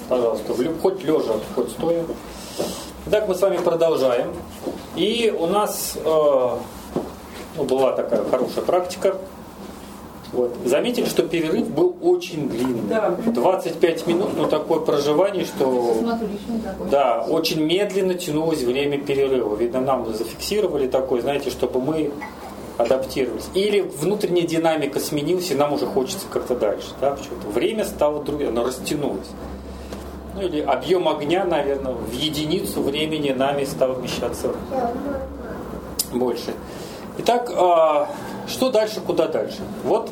Пожалуйста, хоть лежа, хоть стоя. Итак, мы с вами продолжаем. И у нас была такая хорошая практика. Вот. Заметили, что перерыв был очень длинный. Да. 25 минут, но такое проживание, что да, очень медленно тянулось время перерыва. Видно, нам зафиксировали такое, знаете, чтобы мы адаптировались. Или внутренняя динамика сменилась, и нам уже хочется как-то дальше. Да, почему-то время стало другим, оно растянулось. Ну или объем огня, наверное, в единицу времени нами стал вмещаться больше. Итак, что дальше, куда дальше? Вот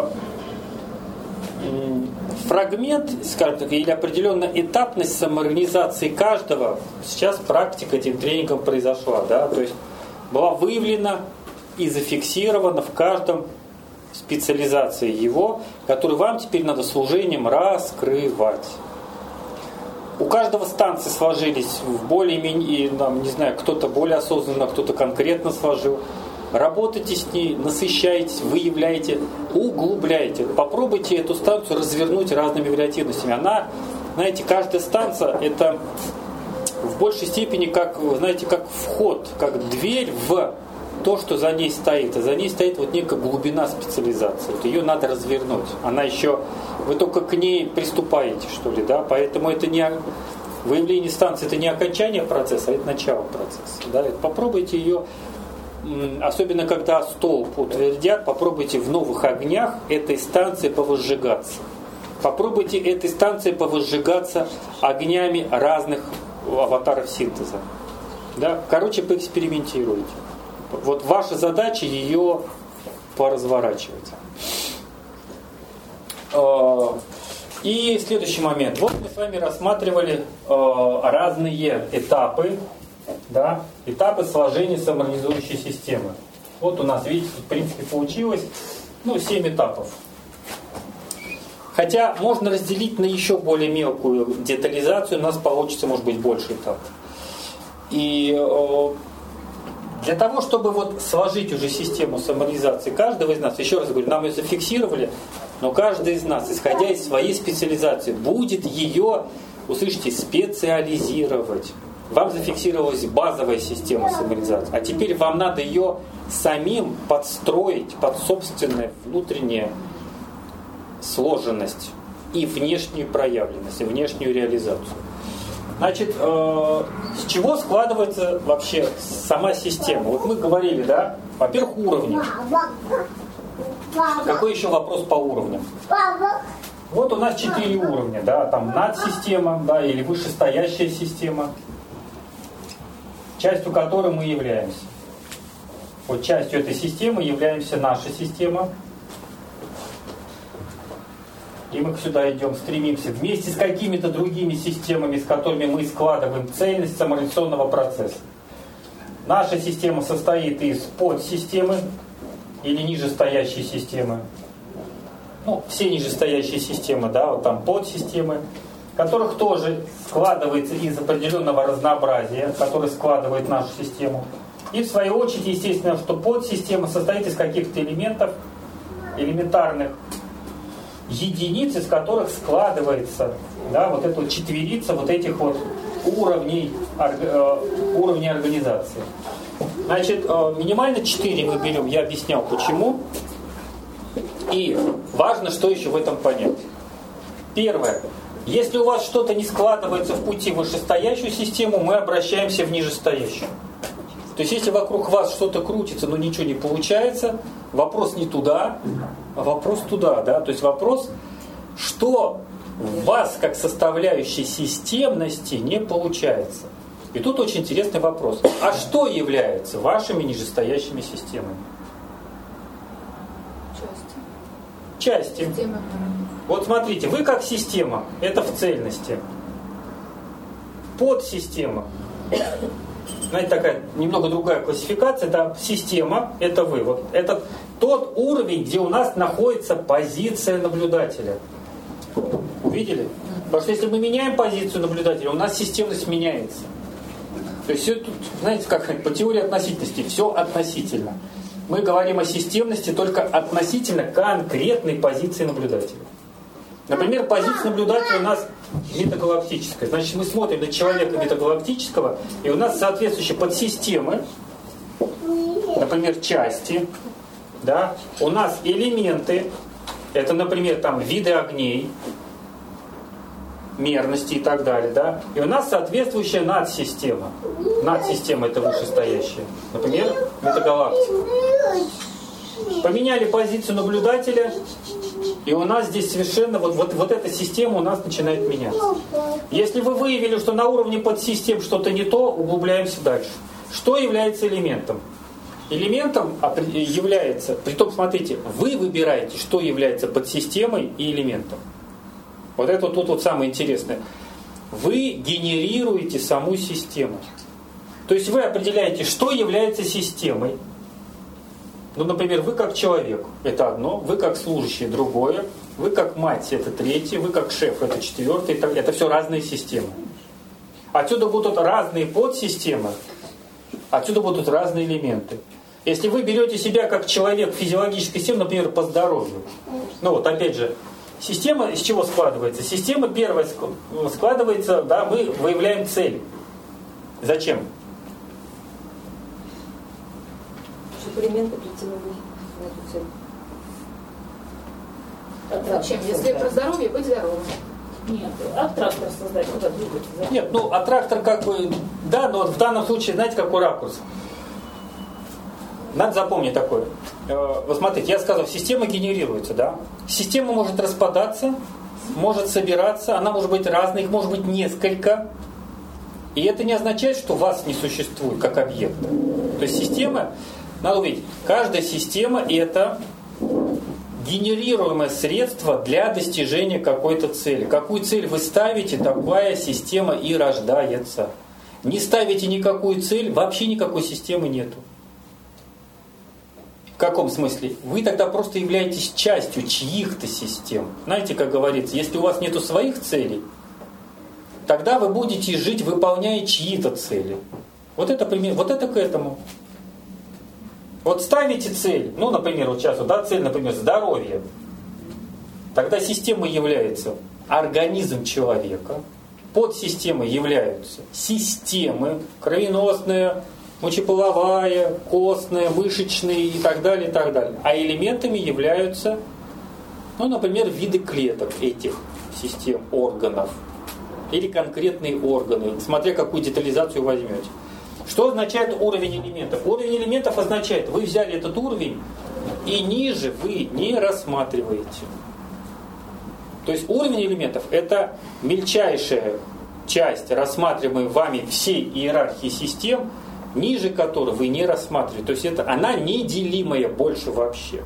фрагмент, скажем так, или определенная этапность самоорганизации каждого, сейчас практика этим тренингом произошла, да, то есть была выявлена и зафиксирована в каждом специализации его, которую вам теперь надо служением раскрывать. У каждого станции сложились в более-менее, не знаю, кто-то более осознанно, кто-то конкретно сложил. Работайте с ней, насыщайтесь, выявляйте, углубляйте. Попробуйте эту станцию развернуть разными вариативностями. Она, знаете, каждая станция это в большей степени как, знаете, как вход, как дверь в то, что за ней стоит. А за ней стоит вот некая глубина специализации. Вот ее надо развернуть. Она еще, вы только к ней приступаете, что ли, да? Поэтому это не выявление станции, это не окончание процесса, а это начало процесса. Да? Попробуйте ее. Особенно когда столб утвердят, попробуйте в новых огнях этой станции повозжигаться. Попробуйте этой станции повозжигаться огнями разных аватаров синтеза. Да? Короче, поэкспериментируйте. Вот ваша задача ее поразворачивать. И следующий момент. Вот мы с вами рассматривали разные этапы. Да, этапы сложения самоорганизующей системы. Вот у нас, видите, в принципе получилось 7 этапов. Хотя можно разделить на еще более мелкую детализацию, у нас получится, может быть, больше этапов. И для того, чтобы вот сложить уже систему самоорганизации каждого из нас, еще раз говорю, нам ее зафиксировали, но каждый из нас, исходя из своей специализации, будет ее, услышите, специализировать. Вам зафиксировалась базовая система самоорганизации, а теперь вам надо ее самим подстроить под собственную внутреннюю сложенность и внешнюю проявленность, и внешнюю реализацию. Значит, с чего складывается вообще сама система? Вот мы говорили, да, во-первых, уровни. Какой еще вопрос по уровням? Вот у нас 4 уровня, да, там надсистема, да, или вышестоящая система, частью которой мы являемся. Вот частью этой системы являемся наша система. И мы сюда идем, стремимся вместе с какими-то другими системами, с которыми мы складываем цельность самоорганизационного процесса. Наша система состоит из подсистемы или нижестоящей системы. Все нижестоящие системы, да, вот там подсистемы, которых тоже складывается из определенного разнообразия, которое складывает нашу систему. И в свою очередь, естественно, что подсистема состоит из каких-то элементов, элементарных единиц, из которых складывается, да, вот эта вот четверица вот этих вот уровней организации. Значит, минимально 4 мы берем, я объяснял почему. И важно, что еще в этом понять. Первое. Если у вас что-то не складывается в пути в вышестоящую систему, мы обращаемся в нижестоящую. То есть, если вокруг вас что-то крутится, но ничего не получается, вопрос не туда, а вопрос туда. Да? То есть, вопрос, что в вас, как составляющей системности, не получается. И тут очень интересный вопрос. А что является вашими нижестоящими системами? Части. Вот смотрите, вы как система, это в цельности. Подсистема. Знаете, такая немного другая классификация, да, система, это вы. Вот это тот уровень, где у нас находится позиция наблюдателя. Увидели? Потому что если мы меняем позицию наблюдателя, у нас системность меняется. То есть все тут, знаете, как по теории относительности, все относительно. Мы говорим о системности только относительно конкретной позиции наблюдателя. Например, позиция наблюдателя у нас метагалактическая. Значит, мы смотрим на человека метагалактического, и у нас соответствующие подсистемы, например, части, да, у нас элементы, это, например, там виды огней, мерности и так далее, да, и у нас соответствующая надсистема. Надсистема это вышестоящая. Например, метагалактика. Поменяли позицию наблюдателя, и у нас здесь совершенно вот эта система у нас начинает меняться. Если вы выявили, что на уровне подсистем что-то не то, углубляемся дальше. Что является элементом? Элементом является, притом, смотрите, вы выбираете, что является подсистемой и элементом. Вот это тут вот самое интересное. Вы генерируете саму систему. То есть вы определяете, что является системой. Ну, например, вы как человек, это одно, вы как служащий, другое, вы как мать, это третье, вы как шеф, это четвертое, это все разные системы. Отсюда будут разные подсистемы, отсюда будут разные элементы. Если вы берете себя как человек физиологической системы, например, по здоровью, ну вот опять же, система из чего складывается? Система первая складывается, да, мы выявляем цель. Зачем? Чтобы элементы притянули на эту цель. Зачем? Если про здоровье, быть здоровым. Нет, аттрактор создать, куда двигаться. Нет, ну аттрактор как бы, да, но вот в данном случае, знаете, какой ракурс? Надо запомнить такое. Вот смотрите, я сказал, система генерируется, да? Система может распадаться, может собираться, она может быть разной, их может быть несколько. И это не означает, что вас не существует как объекта. То есть система, надо увидеть, каждая система это генерируемое средство для достижения какой-то цели. Какую цель вы ставите, такая система и рождается. Не ставите никакую цель, вообще никакой системы нету. В каком смысле? Вы тогда просто являетесь частью чьих-то систем. Знаете, как говорится, если у вас нету своих целей, тогда вы будете жить, выполняя чьи-то цели. Вот это пример, вот это к этому. Вот ставите цель, ну, например, вот сейчас, да, цель, например, здоровье. Тогда системой является организм человека, подсистемой являются системы, кровеносная, мочеполовая, костная, мышечная и так далее, и так далее. А элементами являются, ну, например, виды клеток этих систем, органов. Или конкретные органы, смотря какую детализацию возьмете. Что означает уровень элементов? Уровень элементов означает, вы взяли этот уровень, и ниже вы не рассматриваете. То есть уровень элементов – это мельчайшая часть рассматриваемой вами всей иерархии систем, ниже которой вы не рассматриваете. То есть это, она неделимая больше вообще.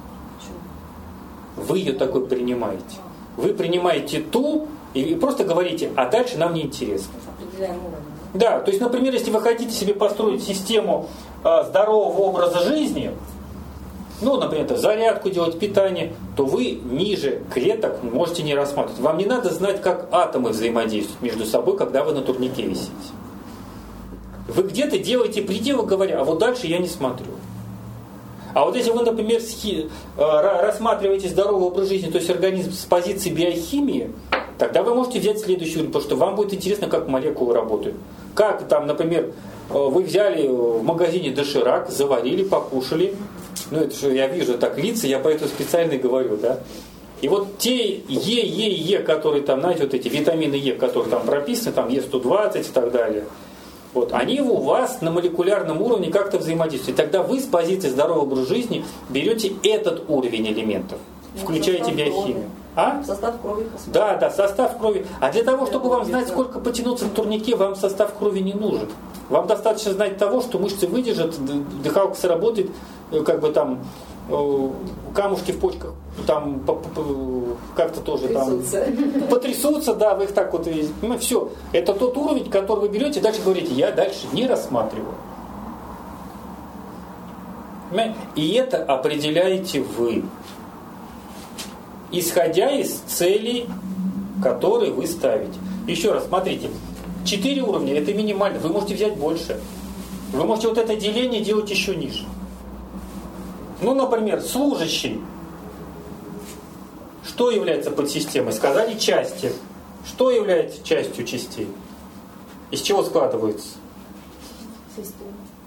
Вы ее такой принимаете. Вы принимаете ту и просто говорите, а дальше нам не интересно. Да, то есть, например, если вы хотите себе построить систему здорового образа жизни, ну, например, зарядку делать, питание, то вы ниже клеток можете не рассматривать. Вам не надо знать, как атомы взаимодействуют между собой, когда вы на турнике висите. Вы где-то делаете пределы, говоря, а вот дальше я не смотрю. А вот если вы, например, рассматриваете здоровый образ жизни, то есть организм с позиции биохимии, тогда вы можете взять следующий уровень, потому что вам будет интересно, как молекулы работают. Как там, например, вы взяли в магазине доширак, заварили, покушали. Ну, это же я вижу так лица, я поэтому специально говорю, да. И вот те Е, которые там, знаете, вот эти витамины Е, которые там прописаны, там Е120 и так далее, вот, они у вас на молекулярном уровне как-то взаимодействуют. И тогда вы с позиции здорового образа жизни берете этот уровень элементов, включаете биохимию. А? Состав крови. Да, состав крови. А для того, чтобы вам знать, сколько потянуться на турнике, вам состав крови не нужен. Вам достаточно знать того, что мышцы выдержат, дыхалка сработает, как бы там камушки в почках там как-то тоже там потрясутся, да, вы их так вот, ну, все. Это тот уровень, который вы берете, дальше говорите, я дальше не рассматриваю. И это определяете вы, исходя из целей, которые вы ставите. Еще раз, смотрите, 4 уровня, это минимально, вы можете взять больше. Вы можете вот это деление делать еще ниже. Ну, например, служащий. Что является подсистемой? Сказали части. Что является частью частей? Из чего складываются? Система.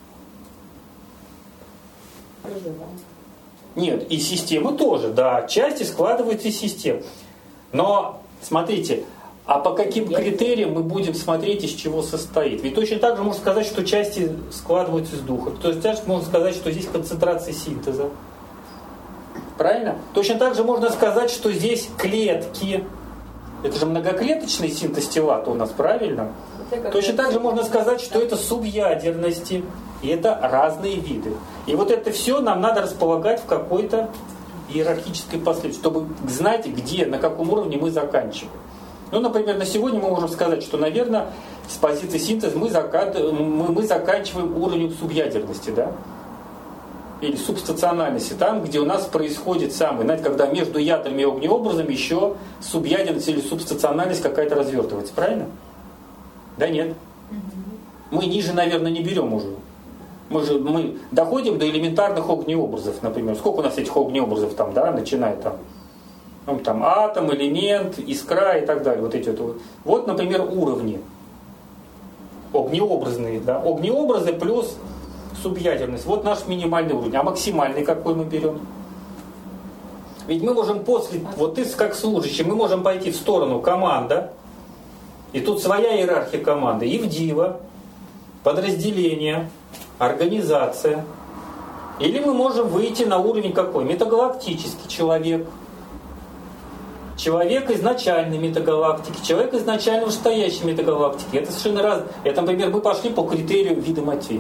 Проживание. Нет, и системы тоже, да. Части складываются из систем. Но, смотрите, а по каким критериям мы будем смотреть, из чего состоит? Ведь точно так же можно сказать, что части складываются из духа. То есть даже можно сказать, что здесь концентрация синтеза. Правильно? Точно так же можно сказать, что здесь клетки. Это же многоклеточный синтез тела-то у нас, правильно? Точно так же можно сказать, что это субъядерности. И это разные виды. И вот это все нам надо располагать в какой-то иерархической последовательности, чтобы знать, где, на каком уровне мы заканчиваем. Ну, например, на сегодня мы можем сказать, что, наверное, с позиции синтеза мы заканчиваем уровнем субъядерности, да? Или субстациональности, там, где у нас происходит самый, знаете, когда между ядрами и огнеобразами еще субъядерность или субстациональность какая-то развертывается, правильно? Да нет. Мы ниже, наверное, не берем уже. Мы доходим до элементарных огнеобразов, например. Сколько у нас этих огнеобразов там, да, начиная там атом, элемент, искра и так далее. Вот эти вот. Вот, например, уровни огнеобразные, да. Огнеобразы плюс субъядерность. Вот наш минимальный уровень. А максимальный какой мы берем? Ведь мы можем после, вот ты как служащий, мы можем пойти в сторону команда, и тут своя иерархия команды, Евдива, подразделение, организация. Или мы можем выйти на уровень какой? Метагалактический человек. Человек изначальной метагалактики, человек изначально вышестоящей метагалактики. Это совершенно разное. Это, например, мы пошли по критерию вида материи.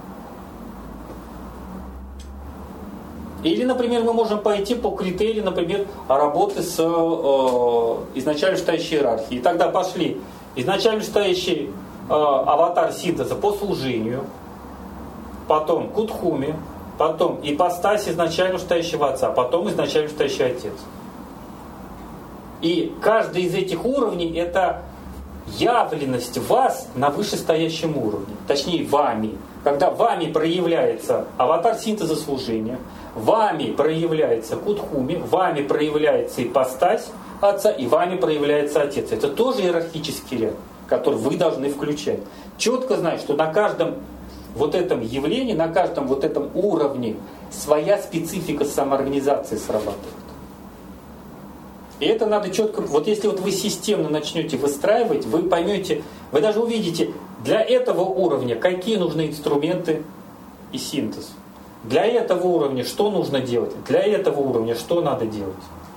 Или, например, мы можем пойти по критерию, например, работы с изначально вышестоящей иерархией. И тогда пошли изначально вышестоящий аватар синтеза по служению, потом кутхуми, потом ипостась изначально вышестоящего отца, потом изначально вышестоящий отец. И каждый из этих уровней – это явленность вас на вышестоящем уровне, точнее вами. Когда вами проявляется аватар синтеза служения, вами проявляется кутхуми, вами проявляется ипостась отца и вами проявляется отец. Это тоже иерархический ряд, который вы должны включать. Четко знать, что на каждом вот этом явлении, на каждом вот этом уровне своя специфика самоорганизации срабатывает. И это надо четко, вот если вот вы системно начнете выстраивать, вы поймете, вы даже увидите, для этого уровня какие нужны инструменты и синтез. Для этого уровня что нужно делать, для этого уровня что надо делать.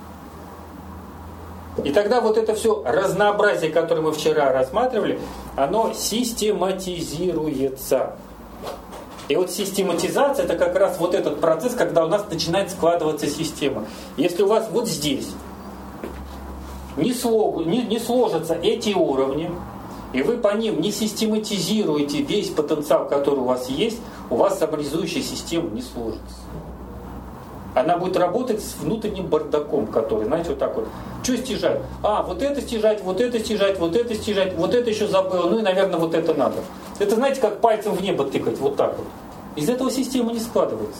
И тогда вот это все разнообразие, которое мы вчера рассматривали, оно систематизируется. И вот систематизация — это как раз вот этот процесс, когда у нас начинает складываться система. Если у вас вот здесь не сложатся эти уровни, и вы по ним не систематизируете весь потенциал, который у вас есть, у вас самоорганизующая система не сложится. Она будет работать с внутренним бардаком, который, знаете, вот так вот. Что стяжать? Вот это стяжать, вот это стяжать, вот это стяжать, вот это еще забыл, ну и, наверное, вот это надо. Это, знаете, как пальцем в небо тыкать, вот так вот. Из этого система не складывается.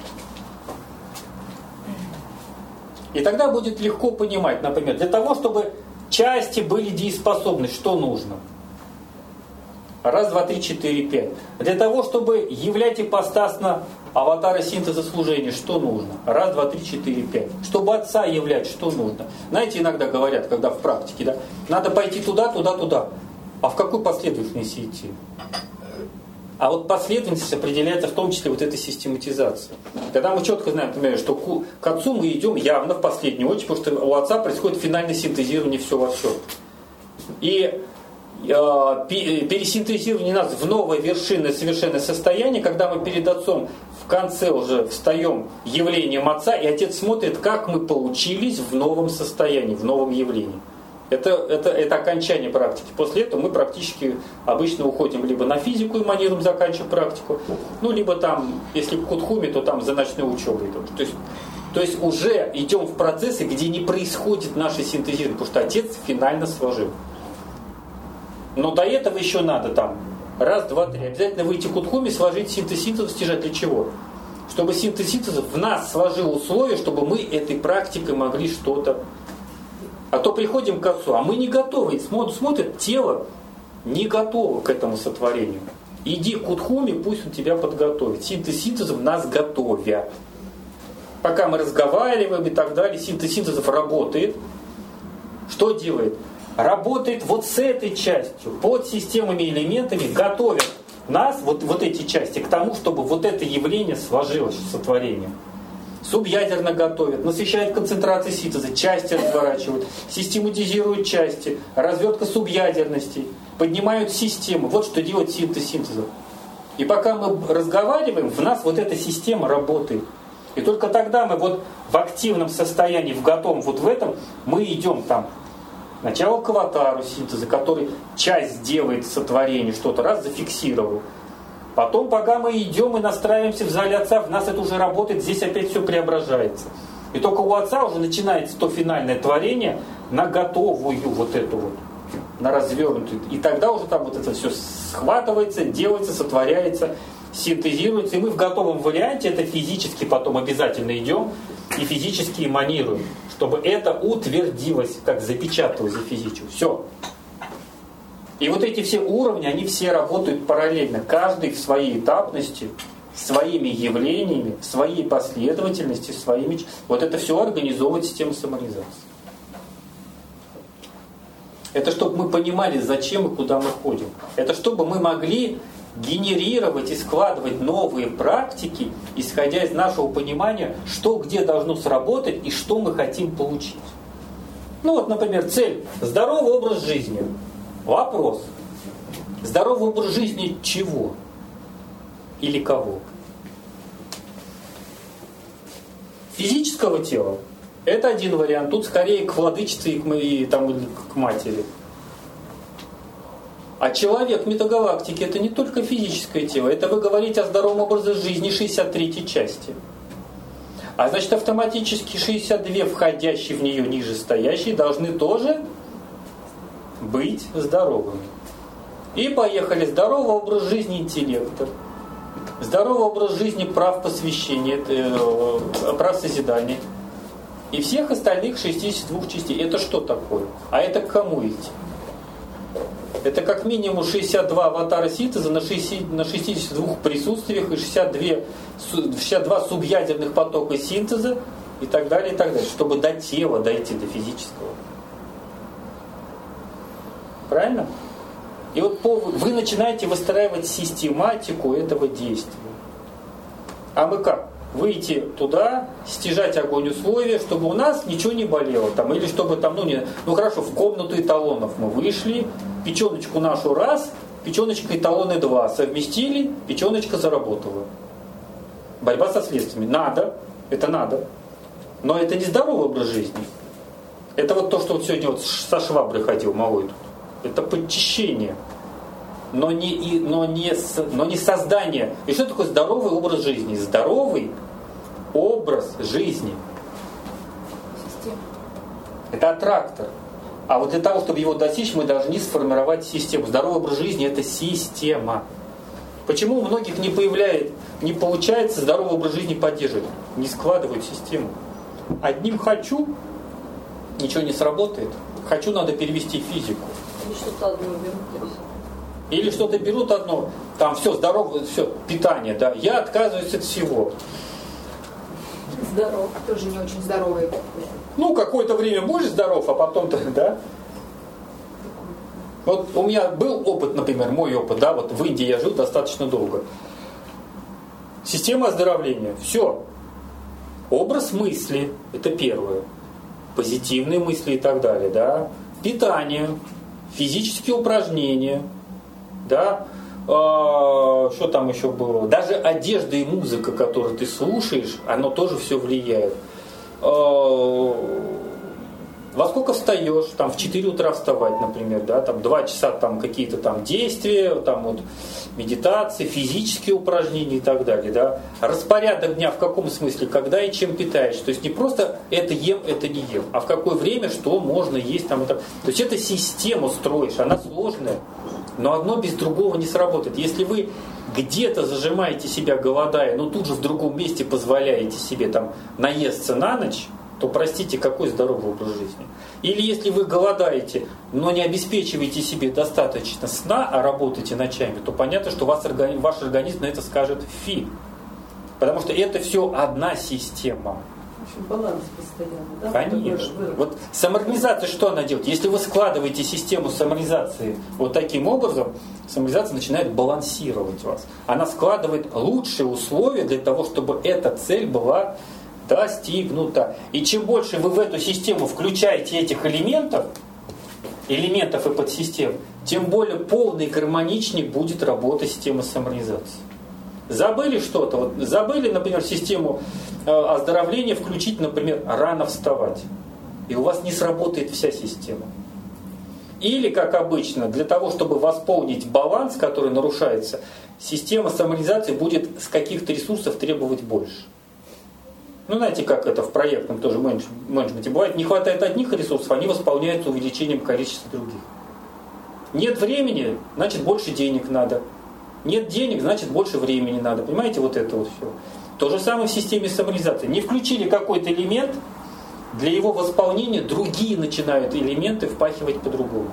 И тогда будет легко понимать, например, для того, чтобы части были дееспособны, что нужно? 1, 2, 3, 4, 5. Для того, чтобы являть ипостасно аватара синтеза служения, что нужно? 1, 2, 3, 4, 5. Чтобы отца являть, что нужно? Знаете, иногда говорят, когда в практике, да, надо пойти туда, туда, туда. А в какой последовательности идти? А вот последовательность определяется в том числе вот этой систематизацией. Когда мы четко знаем, например, что к отцу мы идем явно в последнюю очередь, потому что у отца происходит финальное синтезирование все во все. И пересинтезирование нас в новое вершинное совершенное состояние, когда мы перед отцом в конце уже встаем явлением отца, и отец смотрит, как мы получились в новом состоянии, в новом явлении. Это окончание практики. После этого мы практически обычно уходим либо на физику и манируем, заканчивааем практику, ну, либо там, если в кутхуме, то там за ночной учебой. То есть уже идем в процессы, где не происходит наше синтезирование, потому что отец финально сложил. Но до этого еще надо там 1, 2, 3. Обязательно выйти к кутхуме, сложить синтез стяжать для чего? Чтобы синтез в нас сложил условия, чтобы мы этой практикой могли что-то А то приходим к Отцу, а мы не готовы. Смотрят, тело не готово к этому сотворению. Иди к Утхуме, пусть он тебя подготовит. Синтезом нас готовят. Пока мы разговариваем и так далее, синтезов работает. Что делает? Работает вот с этой частью, под системами и элементами, готовят нас, вот эти части, к тому, чтобы вот это явление сложилось в сотворении. Субъядерно готовят, насыщают концентрации синтеза, части разворачивают, систематизируют части, развертка субъядерностей, поднимают систему. Вот что делает синтезов. И пока мы разговариваем, в нас вот эта система работает. И только тогда мы вот в активном состоянии, в готовом, вот в этом, мы идем там. Сначала к аватару синтеза, который часть делает сотворение, что-то раз зафиксировал. Потом, пока мы идем и настраиваемся в зале Отца, в нас это уже работает, здесь опять все преображается. И только у Отца уже начинается то финальное творение на готовую вот эту вот, на развернутую. И тогда уже там вот это все схватывается, делается, сотворяется, синтезируется. И мы в готовом варианте это физически потом обязательно идем и физически эманируем, чтобы это утвердилось, как запечаталось за физичку. Все. И вот эти все уровни, они все работают параллельно, каждый в своей этапности, своими явлениями, своей последовательности, своими... Вот это все организовывает система самореализации. Это чтобы мы понимали, зачем и куда мы ходим. Это чтобы мы могли генерировать и складывать новые практики, исходя из нашего понимания, что где должно сработать и что мы хотим получить. Ну вот, например, цель – здоровый образ жизни. Вопрос. Здоровый образ жизни чего? Или кого? Физического тела. Это один вариант. Тут скорее к владычице и там, к матери. А человек метагалактики это не только физическое тело. Это вы говорите о здоровом образе жизни 63-й части. А значит автоматически 62 входящие в нее нижестоящие должны тоже быть здоровыми. И поехали. Здоровый образ жизни интеллекта. Здоровый образ жизни прав посвящения, прав созидания. И всех остальных 62 частей. Это что такое? А это к кому идти? Это как минимум 62 аватара синтеза на 62 присутствиях и 62 субъядерных потока синтеза и так далее, чтобы до тела дойти, до физического. Правильно? И вот вы начинаете выстраивать систематику этого действия. А мы как? Выйти туда, стяжать огонь условия, чтобы у нас ничего не болело. Там, или чтобы там, хорошо, в комнату эталонов мы вышли, печеночку нашу раз, печеночка эталоны 2 совместили, печеночка заработала. Борьба со следствиями. Надо, это надо. Но это не здоровый образ жизни. Это вот то, что вот сегодня вот со Шваброй ходил малой тут. Это подчищение. Но не создание. И что такое здоровый образ жизни? Здоровый образ жизни. Система. Это аттрактор. А вот для того, чтобы его достичь, мы должны сформировать систему. Здоровый образ жизни – это система. Почему у многих не получается здоровый образ жизни поддерживать? Не складывают систему. Одним хочу, ничего не сработает. Хочу надо перевести в физику. Или что-то одно берут. Или что-то берут одно, там все здоровое, все, питание, да. Я отказываюсь от всего. Здоров. Тоже не очень здоровый. Какое-то время будешь здоров, а потом-то, да. Вот у меня был опыт, например, мой опыт, да, вот в Индии я жил достаточно долго. Система оздоровления, все. Образ мысли, это первое. Позитивные мысли и так далее, да. Питание, физические упражнения, да, что там еще было? Даже одежда и музыка, которую ты слушаешь, оно тоже все влияет. Во сколько встаешь? Там в 4 утра вставать, например, да, там 2 часа там какие-то там действия, там вот медитации, физические упражнения и так далее, да. Распорядок дня в каком смысле? Когда и чем питаешь? То есть не просто это ем, это не ем, а в какое время что можно есть там и так. То есть это систему строишь, она сложная, но одно без другого не сработает. Если вы где-то зажимаете себя голодая, но тут же в другом месте позволяете себе там наесться на ночь, то, простите, какой здоровый образ жизни? Или если вы голодаете, но не обеспечиваете себе достаточно сна, а работаете ночами, то понятно, что ваш организм на это скажет фи. Потому что это все одна система. В общем, баланс постоянно, да? Конечно. Вот самоорганизация, что она делает? Если вы складываете систему самоорганизации вот таким образом, самоорганизация начинает балансировать вас. Она складывает лучшие условия для того, чтобы эта цель была достигнута. И чем больше вы в эту систему включаете этих элементов и подсистем, тем более полной и гармоничнее будет работа системы самоорганизации. Забыли что-то? Вот забыли, например, систему оздоровления включить, например, рано вставать. И у вас не сработает вся система. Или, как обычно, для того, чтобы восполнить баланс, который нарушается, система самоорганизации будет с каких-то ресурсов требовать больше. Ну, знаете, как это в проектном тоже менеджменте бывает. Не хватает одних ресурсов, они восполняются увеличением количества других. Нет времени, значит, больше денег надо. Нет денег, значит, больше времени надо. Понимаете, вот это вот все. То же самое в системе самоорганизации. Не включили какой-то элемент, для его восполнения другие начинают элементы впахивать по-другому.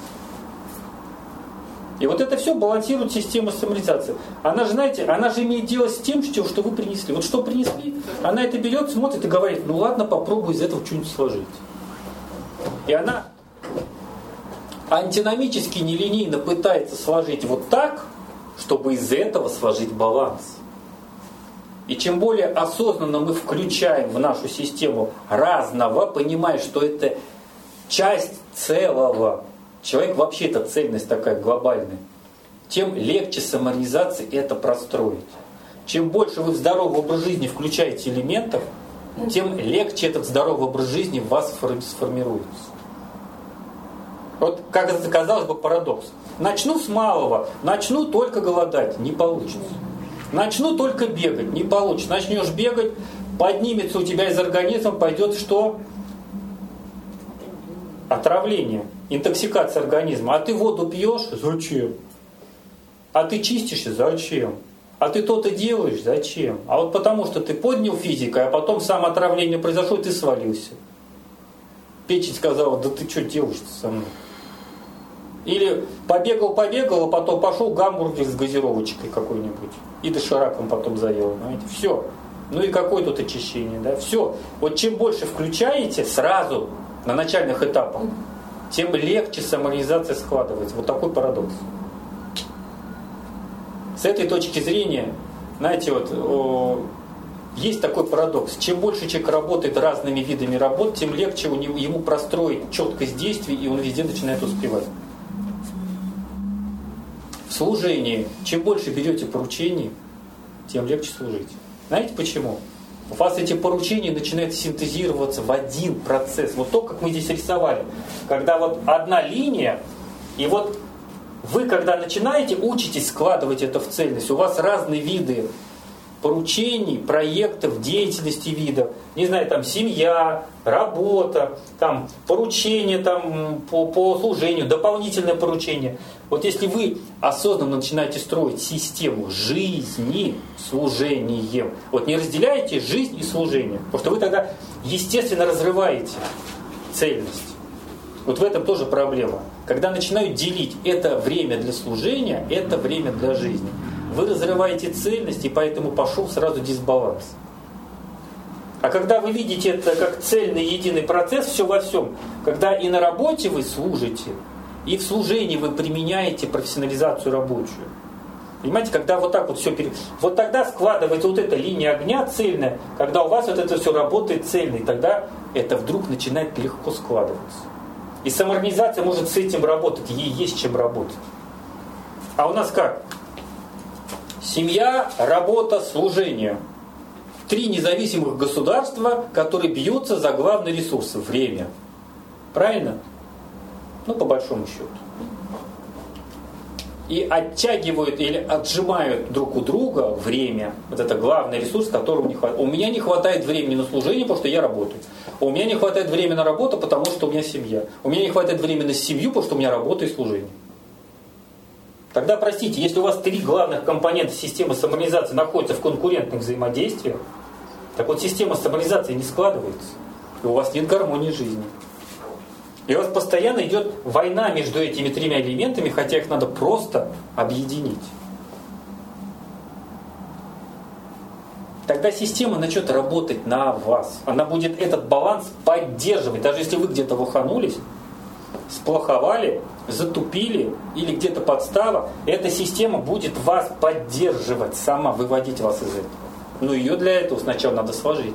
И вот это все балансирует система самоорганизации. Она же, знаете, она же имеет дело с тем, что вы принесли. Вот что принесли, она это берет, смотрит и говорит, ну ладно, попробуй из этого что-нибудь сложить. И она антиномически, нелинейно пытается сложить вот так, чтобы из этого сложить баланс. И чем более осознанно мы включаем в нашу систему разного, понимая, что это часть целого, человек вообще это цельность такая глобальная, тем легче самоорганизации это простроить. Чем больше вы в здоровый образ жизни включаете элементов, тем легче этот здоровый образ жизни в вас сформируется. Вот как это казалось бы парадокс. Начну с малого, начну только голодать, не получится. Начну только бегать, не получится. Начнешь бегать, поднимется у тебя из организма, пойдет что? Отравление, интоксикация организма. А ты воду пьешь? Зачем? А ты чистишься? Зачем? А ты то-то делаешь? Зачем? А вот потому, что ты поднял физикой, а потом сам отравление произошло, и ты свалился. Печень сказала, да ты что делаешь-то со мной? Или побегал, а потом пошел гамбургер с газировочкой какой-нибудь. И дошираком потом заел, знаете. Все. Ну и какое тут очищение, да? Все. Вот чем больше включаете сразу на начальных этапах, тем легче самоорганизация складывается. Вот такой парадокс. С этой точки зрения, знаете, вот есть такой парадокс. Чем больше человек работает разными видами работ, тем легче ему простроить четкость действий, и он везде начинает успевать. В служении, чем больше берете поручений, тем легче служить. Знаете почему? У вас эти поручения начинают синтезироваться в один процесс. Вот то, как мы здесь рисовали. Когда вот одна линия, и вот вы, когда начинаете, учитесь складывать это в цельность. У вас разные виды поручений, проектов, деятельности видов. Не знаю, там семья, работа, там поручения там, по служению, дополнительное поручение. Вот если вы осознанно начинаете строить систему жизни служением, вот не разделяете жизнь и служение, потому что вы тогда естественно разрываете цельность. Вот в этом тоже проблема. Когда начинают делить это время для служения, это время для жизни. Вы разрываете цельность, и поэтому пошел сразу дисбаланс. А когда вы видите это как цельный единый процесс, все во всем, когда и на работе вы служите, и в служении вы применяете профессионализацию рабочую. Понимаете, когда вот так вот все вот тогда складывается вот эта линия огня цельная, когда у вас вот это все работает цельно, и тогда это вдруг начинает легко складываться. И самоорганизация может с этим работать, ей есть чем работать. А у нас как? Семья, работа, служение. 3 независимых государства, которые бьются за главный ресурс – время. Правильно? Ну, по большому счету. И оттягивают или отжимают друг у друга время. Вот это главный ресурс, которого не хватает. У меня не хватает времени на служение, потому что я работаю. У меня не хватает времени на работу, потому что у меня семья. У меня не хватает времени на семью, потому что у меня работа и служение. Тогда, простите, если у вас 3 главных компонента системы самоорганизации находятся в конкурентных взаимодействиях, так вот система самоорганизации не складывается. и у вас нет гармонии жизни. И у вас постоянно идет война между этими тремя элементами, хотя их надо просто объединить. Тогда система начнет работать на вас. Она будет этот баланс поддерживать. Даже если вы где-то лоханулись, сплоховали, затупили или где-то подстава, эта система будет вас поддерживать сама, выводить вас из этого. Но ее для этого сначала надо сложить.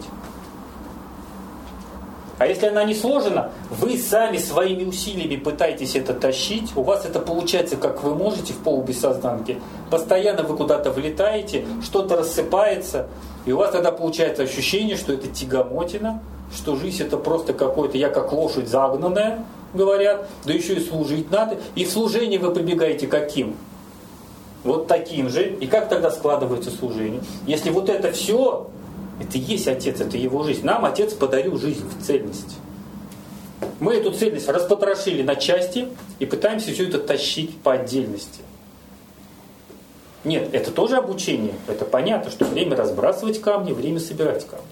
А если она не сложена, вы сами своими усилиями пытаетесь это тащить, у вас это получается, как вы можете, в полубессознанке. Постоянно вы куда-то влетаете, что-то рассыпается, и у вас тогда получается ощущение, что это тягомотина, что жизнь это просто какой-то, я как лошадь загнанная, говорят, да еще и служить надо. И в служении вы побегаете каким? Вот таким же. И как тогда складывается служение? Если вот это все... Это и есть Отец, это его жизнь. Нам Отец подарил жизнь в цельности. Мы эту цельность распотрошили на части и пытаемся все это тащить по отдельности. Нет, это тоже обучение. Это понятно, что время разбрасывать камни, время собирать камни.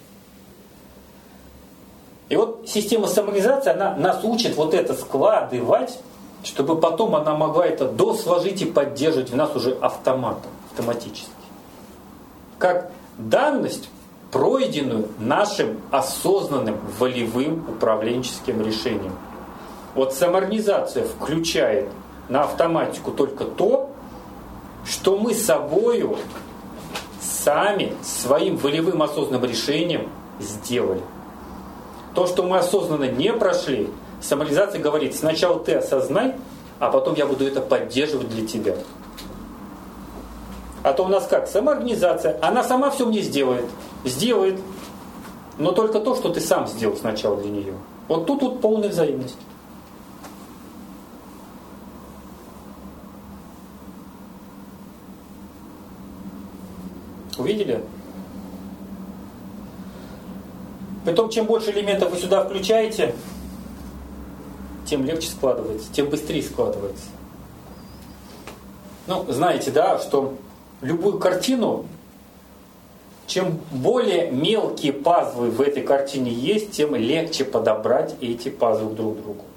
И вот система самореализации, она нас учит вот это складывать, чтобы потом она могла это досложить и поддерживать в нас уже автоматически. Как данность, пройденную нашим осознанным волевым управленческим решением. Вот самоорганизация включает на автоматику только то, что мы собою сами своим волевым осознанным решением сделали. То, что мы осознанно не прошли, самоорганизация говорит, сначала ты осознай, а потом я буду это поддерживать для тебя. А то у нас как? Самоорганизация, она сама все мне сделает. Сделает, но только то, что ты сам сделал сначала для нее. Вот тут вот полная взаимность. Увидели? Притом, чем больше элементов вы сюда включаете, тем легче складывается, тем быстрее складывается. Ну, знаете, да, что любую картину, чем более мелкие пазлы в этой картине есть, тем легче подобрать эти пазлы друг к другу.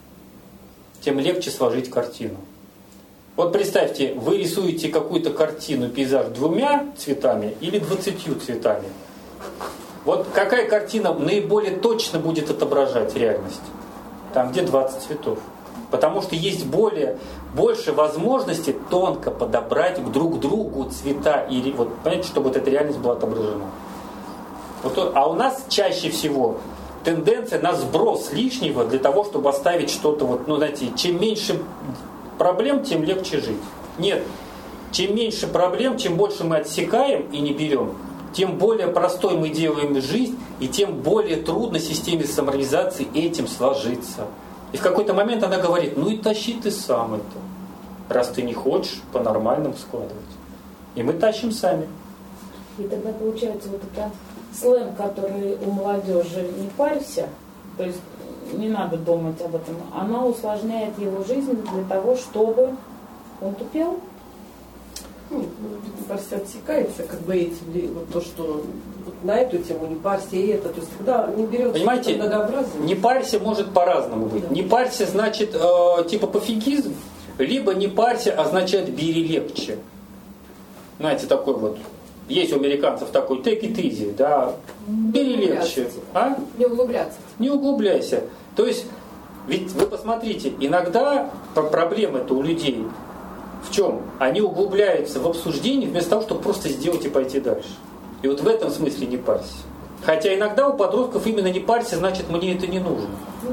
Тем легче сложить картину. Вот представьте, вы рисуете какую-то картину, пейзаж 2 цветами или 20 цветами. Вот какая картина наиболее точно будет отображать реальность? Там, где 20 цветов. Потому что есть больше возможностей тонко подобрать друг к другу цвета, и вот, понимаете, чтобы вот эта реальность была отображена. Вот, а у нас чаще всего тенденция на сброс лишнего для того, чтобы оставить что-то, вот, ну, знаете, чем меньше проблем, тем легче жить. Нет, чем меньше проблем, чем больше мы отсекаем и не берем, тем более простой мы делаем жизнь, и тем более трудно системе самоорганизации этим сложиться. И в какой-то момент она говорит, ну и тащи ты сам это, раз ты не хочешь по-нормальному складывать. И мы тащим сами. И тогда получается вот это сленг, который у молодежи не парься, то есть не надо думать об этом, она усложняет его жизнь для того, чтобы он тупел. Ну, не парься отсекается, как бы эти, вот то, что вот на эту тему не парься и это, то есть когда не берется, понимаете, многообразие. Не парься может по-разному быть. Да. Не парься значит типа пофигизм, либо не парься означает бери легче. Знаете, такой вот, есть у американцев такой take it easy, да, бери легче. А? Не углубляться. Не углубляйся. То есть, ведь вы посмотрите, иногда проблемы-то у людей в чем? Они углубляются в обсуждении вместо того, чтобы просто сделать и пойти дальше. И вот в этом смысле не парься. Хотя иногда у подростков именно не парься, значит мне это не нужно.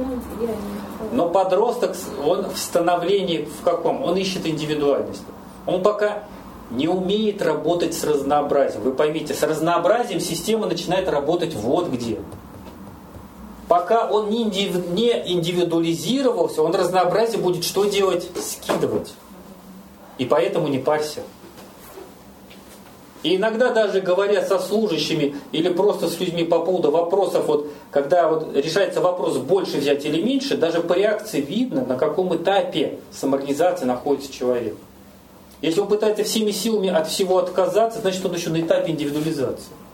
Но подросток, он в становлении в каком? Он ищет индивидуальность. Он пока не умеет работать с разнообразием. Вы поймите, с разнообразием система начинает работать вот где. Пока он не индивидуализировался, он разнообразие будет что делать? Скидывать. И поэтому не парься. И иногда даже говоря со служащими или просто с людьми по поводу вопросов, вот, когда вот решается вопрос больше взять или меньше, даже по реакции видно, на каком этапе самоорганизации находится человек. Если он пытается всеми силами от всего отказаться, значит он еще на этапе индивидуализации.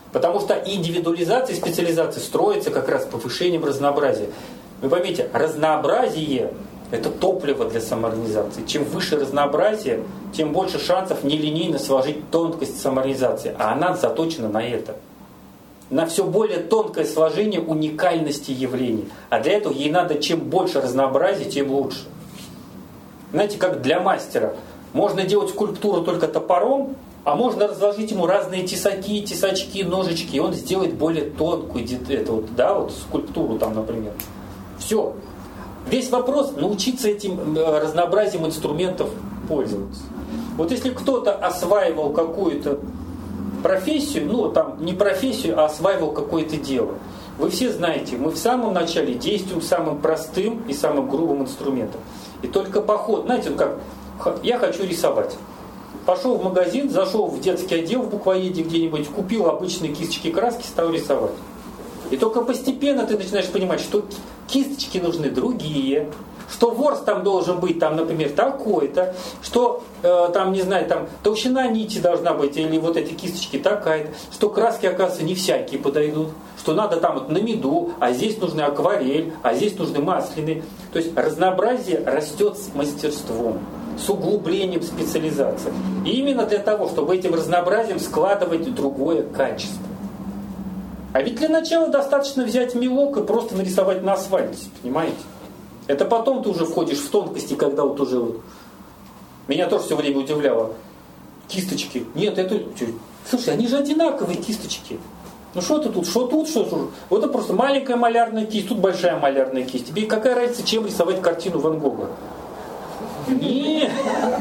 Потому что индивидуализация и специализация строится как раз повышением разнообразия. Вы поймите, разнообразие – это топливо для самоорганизации. Чем выше разнообразие, тем больше шансов нелинейно сложить тонкость самоорганизации. А она заточена на это. На все более тонкое сложение уникальности явлений. А для этого ей надо чем больше разнообразия, тем лучше. Знаете, как для мастера. Можно делать скульптуру только топором, а можно разложить ему разные тесаки, тесачки, ножички, и он сделает более тонкую скульптуру там, например. Все. Весь вопрос научиться этим разнообразием инструментов пользоваться. Вот если кто-то осваивал какую-то профессию, не профессию, а осваивал какое-то дело. Вы все знаете, мы в самом начале действуем самым простым и самым грубым инструментом. И только по ходу, знаете, я хочу рисовать. Пошел в магазин, зашел в детский отдел в буквоеде где-нибудь, купил обычные кисточки краски, стал рисовать. И только постепенно ты начинаешь понимать, что кисточки нужны другие, что ворс там должен быть, там, например, такой-то, что толщина нити должна быть, или вот эти кисточки такая-то, что краски, оказывается, не всякие подойдут, что надо там на меду, а здесь нужны акварель, а здесь нужны масляные. То есть разнообразие растет с мастерством, с углублением специализации. И именно для того, чтобы этим разнообразием складывать другое качество. А ведь для начала достаточно взять мелок и просто нарисовать на асфальте, понимаете? Это потом ты уже входишь в тонкости, когда вот уже вот... Меня тоже все время удивляло. Кисточки. Нет, слушай, они же одинаковые кисточки. Ну что ты тут, что тут, что тут? Вот это просто маленькая малярная кисть, тут большая малярная кисть. Тебе какая разница, чем рисовать картину Ван Гога? Нет.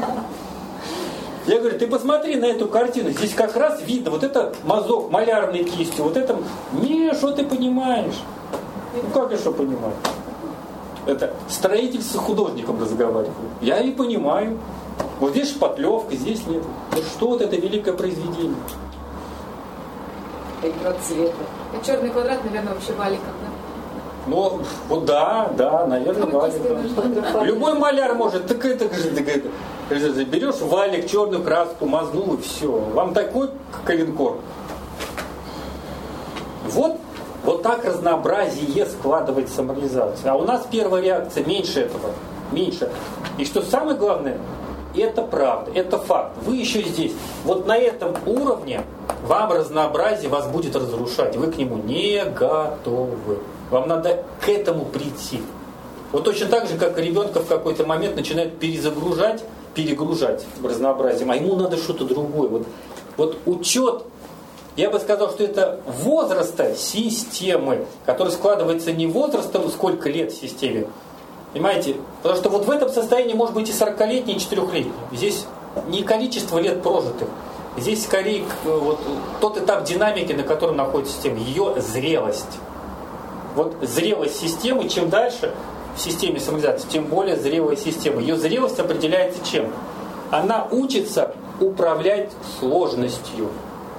Я говорю, ты посмотри на эту картину, здесь как раз видно, вот это мазок малярной кистью, вот это... Не, что ты понимаешь? Ну как я что понимаю? Это строитель с художником разговаривает. Я и понимаю. Вот здесь шпатлевка, здесь нет. Ну что вот это великое произведение? Игра цвета. А черный квадрат, наверное, вообще валиком, да? Ну, вот да, наверное, валик. Да. Любой маляр может, берешь валик, черную краску, мазнул и все. Вам такой коленкор. Вот так разнообразие складывает самореализацию. А у нас первая реакция меньше этого. Меньше. И что самое главное, это правда, это факт. Вы еще здесь. Вот на этом уровне вам разнообразие вас будет разрушать. Вы к нему не готовы. Вам надо к этому прийти. Вот точно так же, как ребенка в какой-то момент начинают перегружать разнообразием, а ему надо что-то другое. Вот учет, я бы сказал, что это возраста системы, который складывается не возрастом, сколько лет в системе, понимаете? Потому что вот в этом состоянии может быть и 40-летний, и 4-летний. Здесь не количество лет прожитых. Здесь скорее вот тот этап динамики, на котором находится система, ее зрелость. Вот зрелость системы, чем дальше в системе самореализации, тем более зрелая система. Ее зрелость определяется чем? Она учится управлять сложностью.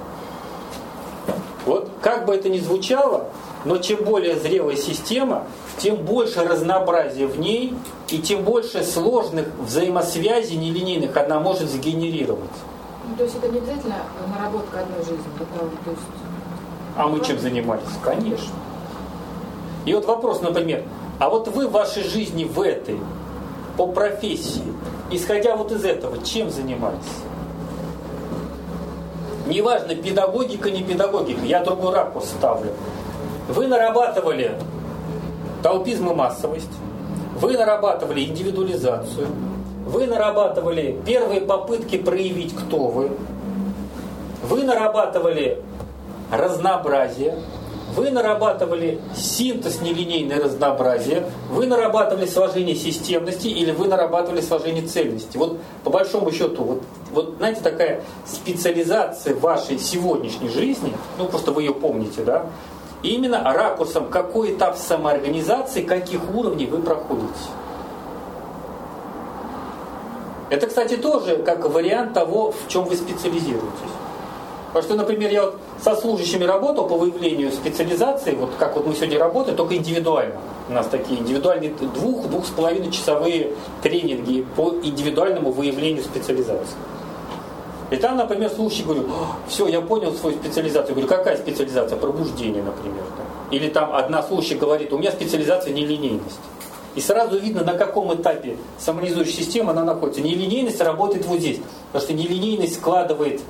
Вот как бы это ни звучало, но чем более зрелая система, тем больше разнообразия в ней, и тем больше сложных взаимосвязей нелинейных она может сгенерировать. Ну, то есть это не обязательно наработка одной жизни? А мы чем занимались? Конечно. И вот вопрос, например, а вот вы в вашей жизни в этой, по профессии, исходя вот из этого, чем занимались? Неважно, педагогика, не педагогика, я другой ракурс ставлю. Вы нарабатывали толпизм и массовость, вы нарабатывали индивидуализацию, вы нарабатывали первые попытки проявить, кто вы нарабатывали разнообразие, вы нарабатывали синтез нелинейное разнообразие, вы нарабатывали сложение системности или вы нарабатывали сложение цельности. Вот по большому счету, вот знаете, такая специализация вашей сегодняшней жизни, ну просто вы ее помните, да, именно ракурсом, какой этап самоорганизации, каких уровней вы проходите. Это, кстати, тоже как вариант того, в чем вы специализируетесь. Потому что, например, я вот со служащими работал по выявлению специализации, вот как вот мы сегодня работаем, только индивидуально. У нас такие индивидуальные 2-2,5 часовые тренинги по индивидуальному выявлению специализации. И там, например, слушай, говорю, все, я понял свою специализацию. Говорю, какая специализация? Пробуждение, например. Или там одна слушай говорит, у меня специализация нелинейность. И сразу видно, на каком этапе самореализующей системы она находится. Нелинейность работает вот здесь. Потому что нелинейность складывает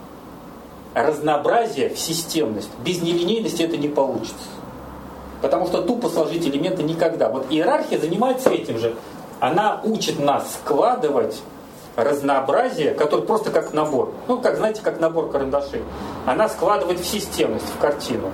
разнообразие в системность. Без нелинейности это не получится. Потому что тупо сложить элементы никогда. Вот иерархия занимается этим же. Она учит нас складывать разнообразие, которое просто как набор. Ну, как, знаете, как набор карандашей. Она складывает в системность, в картину.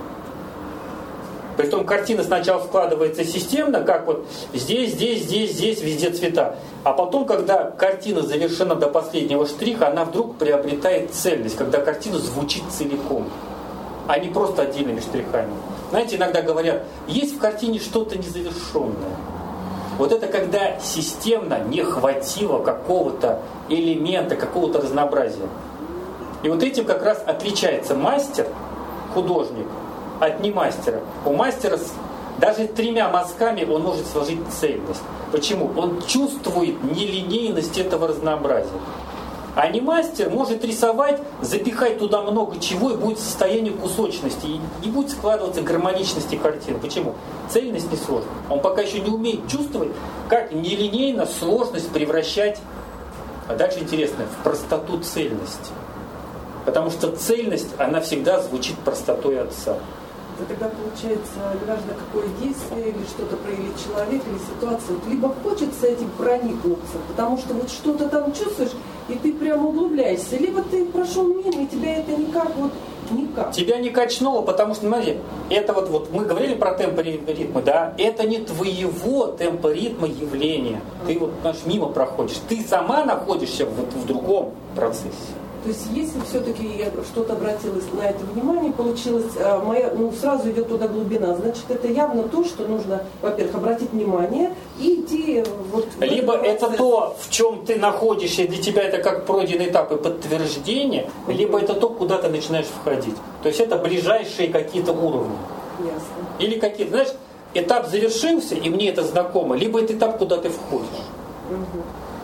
Притом картина сначала складывается системно, как вот здесь, везде цвета. А потом, когда картина завершена до последнего штриха, она вдруг приобретает цельность, когда картина звучит целиком, а не просто отдельными штрихами. Знаете, иногда говорят, есть в картине что-то незавершенное. Вот это когда системно не хватило какого-то элемента, какого-то разнообразия. И вот этим как раз отличается мастер, художник, от немастера. У мастера даже 3 мазками он может сложить цельность. Почему? Он чувствует нелинейность этого разнообразия. А немастер может рисовать, запихать туда много чего, и будет состояние кусочности, и не будет складываться гармоничности картины. Почему? Цельность не сложна. Он пока еще не умеет чувствовать, как нелинейно сложность превращать, а дальше интересно, в простоту цельности. Потому что цельность, она всегда звучит простотой отца. Тогда получается, неважно какое действие или что-то проявит человек или ситуация, вот либо хочется этим проникнуться, потому что вот что-то там чувствуешь, и ты прямо углубляешься, либо ты прошел мимо, и тебя это никак. Тебя не качнуло, потому что, смотри, это вот мы говорили про темпы ритма, да, это не твоего темпа ритма явления. Ты вот, знаешь, мимо проходишь. Ты сама находишься в другом процессе. То есть, если все-таки я что-то обратилась на это внимание, получилось, сразу идет туда глубина, значит, это явно то, что нужно, во-первых, обратить внимание и идти вот... Либо это то, в чем ты находишься, и для тебя это как пройденный этап и подтверждение, либо это то, куда ты начинаешь входить. То есть, это ближайшие какие-то уровни. Ясно. Или какие-то, знаешь, этап завершился, и мне это знакомо, либо это этап, куда ты входишь. Угу.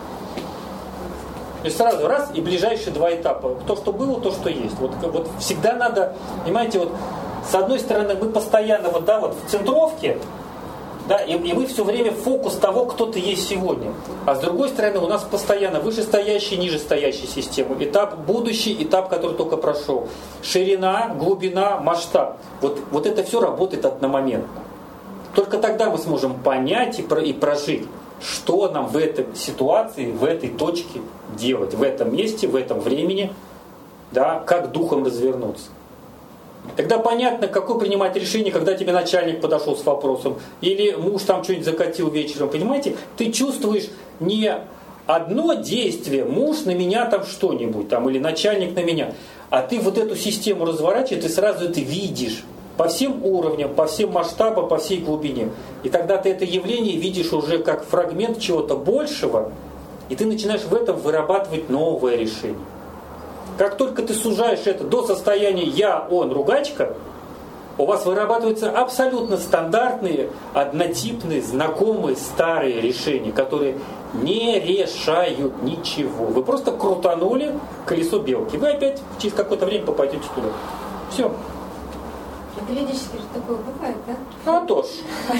То есть сразу раз и ближайшие 2 этапа. То, что было, то, что есть. Вот всегда надо, понимаете, вот с одной стороны мы постоянно в центровке, да, и мы все время фокус того, кто ты есть сегодня. А с другой стороны у нас постоянно вышестоящая, нижестоящая система. Этап будущий, этап, который только прошел. Ширина, глубина, масштаб. Вот это все работает одномоментно. Только тогда мы сможем понять и прожить, что нам в этой ситуации, в этой точке делать, в этом месте, в этом времени, да, как духом развернуться. Тогда понятно, какое принимать решение, когда тебе начальник подошел с вопросом, или муж там что-нибудь закатил вечером, понимаете? Ты чувствуешь не одно действие, муж на меня там что-нибудь, там, или начальник на меня, а ты вот эту систему разворачиваешь, и сразу это видишь. По всем уровням, по всем масштабам, по всей глубине. И тогда ты это явление видишь уже как фрагмент чего-то большего, и ты начинаешь в этом вырабатывать новое решение. Как только ты сужаешь это до состояния «я», «он», «ругачка», у вас вырабатываются абсолютно стандартные, однотипные, знакомые, старые решения, которые не решают ничего. Вы просто крутанули колесо белки. Вы опять через какое-то время попадете туда. Все. Периодически же такое бывает, да? А то ж.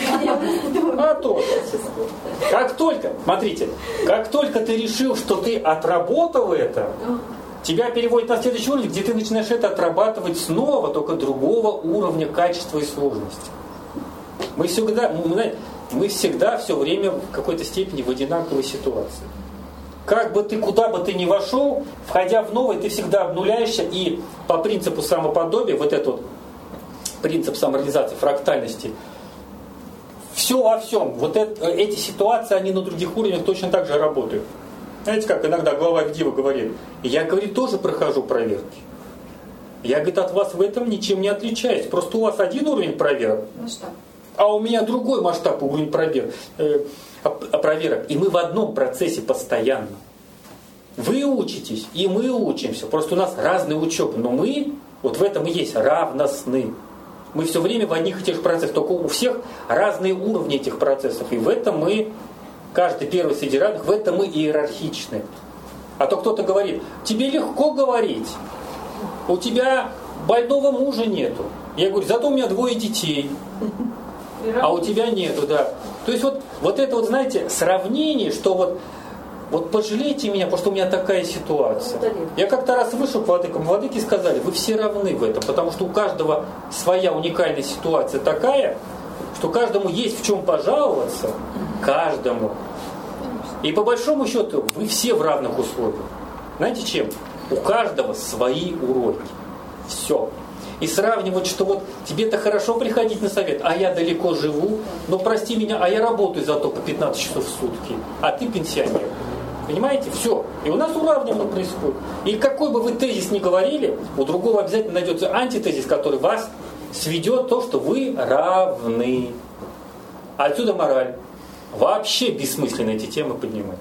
Как только ты решил, что ты отработал это, тебя переводят на следующий уровень, где ты начинаешь это отрабатывать снова, только другого уровня качества и сложности. Мы всегда все время в какой-то степени в одинаковой ситуации. Как бы ты, куда бы ты ни вошел, входя в новое, ты всегда обнуляешься, и по принципу самоподобия, вот этот принцип самореализации, фрактальности, все во всем, эти ситуации, они на других уровнях точно так же работают. Знаете, как иногда глава Авдеева говорит, я, говорит, тоже прохожу проверки. Я, говорит, от вас в этом ничем не отличаюсь. Просто у вас один уровень проверок, а у меня другой масштаб уровень проверок. И мы в одном процессе постоянно. Вы учитесь, и мы учимся. Просто у нас разные учебы, но мы вот в этом и есть равностны. Мы все время в одних и тех же процессах, только у всех разные уровни этих процессов. И в этом мы, каждый первый среди равных, в этом мы иерархичны. А то кто-то говорит, тебе легко говорить, у тебя больного мужа нету. Я говорю, зато у меня 2 детей, а у тебя нету, да. То есть вот это вот, знаете, сравнение, что вот пожалейте меня, потому что у меня такая ситуация. Я как-то раз вышел к владыкам, владыки сказали, вы все равны в этом, потому что у каждого своя уникальная ситуация такая, что каждому есть в чем пожаловаться, каждому. И по большому счету вы все в равных условиях. Знаете чем? У каждого свои уроки. Все. И сравнивать, что вот тебе-то хорошо приходить на совет, а я далеко живу, но прости меня, а я работаю зато по 15 часов в сутки, а ты пенсионер. Понимаете? Все. И у нас уравнивание происходит. И какой бы вы тезис ни говорили, у другого обязательно найдется антитезис, который вас сведет то, что вы равны. Отсюда мораль. Вообще бессмысленно эти темы поднимать.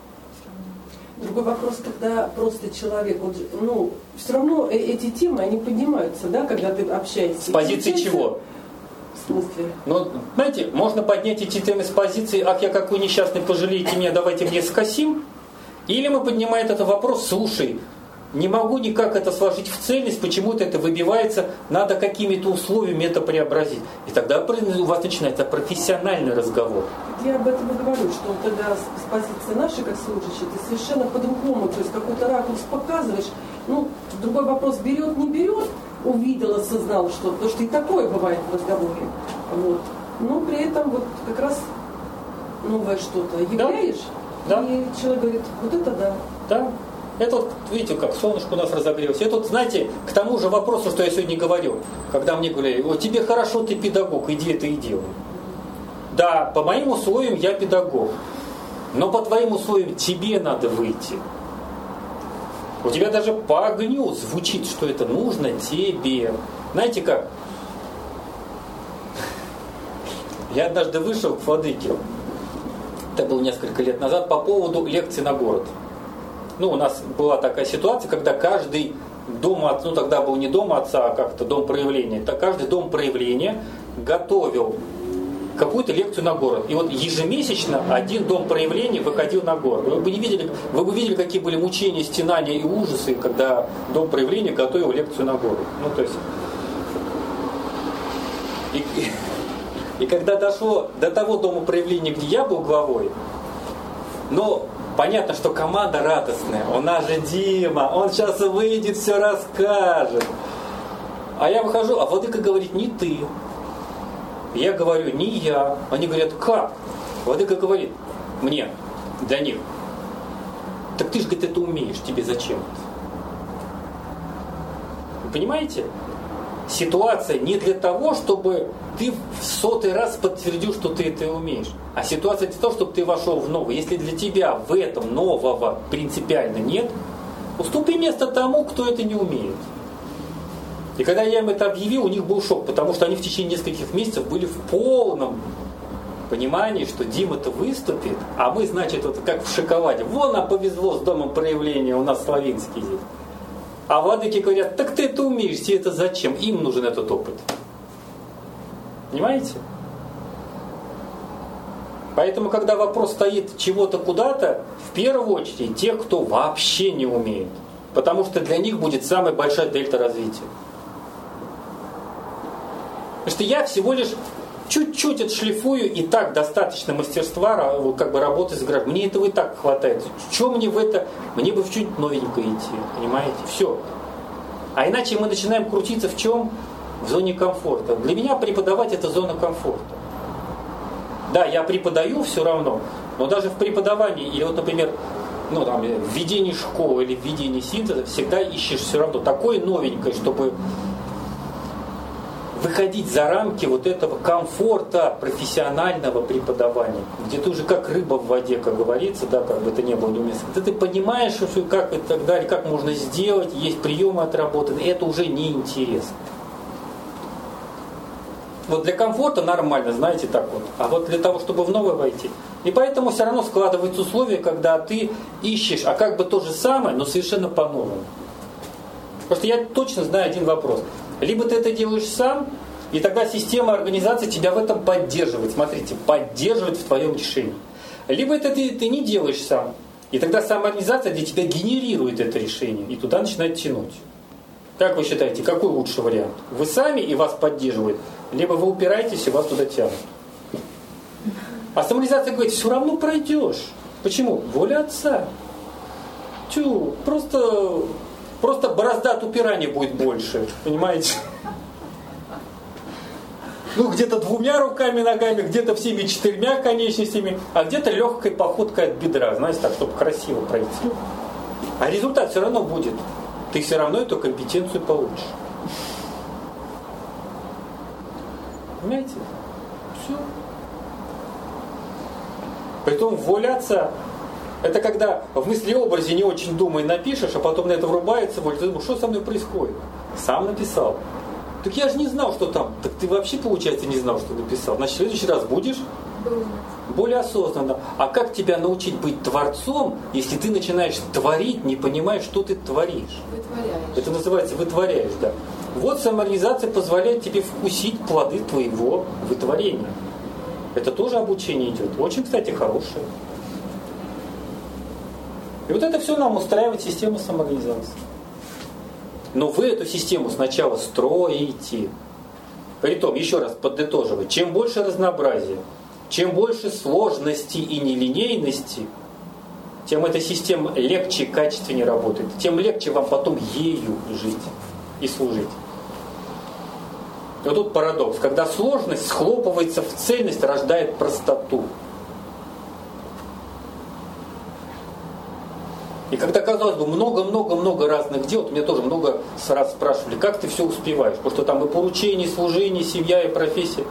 Другой вопрос, когда просто человек, все равно эти темы, они поднимаются, да, когда ты общаешься. С позиции чего? В смысле? Знаете, можно поднять эти темы с позиции, ах, я какой несчастный, пожалейте меня, давайте мне скосим. Или мы поднимаем этот вопрос, слушай, не могу никак это сложить в цельность, почему-то это выбивается, надо какими-то условиями это преобразить. И тогда у вас начинается профессиональный разговор. Я об этом и говорю, что тогда с позиции нашей, как служащей, ты совершенно по-другому, то есть какой-то ракурс показываешь. Другой вопрос, берет, не берет, увидел, осознал что-то, потому что и такое бывает в разговоре. Но при этом как раз новое что-то являешь, да. И человек говорит, вот это да. Да. Это видите, как солнышко у нас разогрелось. Это знаете, к тому же вопросу, что я сегодня говорил, когда мне говорили, тебе хорошо, ты педагог, иди это и делай. Да, по моим условиям я педагог, но по твоим условиям тебе надо выйти. У тебя даже по огню звучит, что это нужно тебе. Знаете как? Я однажды вышел к владыке, это было несколько лет назад, по поводу лекции на город. У нас была такая ситуация, когда каждый дом, тогда был не дом отца, а как-то дом проявления, каждый дом проявления готовил какую-то лекцию на город. И ежемесячно один дом проявлений выходил на город. Вы бы видели, какие были мучения, стенания и ужасы, когда дом проявления готовил лекцию на город. И когда дошло до того дома проявления, где я был главой, понятно, что команда радостная. У нас же Дима, он сейчас выйдет, все расскажет. А я выхожу, а владыка говорит, не ты. Я говорю, не я. Они говорят, как? Владыка говорит мне, для них, так ты же, говорит, это умеешь, тебе зачем это? Вы понимаете? Ситуация не для того, чтобы ты в 100-й раз подтвердил, что ты это умеешь. А ситуация для того, чтобы ты вошел в новое. Если для тебя в этом нового принципиально нет, уступи место тому, кто это не умеет. И когда я им это объявил, у них был шок, потому что они в течение нескольких месяцев были в полном понимании, что Дима-то выступит, а мы, значит, как в шоколаде. Вон нам повезло с домом проявления, у нас славянский здесь. А владыки говорят, так ты это умеешь, тебе это зачем? Им нужен этот опыт. Понимаете? Поэтому, когда вопрос стоит чего-то куда-то, в первую очередь тех, кто вообще не умеет. Потому что для них будет самая большая дельта развития. Потому что я всего лишь чуть-чуть отшлифую, и так достаточно мастерства работать с гражданами. Мне этого и так хватает. Что мне в это? Мне бы в чуть новенькое идти. Понимаете? Все. А иначе мы начинаем крутиться в чем? В зоне комфорта. Для меня преподавать это зона комфорта. Да, я преподаю все равно, но даже в преподавании, или например, в ведении школы или в ведении синтеза всегда ищешь все равно такое новенькое, чтобы выходить за рамки этого комфорта профессионального преподавания, где ты уже как рыба в воде, как говорится, да, как бы это не было неуместно. Ты понимаешь, как и так далее, как можно сделать, есть приемы отработаны, это уже неинтересно. Для комфорта нормально, знаете, так вот. А для того, чтобы в новое войти. И поэтому все равно складываются условия, когда ты ищешь, а как бы то же самое, но совершенно по-новому. Потому что я точно знаю один вопрос. Либо ты это делаешь сам, и тогда система организации тебя в этом поддерживает. Смотрите, поддерживает в твоем решении. Либо это ты не делаешь сам, И тогда самоорганизация для тебя генерирует это решение, и туда начинает тянуть. Как вы считаете, какой лучший вариант? Вы сами и вас поддерживают, либо вы упираетесь и вас туда тянут? А самореализация говорит, все равно пройдешь. Почему? Воля Отца. Просто борозда от упирания будет больше, понимаете? Ну, где-то 2 руками, ногами, где-то всеми 4 конечностями, а где-то легкой походкой от бедра, знаете, так, чтобы красиво пройти. А результат все равно будет. Ты все равно эту компетенцию получишь. Понимаете? Все. Притом воля Отца. Это когда в мыслеобразе не очень думай напишешь, а потом на это врубается воля. Ты думаешь, что со мной происходит? Сам написал. Так я же не знал, что там. Так ты вообще, получается, не знал, что написал. Значит, в следующий раз будешь более осознанно. А как тебя научить быть творцом, если ты начинаешь творить, не понимая, что ты творишь? Вытворяешь. Это называется вытворяешь, да. Вот самореализация позволяет тебе вкусить плоды твоего вытворения. Это тоже обучение идет. Очень, кстати, хорошее. И вот это все нам устраивает система самоорганизации. Но вы эту систему сначала строите. Притом, еще раз подытоживая, чем больше разнообразия, чем больше сложности и нелинейности, тем эта система легче и качественнее работает, тем легче вам потом ею жить и служить. И вот тут парадокс. Когда сложность схлопывается в цельность, рождает простоту. И когда, казалось бы, много-много-много разных дел, меня тоже много раз спрашивали, как ты все успеваешь? Потому что там и поручения, и служение, семья, и профессия.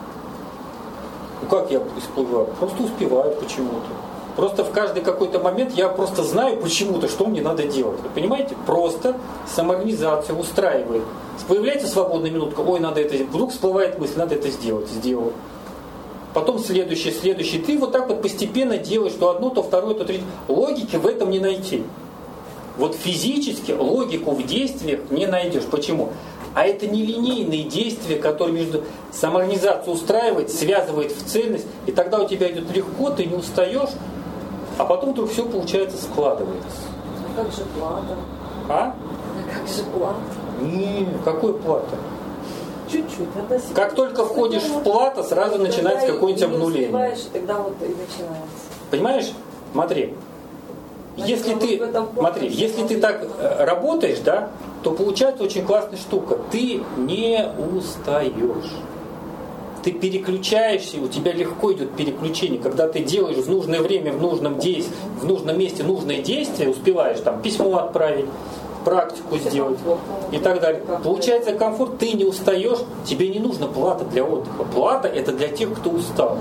Ну как я успеваю? Просто успеваю почему-то. Просто в каждый какой-то момент я просто знаю почему-то, что мне надо делать. Вы понимаете? Просто самоорганизация устраивает. Появляется свободная минутка, ой, надо это сделать. Вдруг всплывает мысль, надо это сделать. Сделал. Потом следующий. Ты вот так вот постепенно делаешь то одно, то второе, то третье. Логики в этом не найти. Вот физически логику в действиях не найдешь. Почему? А это нелинейные действия, которые между самоорганизацией устраивает, связывает в цельность, и тогда у тебя идет легко, ты не устаешь, а потом вдруг все, получается, складывается. А как же плата? А? Как же плата? Не, какой плата? Чуть-чуть. Относительно. Как только входишь в плата, сразу начинается какое-нибудь обнуление. Успеваешь, и тогда вот и начинается. Понимаешь? Смотри. Значит, Если ты так работаешь, да, то получается очень классная штука. Ты не устаешь. Ты переключаешься, у тебя легко идет переключение. Когда ты делаешь в нужное время, в нужном месте нужное действие, успеваешь там письмо отправить, практику сделать и так далее. Получается комфорт, ты не устаешь, тебе не нужна плата для отдыха. Плата это для тех, кто устал.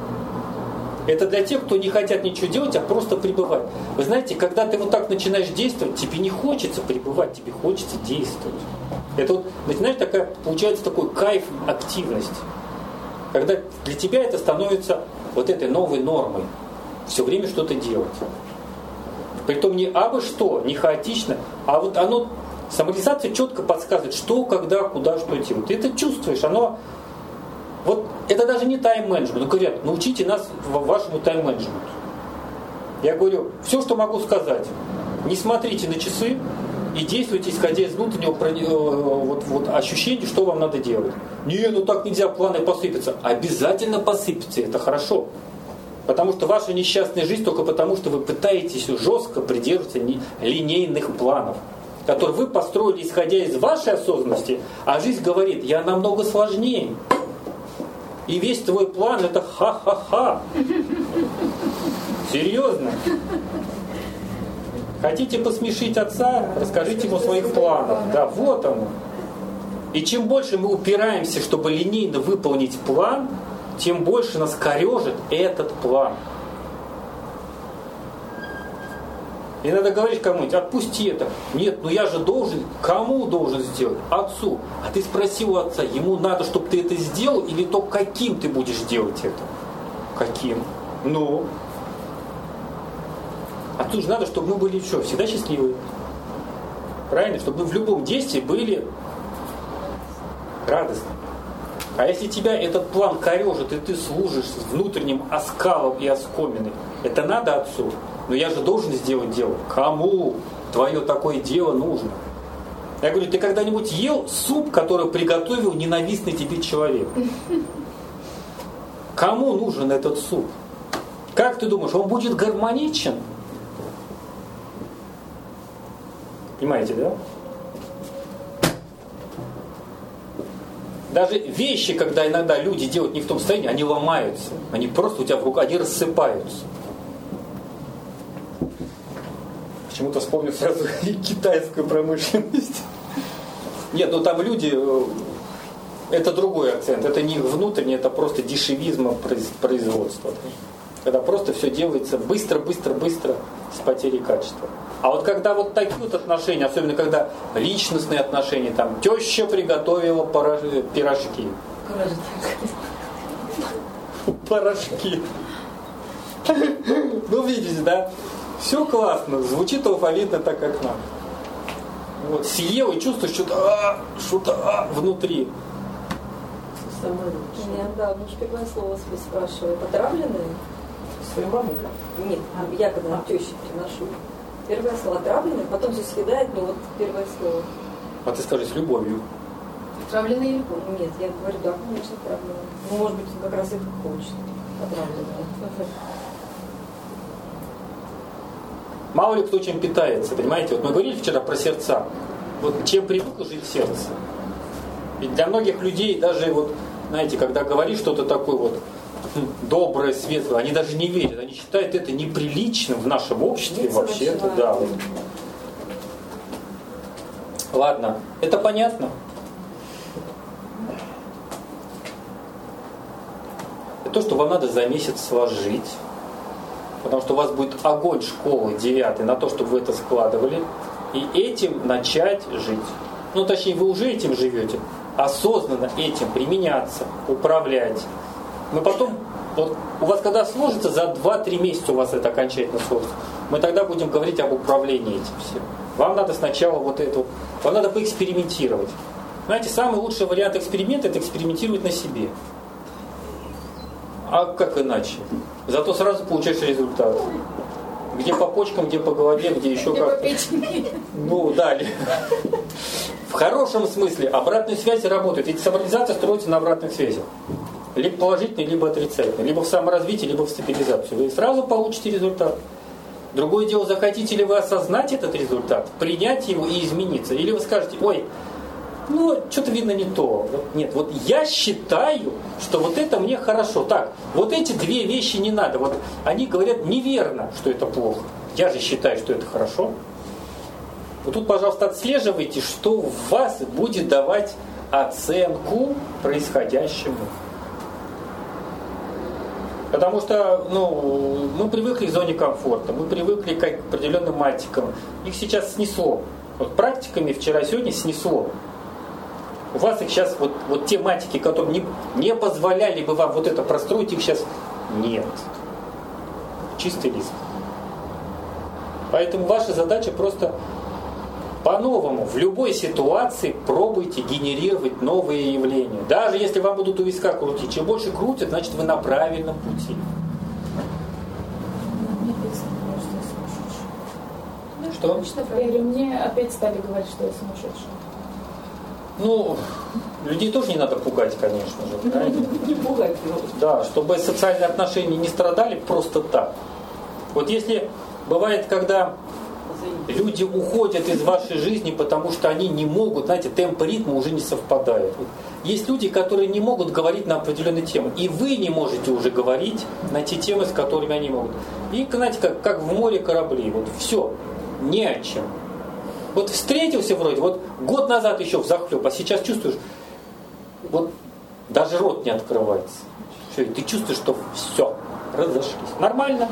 Это для тех, кто не хотят ничего делать, а просто пребывать. Вы знаете, когда ты вот так начинаешь действовать, тебе не хочется пребывать, тебе хочется действовать. Это вот, знаешь, такая, получается такой кайф активности. Когда для тебя это становится вот этой новой нормой. Все время что-то делать. Притом не абы что, не хаотично, а вот оно, самореализация четко подсказывает, что, когда, куда, что делать. Ты это чувствуешь, оно... Вот это даже не тайм-менеджмент. Ну, говорят, научите нас вашему тайм-менеджменту. Я говорю, все, что могу сказать, не смотрите на часы и действуйте, исходя из внутреннего ощущения, что вам надо делать. Не, ну так нельзя, планы посыпятся. Обязательно посыпятся, это хорошо. Потому что ваша несчастная жизнь только потому, что вы пытаетесь жестко придерживаться линейных планов, которые вы построили, исходя из вашей осознанности, а жизнь говорит, я намного сложнее. И весь твой план это ха-ха-ха. Серьезно. Хотите посмешить отца? Расскажите ему о своих планах. Да, вот оно. И чем больше мы упираемся, чтобы линейно выполнить план, тем больше нас корежит этот план. И надо говорить кому-нибудь, отпусти это. Нет, ну я же должен. Кому должен сделать? Отцу. А ты спросил у отца, ему надо, чтобы ты это сделал, или то, каким ты будешь делать это? Каким? Ну. Отцу же надо, чтобы мы были что, всегда счастливы. Правильно? Чтобы мы в любом действии были радостны. А если тебя этот план корежит, и ты служишь с внутренним оскалом и оскоминой, это надо отцу? Но я же должен сделать дело. Кому твое такое дело нужно? Я говорю, ты когда-нибудь ел суп, который приготовил ненавистный тебе человек? Кому нужен этот суп? Как ты думаешь, он будет гармоничен? Понимаете, да? Даже вещи, когда иногда люди делают не в том состоянии, они ломаются. Они просто у тебя в руках, они рассыпаются. Почему-то вспомнил сразу и китайскую промышленность. Нет, ну там люди, это другой акцент. Это не внутренний, это просто дешевизм производства. Когда просто все делается быстро, с потерей качества. А вот когда вот такие вот отношения, особенно когда личностные отношения, там теща приготовила пирожки. Порошки. Ну видите, да? Все классно, звучит алфавитно так, как надо. Вот, съел и чувствуешь что-то внутри. Меня, да, муж первое слово спрашивает. Отравленные? Свою маму? Нет, я когда тещу приношу. Первое слово отравленные, потом все съедает, но вот первое слово. А ты скажи, с любовью. Отравленные или любовь? Нет, я говорю, да, конечно, отравленные. Ну, может быть, он как раз это хочет. Отравленные. Мало ли кто чем питается, понимаете? Вот мы говорили вчера про сердца. Вот чем привыкло жить сердце. Ведь для многих людей даже вот, знаете, когда говоришь что-то такое вот доброе, светлое, они даже не верят, они считают это неприличным в нашем обществе вообще-то, да. Вот. Ладно, это понятно. Это то, что вам надо за месяц сложить. Потому что у вас будет огонь школы 9 на то, чтобы вы это складывали. И этим начать жить. Ну, точнее, вы уже этим живете. Осознанно этим применяться, управлять. Мы потом, вот у вас когда сложится, за 2-3 месяца у вас это окончательно сложится. Мы тогда будем говорить об управлении этим всем. Вам надо сначала вот это, вам надо поэкспериментировать. Знаете, самый лучший вариант эксперимента – это экспериментировать на себе. А как иначе? Зато сразу получаешь результат. Где по почкам, где по голове, где еще как. Ну, далее. В хорошем смысле обратная связь работает. Ведь самореализация строится на обратных связях. Либо положительной, либо отрицательной. Либо в саморазвитии, либо в стабилизацию. Вы сразу получите результат. Другое дело, захотите ли вы осознать этот результат, принять его и измениться. Или вы скажете, ой, ну, что-то видно не то. Нет, вот я считаю, что вот это мне хорошо. Так, вот эти две вещи не надо. Вот они говорят неверно, что это плохо. Я же считаю, что это хорошо. Вот тут, пожалуйста, отслеживайте, что в вас будет давать оценку происходящему. Потому что мы привыкли к зоне комфорта, мы привыкли к определенным мальчикам. Их сейчас снесло. Вот практиками вчера-сегодня снесло. У вас их сейчас, вот те матики, которые не позволяли бы вам вот это простроить, их сейчас нет. Чистый лист. Поэтому ваша задача просто по-новому, в любой ситуации пробуйте генерировать новые явления. Даже если вам будут у виска крутить. Чем больше крутят, значит вы на правильном пути. Что? Мне опять стали говорить, что я сумасшедшая. Ну, людей тоже не надо пугать, конечно же. Правильно? Не пугать. Да, чтобы социальные отношения не страдали просто так. Вот если бывает, когда люди уходят из вашей жизни, потому что они не могут, знаете, темп ритма уже не совпадает. Есть люди, которые не могут говорить на определенные темы. И вы не можете уже говорить на те темы, с которыми они могут. И, знаете, как в море корабли. Вот все, не о чем. Вот встретился вроде, вот год назад еще взахлеб, а сейчас чувствуешь, вот даже рот не открывается. Все, и ты чувствуешь, что все, разошлись. Нормально.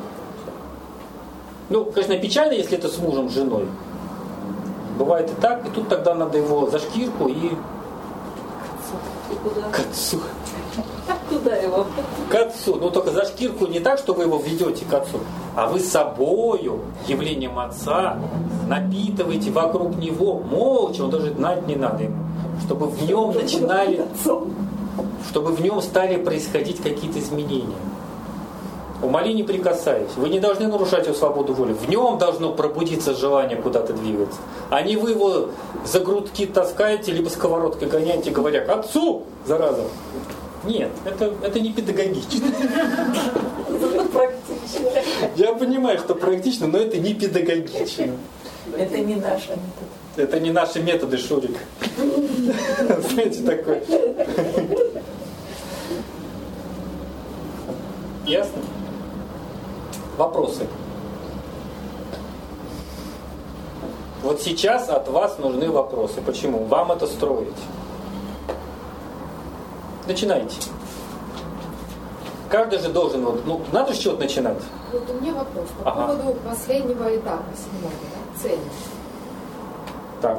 Ну, конечно, печально, если это с мужем, с женой. Бывает и так, и тут тогда надо его за шкирку и куда? К отцу. Куда его? К отцу. Ну, только за шкирку не так, что вы его ведете к отцу, а вы собою, явлением отца, напитываете вокруг него молча, он даже знать не надо ему, чтобы в нем начинали, чтобы в нем стали происходить какие-то изменения. умоли не прикасаясь. Вы не должны нарушать его свободу воли. В нем должно пробудиться желание куда-то двигаться. А не вы его за грудки таскаете, либо сковородкой гоняете, говоря: «Отцу!» зараза. Нет, это не педагогично. Я понимаю, что практично, но это не педагогично. Это не наши методы. Это не наши методы, Шурик. Знаете, такое. Ясно? Вопросы? Вот сейчас от вас нужны вопросы. Почему? Вам это строить. Начинайте. Каждый же должен, надо с чего-то начинать. Вот у меня вопрос по поводу последнего этапа, 7-го, да, цельности. Так.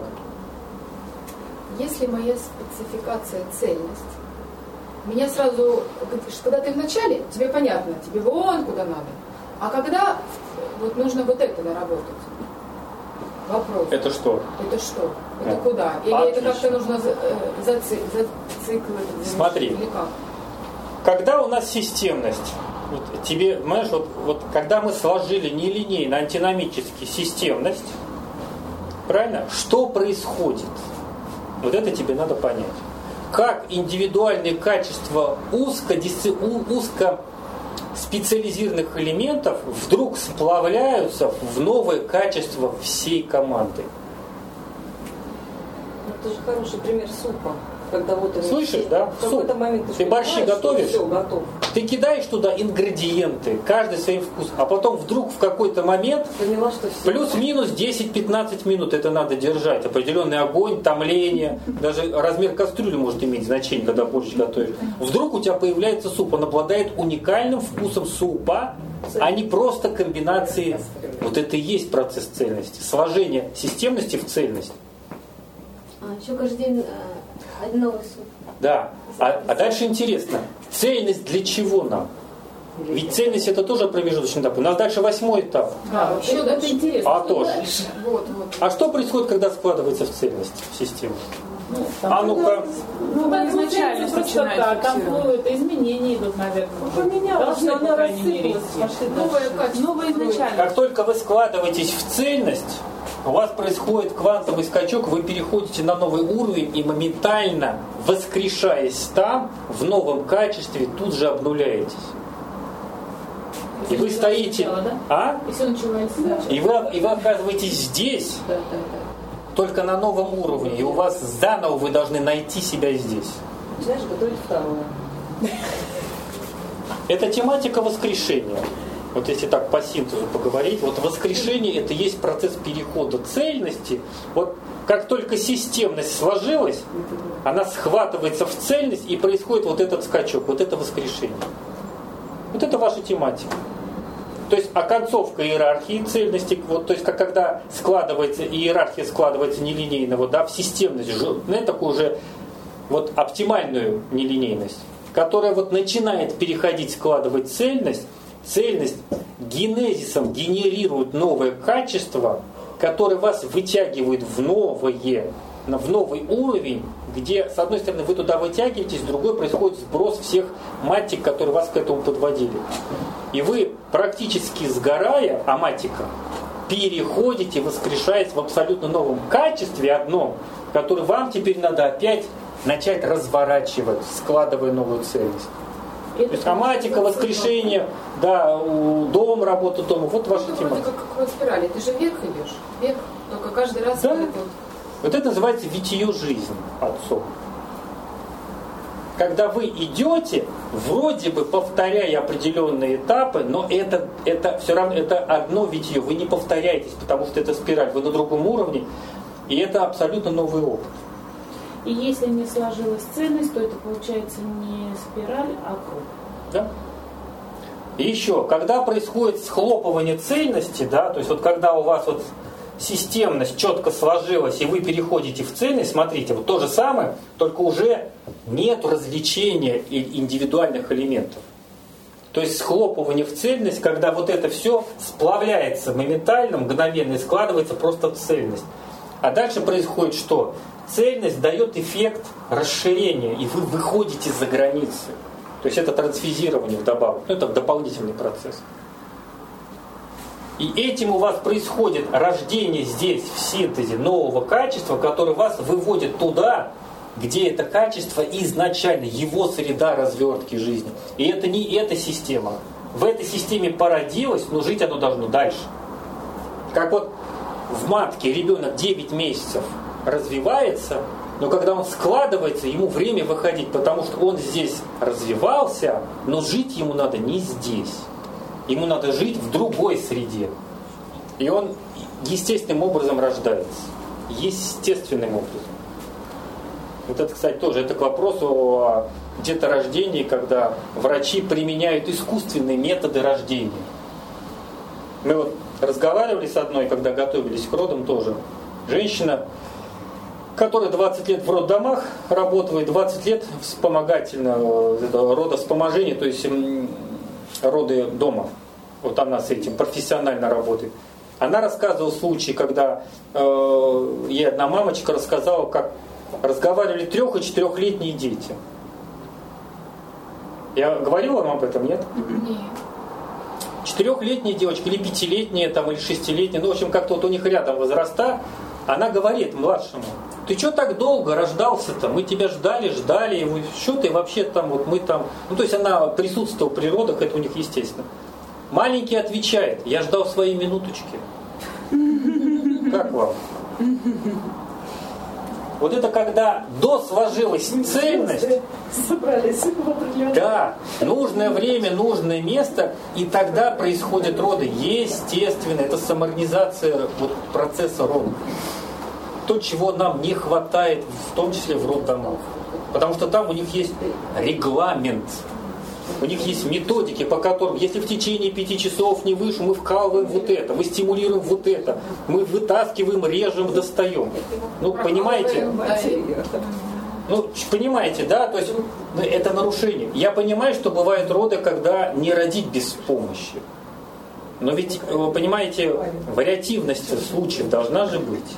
Если моя спецификация цельность, меня сразу, когда ты в начале, тебе понятно, тебе вон куда надо. А когда вот нужно вот это наработать? Вопрос. Это что? Это что? Это куда? Или Отлично. это как-то нужно зацикливать? Смотри. Или как? Когда у нас системность, вот тебе, понимаешь, вот когда мы сложили нелинейно, антиномически системность, правильно? Что происходит? Вот это тебе надо понять. Как индивидуальные качества узко специализированных элементов вдруг сплавляются в новое качество всей команды. Это же хороший пример супа. Когда вот слышишь, да? В какой-то момент ты борщи готовишь, все, готов. Ты кидаешь туда ингредиенты, каждый своим вкусом, а потом вдруг в какой-то момент поняла, что все плюс-минус 10-15 минут это надо держать. Определенный огонь, томление, даже размер кастрюли может иметь значение, когда борщ готовишь. Вдруг у тебя появляется суп, он обладает уникальным вкусом супа, а не просто комбинации. Вот это и есть процесс цельности, сложение системности в цельность. Еще каждый день один новый суп. Да. А дальше интересно. Цельность для чего нам? Ведь цельность это тоже промежуточный этап. У нас дальше 8-й этап. Да, вообще это интересно. А тоже. Вот. А что происходит, когда складывается в цельность, в систему? Ну-ка. Изначально просто так, там изменения идут, наверное. Поменялось, Должны, она по крайней мере, рассыпалась. идти. Новое качество. Новое изначально. Как только вы складываетесь в цельность, у вас происходит квантовый скачок, вы переходите на новый уровень и моментально, воскрешаясь там, в новом качестве, тут же обнуляетесь. И вы стоите... И все начинается. И вы оказываетесь здесь, только на новом уровне. И у вас заново вы должны найти себя здесь. Начинаешь готовить второе. Это тематика воскрешения. Вот если так по синтезу поговорить, вот воскрешение это есть процесс перехода цельности. Вот как только системность сложилась, она схватывается в цельность и происходит вот этот скачок, вот это воскрешение. Вот это ваша тематика. То есть оконцовка иерархии цельности, вот, то есть как когда складывается, иерархия складывается нелинейно, вот, да, в системность, знаете, такую уже вот оптимальную нелинейность, которая вот начинает переходить, складывать цельность генезисом генерирует новое качество, которое вас вытягивает в новый уровень, где, с одной стороны, вы туда вытягиваетесь, с другой происходит сброс всех матик, которые вас к этому подводили. И вы, практически сгорая, аматика, переходите, воскрешаясь в абсолютно новом качестве одном, которое вам теперь надо опять начать разворачивать, складывая новую цельность. То есть аматика, воскрешение, да, дом, работа дома, вот ваша тема. Как в спирали, ты же вверх идешь, вверх, только каждый раз да. Вот это называется витие жизни отцом. Когда вы идете, вроде бы повторяя определенные этапы, но это все равно это одно витие, вы не повторяетесь, потому что это спираль, вы на другом уровне, и это абсолютно новый опыт. И если не сложилась цельность, то это получается не спираль, а круг. Да? И еще, когда происходит схлопывание цельности, да, то есть вот когда у вас вот системность четко сложилась, и вы переходите в цельность, смотрите, вот то же самое, только уже нет развлечения индивидуальных элементов. То есть схлопывание в цельность, когда вот это все сплавляется моментально, мгновенно и складывается просто в цельность. А дальше происходит что? Цельность дает эффект расширения, и вы выходите за границы. То То есть это трансфизирование вдобавок. Ну, это дополнительный процесс. И этим у вас происходит рождение здесь, в синтезе, нового качества, которое вас выводит туда, где это качество изначально, его среда развертки жизни. И это не эта система. В этой системе породилось, но жить оно должно дальше. Как вот в матке ребенок 9 месяцев развивается, но когда он складывается, ему время выходить, потому что он здесь развивался, но жить ему надо не здесь. Ему надо жить в другой среде. И он естественным образом рождается. Естественным образом. Вот это, кстати, тоже это к вопросу о деторождении, когда врачи применяют искусственные методы рождения. Мы вот разговаривали с одной, когда готовились к родам тоже. Женщина, которая 20 лет в роддомах работает, 20 лет вспомогательно, родовспоможение, то есть роды дома. Вот она с этим профессионально работает. Она рассказывала случай, когда ей одна мамочка рассказала, как разговаривали 3- и 4-летние дети. Я говорил вам об этом, нет? Нет. 4-летняя девочка, или 5-летняя, там, или 6-летняя, ну, в общем, как-то вот у них рядом возраста, она говорит младшему: ты что так долго рождался-то? Мы тебя ждали, и что ты вообще там, вот мы там... Ну, то есть она присутствовала при родах, это у них естественно. Маленький отвечает: я ждал свои минуточки. Как вам? Вот это когда сложилась цельность, собрались в определенном... да, нужное время, нужное место, и тогда происходят роды. Естественно, это самоорганизация вот процесса рода. То, чего нам не хватает, в том числе в роддомах. Потому что там у них есть регламент. У них есть методики, по которым, если в течение 5 часов не выше, мы вкалываем вот это, мы стимулируем вот это, мы вытаскиваем, режем, достаем. Ну, понимаете? Ну, понимаете, да? То есть это нарушение. Я понимаю, что бывают роды, когда не родить без помощи. Но ведь, вы понимаете, вариативность случаев должна же быть.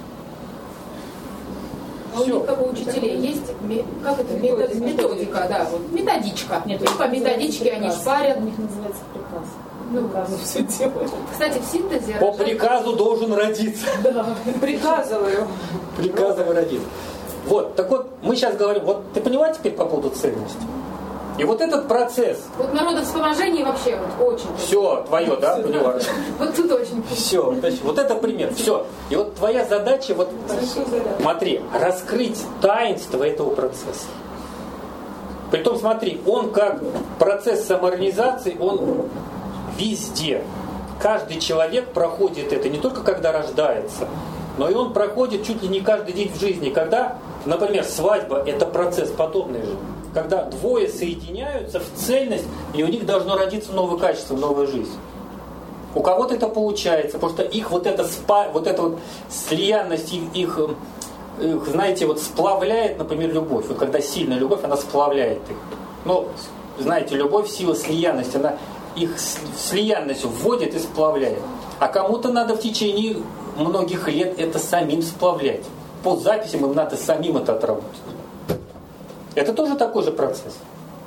А у них, как у учителей, есть как это, методика, да, вот, методичка. Нет, и по методичке они шпарят. У них называется приказ. Ну, все делают. кстати, в синтезе... По приказу должен родиться. Да, Приказываю. Приказывай родиться. Вот, так вот, мы сейчас говорим, вот ты понимаешь теперь по поводу цельности? И вот этот процесс... Вот народовспоможение вообще вот очень... Все, твое, да, понимаешь? Вот тут очень... Все, вот это пример. Все. И вот твоя задача, вот смотри, раскрыть таинство этого процесса. Притом, смотри, он как процесс самоорганизации, он везде. Каждый человек проходит это не только когда рождается, но и он проходит чуть ли не каждый день в жизни. Когда, например, свадьба – это процесс подобный же. Когда двое соединяются в цельность, и у них должно родиться новое качество, новая жизнь. У кого-то это получается, потому что их вот эта вот слиянность их, знаете, вот сплавляет, например, любовь. Вот когда сильная любовь, она сплавляет их. Но, знаете, любовь, сила слиянности, она их слиянность вводит и сплавляет. А кому-то надо в течение многих лет это самим сплавлять. По записям им надо самим это отработать. Это тоже такой же процесс.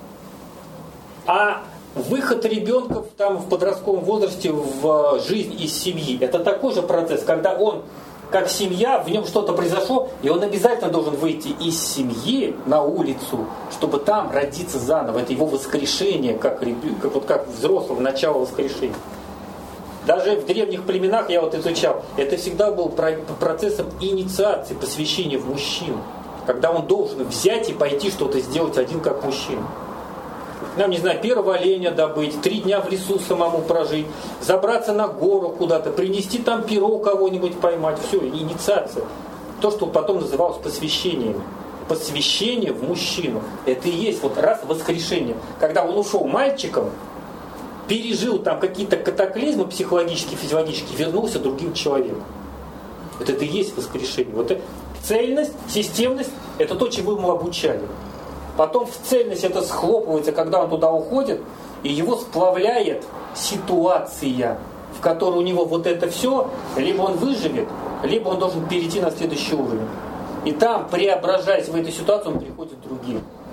А выход ребенка там, в подростковом возрасте в жизнь из семьи, это такой же процесс, когда он, как семья, в нем что-то произошло, и он обязательно должен выйти из семьи на улицу, чтобы там родиться заново. Это его воскрешение, как взрослого, начало воскрешения. Даже в древних племенах, я вот изучал, это всегда был процессом инициации, посвящения в мужчину. Когда он должен взять и пойти что-то сделать один как мужчина. Нам, не знаю, первого оленя добыть, 3 дня в лесу самому прожить, забраться на гору куда-то, принести там перо кого-нибудь поймать. Все, инициация. То, что потом называлось посвящением. Посвящение в мужчину. Это и есть вот раз воскрешение. Когда он ушел мальчиком, пережил там какие-то катаклизмы психологические, физиологические, вернулся другим человеком. Вот это и есть воскрешение. Вот это цельность, системность – это то, чему ему обучали. Потом в цельность это схлопывается, когда он туда уходит, и его сплавляет ситуация, в которой у него вот это все, либо он выживет, либо он должен перейти на следующий уровень. И там, преображаясь в этой ситуации, он приходит к другим.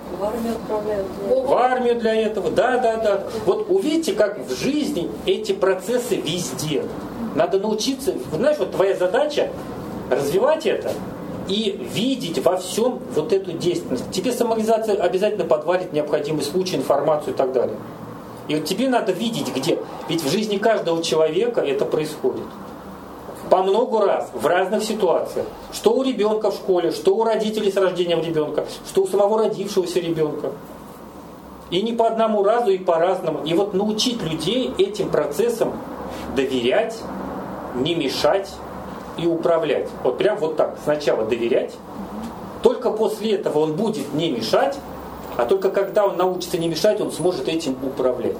В армию отправляют. В армию для этого, да. Вот увидите, как в жизни эти процессы везде. Надо научиться, знаешь, вот твоя задача развивать это и видеть во всем вот эту действенность. Тебе самореализация обязательно подвалит необходимый случай, информацию и так далее. И вот тебе надо видеть, где. Ведь в жизни каждого человека это происходит. По много раз, в разных ситуациях. Что у ребенка в школе, что у родителей с рождением ребенка, что у самого родившегося ребенка. И не по одному разу, и по-разному. И вот научить людей этим процессам доверять, не мешать и управлять. Вот прям вот так. Сначала доверять, только после этого он будет не мешать, а только когда он научится не мешать, он сможет этим управлять.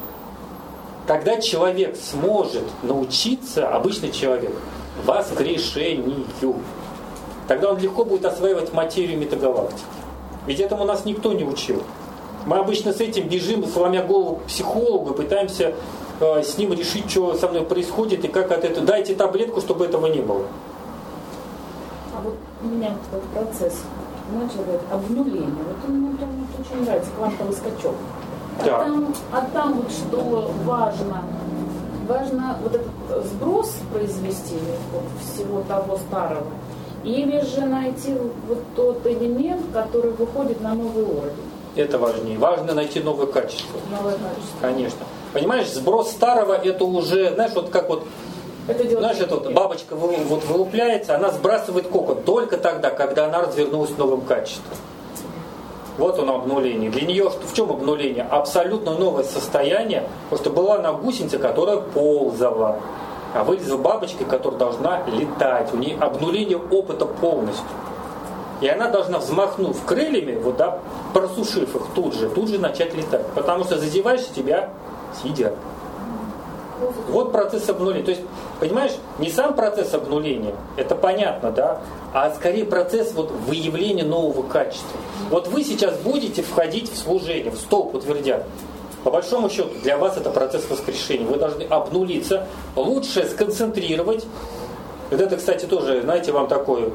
Тогда человек сможет научиться, обычный человек, воскрешению. Тогда он легко будет осваивать материю метагалактики. Ведь этому нас никто не учил. Мы обычно с этим бежим, сломя голову к психологу, пытаемся с ним решить, что со мной происходит и как от этого. Дайте таблетку, чтобы этого не было. А вот у меня вот этот процесс, начал говорить, обнуление. Вот у меня прям очень нравится квантовый скачок. Да. А там вот что важно? Важно вот этот сброс произвести вот, всего того старого, или же найти вот тот элемент, который выходит на новый уровень. Это важнее. Важно найти новое качество. Новое качество. Конечно. Понимаешь, сброс старого это уже, знаешь, вот как вот, знаешь, это вот бабочка вот вылупляется, она сбрасывает кокон только тогда, когда она развернулась новым качеством. Вот оно обнуление. Для нее в чем обнуление? Абсолютно новое состояние, потому что была она гусеница, которая ползала, а вылезла бабочка, которая должна летать. У нее обнуление опыта полностью. И она должна, взмахнув крыльями, вот, да, просушив их тут же начать летать. Потому что задеваешь, тебя съедят. Вот процесс обнуления. То есть, понимаешь, не сам процесс обнуления, это понятно, да, а скорее процесс вот выявления нового качества. Вот вы сейчас будете входить в служение, в столб утвердят. По большому счету, для вас это процесс воскрешения. Вы должны обнулиться, лучше сконцентрировать. Вот это, кстати, тоже, знаете, вам такое...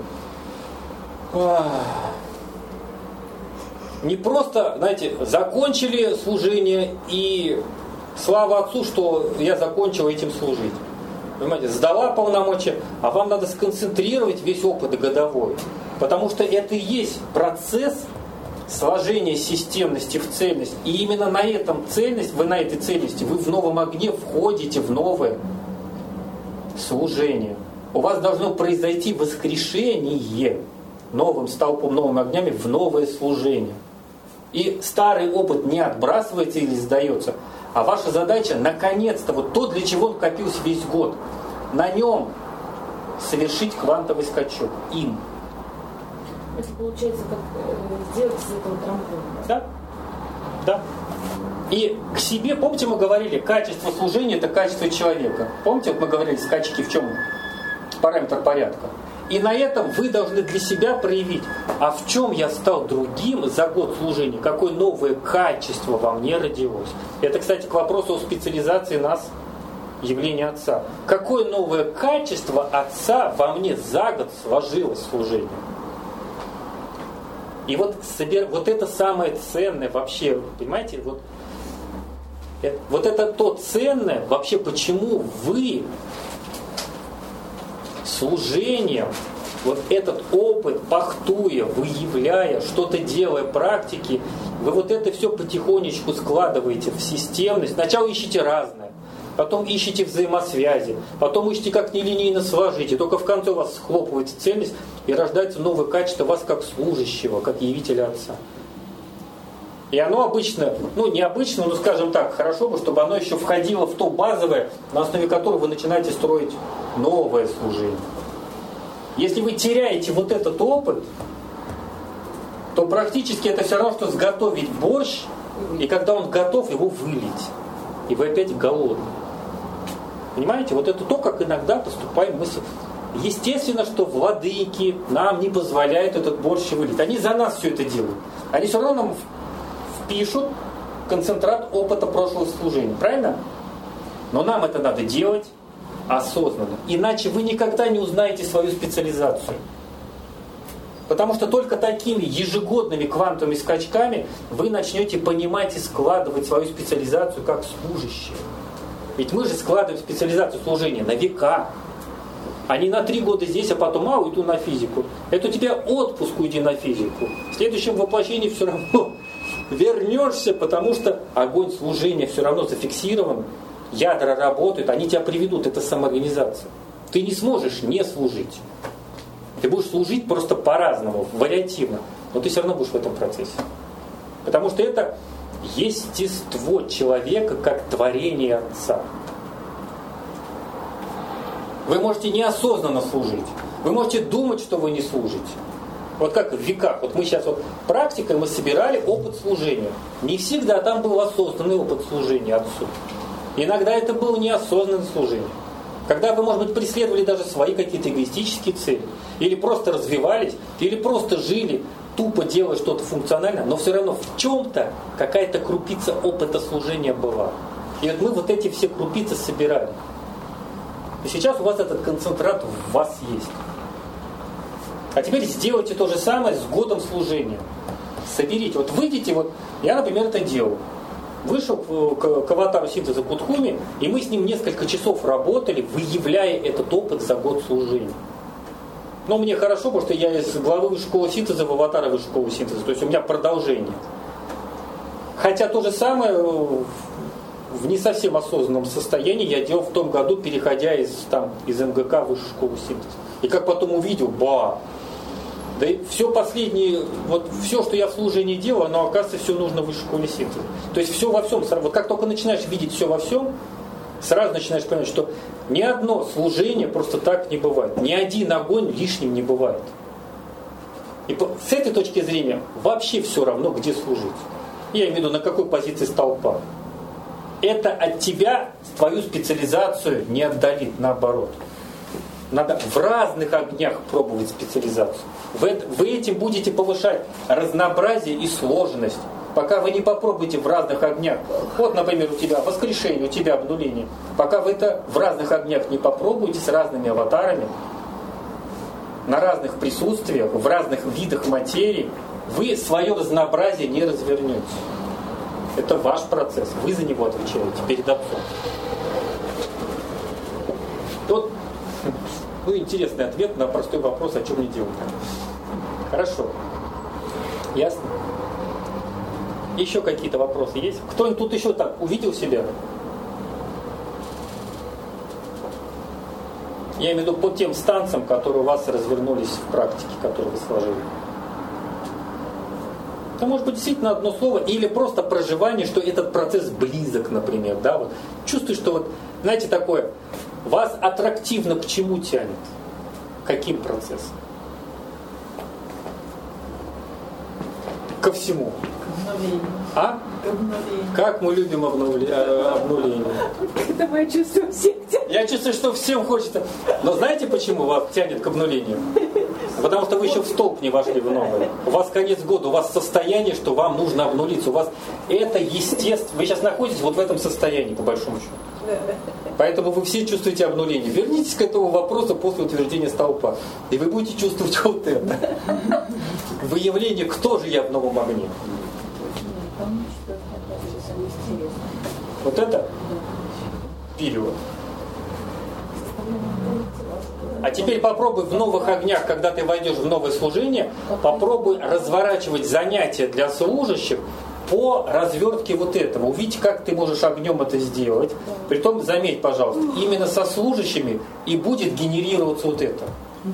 Не просто, знаете, закончили служение и слава Отцу, что я закончил этим служить. Понимаете, сдала полномочия, а вам надо сконцентрировать весь опыт годовой. Потому что это и есть процесс сложения системности в цельность. И именно на этом цельность, вы на этой цельности, вы в новом огне входите в новое служение. У вас должно произойти воскрешение новым столпом, новыми огнями в новое служение. И старый опыт не отбрасывается или сдается, а ваша задача, наконец-то, вот то, для чего он копился весь год, на нем совершить квантовый скачок. Им. Это получается, как сделать из этого трамплина. Да? Да. И к себе, помните, мы говорили, качество служения – это качество человека. Помните, вот мы говорили, скачки в чем? Параметр порядка. И на этом вы должны для себя проявить, а в чем я стал другим за год служения, какое новое качество во мне родилось. Это, кстати, к вопросу о специализации нас, явления Отца. Какое новое качество Отца во мне за год сложилось в служении. И вот это самое ценное вообще, понимаете, вот это то ценное, вообще почему вы служением, вот этот опыт, пахтуя, выявляя, что-то делая, практики, вы вот это все потихонечку складываете в системность. Сначала ищите разное, потом ищите взаимосвязи, потом ищите, как нелинейно сложить, и только в конце у вас схлопывается цельность, и рождается новое качество вас как служащего, как явителя Отца. И оно обычно, необычно, но скажем так, хорошо бы, чтобы оно еще входило в то базовое, на основе которого вы начинаете строить новое служение. Если вы теряете вот этот опыт, то практически это все равно, что сготовить борщ, и когда он готов, его вылить. И вы опять голодны. Понимаете? Вот это то, как иногда поступаем мы. Естественно, что владыки нам не позволяют этот борщ вылить. Они за нас все это делают. Они все равно нам впишут концентрат опыта прошлого служения. Правильно? Но нам это надо делать осознанно. Иначе вы никогда не узнаете свою специализацию. Потому что только такими ежегодными квантовыми скачками вы начнете понимать и складывать свою специализацию как служащие. Ведь мы же складываем специализацию служения на века. А не на 3 года здесь, а потом уйду на физику. Это у тебя отпуск, уйди на физику. В следующем воплощении все равно вернешься, потому что огонь служения все равно зафиксирован. Ядра работают, они тебя приведут, это самоорганизация. Ты не сможешь не служить. Ты будешь служить просто по-разному, вариативно. Но ты все равно будешь в этом процессе. Потому что это естество человека как творение Отца. Вы можете неосознанно служить. Вы можете думать, что вы не служите. Вот как в веках. Вот мы сейчас практикой мы собирали опыт служения. Не всегда там был осознанный опыт служения Отцу. Иногда это было неосознанное служение. Когда вы, может быть, преследовали даже свои какие-то эгоистические цели. Или просто развивались, или просто жили, тупо делая что-то функциональное, но все равно в чем-то какая-то крупица опыта служения была. И вот мы вот эти все крупицы собирали. И сейчас у вас этот концентрат в вас есть. А теперь сделайте то же самое с годом служения. Соберите. Вот выйдите, вот я, например, это делал. Вышел к аватару синтеза Будхуми, и мы с ним несколько часов работали, выявляя этот опыт за год служения. Но мне хорошо, потому что я из главы высшей школы синтеза в аватара высшей школы синтеза. То есть у меня продолжение. Хотя то же самое в не совсем осознанном состоянии я делал в том году, переходя из МГК в высшую школу синтеза. И как потом увидел, да и все последнее, вот все, что я в служении делал, оно, оказывается, все нужно в высшей школе синтеза. То есть все во всем. Вот как только начинаешь видеть все во всем, сразу начинаешь понимать, что ни одно служение просто так не бывает. Ни один огонь лишним не бывает. И с этой точки зрения вообще все равно, где служить. Я имею в виду, на какой позиции столпа. Это от тебя твою специализацию не отдалит, наоборот. Надо в разных огнях пробовать специализацию. Вы этим будете повышать разнообразие и сложность, пока вы не попробуете в разных огнях. Вот, например, у тебя воскрешение, у тебя обнуление. Пока вы это в разных огнях не попробуете с разными аватарами, на разных присутствиях, в разных видах материи, вы свое разнообразие не развернете. Это ваш процесс, вы за него отвечаете перед Отцом. Вот, интересный ответ на простой вопрос, о чем мне делать. Хорошо. Ясно? Еще какие-то вопросы есть? Кто-нибудь тут еще так увидел себя? Я имею в виду по тем станциям, которые у вас развернулись в практике, которые вы сложили. Это может быть действительно одно слово, или просто проживание, что этот процесс близок, например. Да? Вот. Чувствуешь, что вот, знаете, такое, вас аттрактивно к чему тянет? Каким процессом? Ко всему. А? Как мы любим обнуление. Это мое чувство всех тянет. Я чувствую, что всем хочется. Но знаете, почему вас тянет к обнулению? Потому что вы еще в столб не вошли в новое. У вас конец года, у вас состояние, что вам нужно обнулиться. У вас это естественно. Вы сейчас находитесь вот в этом состоянии, по большому счету. Поэтому вы все чувствуете обнуление. Вернитесь к этому вопросу после утверждения столпа. И вы будете чувствовать вот это. Выявление, кто же я в новом огне. Вот это период. А теперь попробуй в новых огнях, когда ты войдешь в новое служение, попробуй разворачивать занятия для служащих по развертке вот этого. Увидите, как ты можешь огнем это сделать. Притом, заметь, пожалуйста, именно со служащими и будет генерироваться вот это.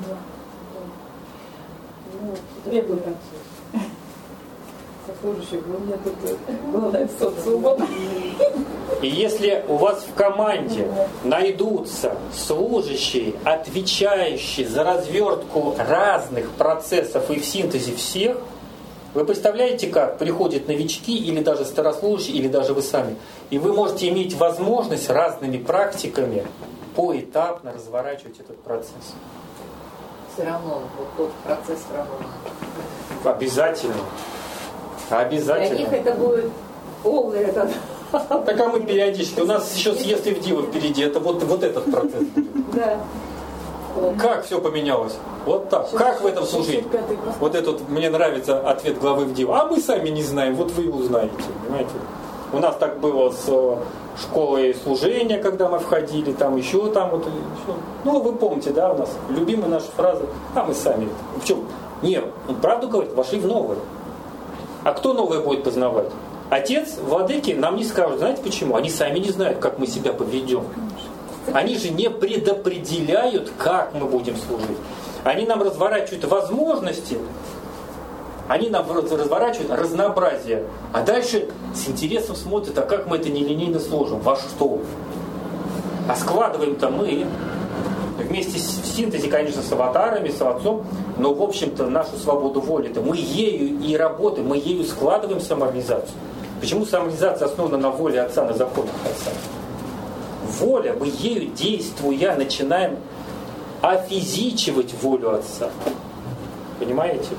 И если у вас в команде найдутся служащие, отвечающие за развертку разных процессов и в синтезе всех, вы представляете, как приходят новички или даже старослужащие, или даже вы сами, и вы можете иметь возможность разными практиками поэтапно разворачивать этот процесс. Все равно вот тот процесс работы. Обязательно. Обязательно. Для них это будет полный этот. Так а мы периодически. У нас еще съезд Ивдива впереди. Это вот этот процесс будет. Да. Как все поменялось? Вот так. Как в этом служить? Вот этот, мне нравится ответ главы ВДИВ. А мы сами не знаем, вот вы и узнаете. Понимаете? У нас так было с школой служения, когда мы входили, там еще там вот. Еще. Ну, вы помните, да, у нас любимая наша фраза, а мы сами. В чем? Нет, он правду говорит, вошли в новое. А кто новое будет познавать? Отец, владыки нам не скажут. Знаете почему? Они сами не знают, как мы себя поведем. Они же не предопределяют, как мы будем служить. Они нам разворачивают возможности, они нам разворачивают разнообразие. А дальше с интересом смотрят, а как мы это нелинейно сложим, во что? А складываем-то мы вместе в синтезе, конечно, с аватарами, с отцом, но, в общем-то, нашу свободу воли-то мы ею и работаем, мы ею складываем самоорганизацию. Почему самоорганизация основана на воле Отца, на законах Отца? Воля, мы ею, действуя, начинаем офизичивать волю Отца. Понимаете?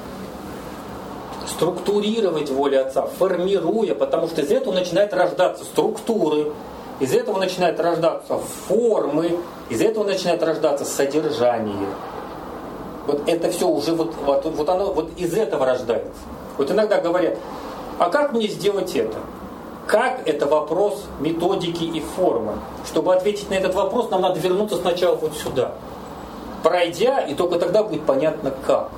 Структурировать волю Отца, формируя, потому что из этого начинают рождаться структуры, из этого начинают рождаться формы, из этого начинает рождаться содержание. Вот это все уже вот оно вот из этого рождается. Вот иногда говорят, а как мне сделать это? Как это вопрос методики и формы? Чтобы ответить на этот вопрос, нам надо вернуться сначала вот сюда. Пройдя, и только тогда будет понятно как.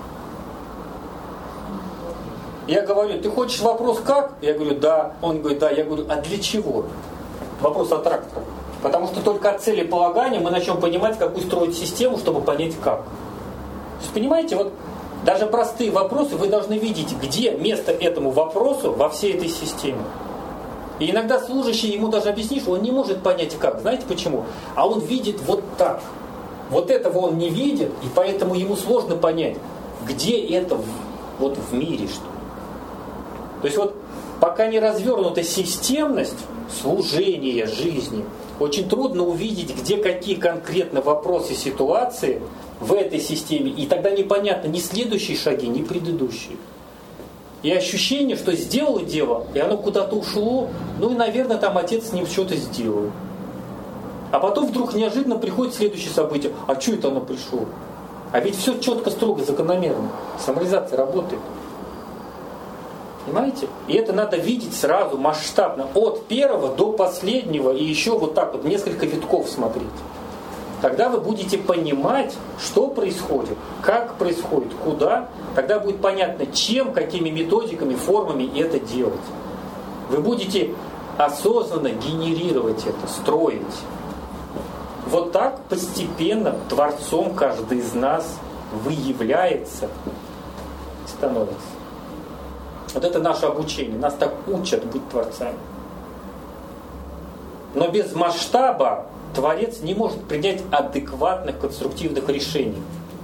Я говорю, ты хочешь вопрос как? Я говорю, да. Он говорит, да. Я говорю, а для чего? Вопрос от трактора. Потому что только от целеполагания мы начнем понимать, какую строить систему, чтобы понять как. То есть, понимаете, вот даже простые вопросы вы должны видеть, где место этому вопросу во всей этой системе. И иногда служащий ему даже объяснишь, он не может понять как. Знаете почему? А он видит вот так. Вот этого он не видит, и поэтому ему сложно понять, где это вот в мире что. То есть вот пока не развернута системность служения жизни, очень трудно увидеть, где какие конкретно вопросы, ситуации в этой системе. И тогда непонятно ни следующие шаги, ни предыдущие. И ощущение, что сделал дело, и оно куда-то ушло, ну и, наверное, там отец с ним что-то сделал. А потом вдруг неожиданно приходит следующее событие. А что это оно пришло? А ведь все четко, строго, закономерно. Самореализация работает. Понимаете? И это надо видеть сразу, масштабно. От первого до последнего и еще вот так вот несколько витков смотреть. Тогда вы будете понимать, что происходит, как происходит, куда. Тогда будет понятно, чем, какими методиками, формами это делать. Вы будете осознанно генерировать это, строить. Вот так постепенно Творцом каждый из нас выявляется и становится. Вот это наше обучение. Нас так учат быть Творцами. Но без масштаба Творец не может принять адекватных конструктивных решений.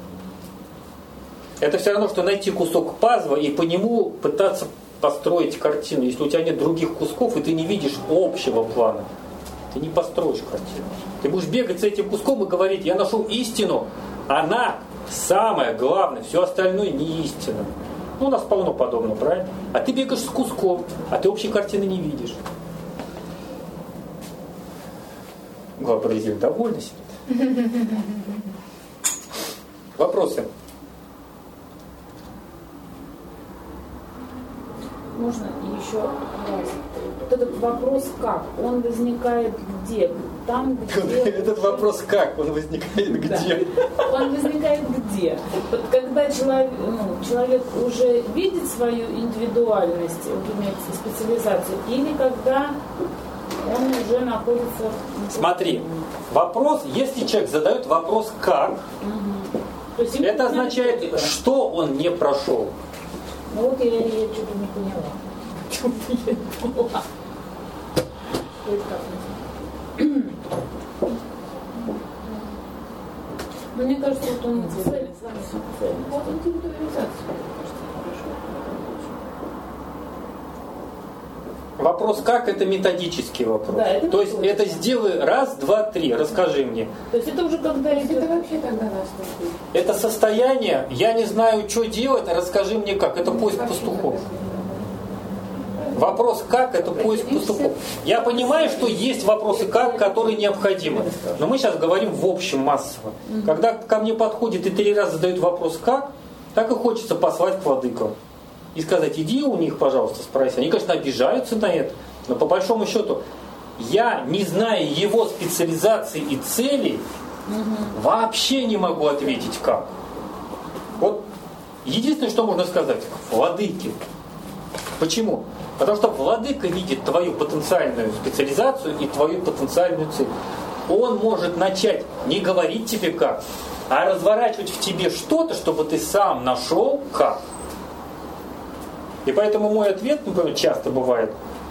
Это все равно, что найти кусок пазла и по нему пытаться построить картину. Если у тебя нет других кусков, и ты не видишь общего плана, ты не построишь картину. Ты будешь бегать с этим куском и говорить, я нашел истину, она самое главное, все остальное не истина. Ну, у нас полно подобного, правильно? А ты бегаешь с куском, а ты общей картины не видишь. Глава президента довольна сидит. Вопросы? Можно еще раз? Вот этот вопрос как? Он возникает где? Там, где... Этот вопрос как? Он возникает где? Он возникает где? Вот когда человек уже видит свою индивидуальность, специализацию, или когда он уже находится... Смотри, вопрос, если человек задает вопрос как, это означает, что он не прошел. Ну вот я что-то не поняла. Что-то я не поняла. Ну, мне кажется, что он цель. Вот индивидуализация. Вопрос как, это методический вопрос. Да, это то есть это сделай раз, два, три, расскажи мне. То есть это уже когда это вообще тогда наступит. Это состояние, я не знаю, что делать, расскажи мне как. Это поиск пастухов. Вопрос «как» — это поиск пастухов. Я понимаю, что есть вопросы «как», которые необходимы. Но мы сейчас говорим в общем массово. Когда ко мне подходит и 3 раза задают вопрос «как», так и хочется послать к владыкам. И сказать: иди у них, пожалуйста, спроси. Они, конечно, обижаются на это. Но по большому счету, я, не зная его специализации и целей, вообще не могу ответить «как». Вот единственное, что можно сказать: владыки. Почему? Потому что владыка видит твою потенциальную специализацию и твою потенциальную цель. Он может начать не говорить тебе как, а разворачивать в тебе что-то, чтобы ты сам нашел как. И поэтому мой ответ, например, часто бывает: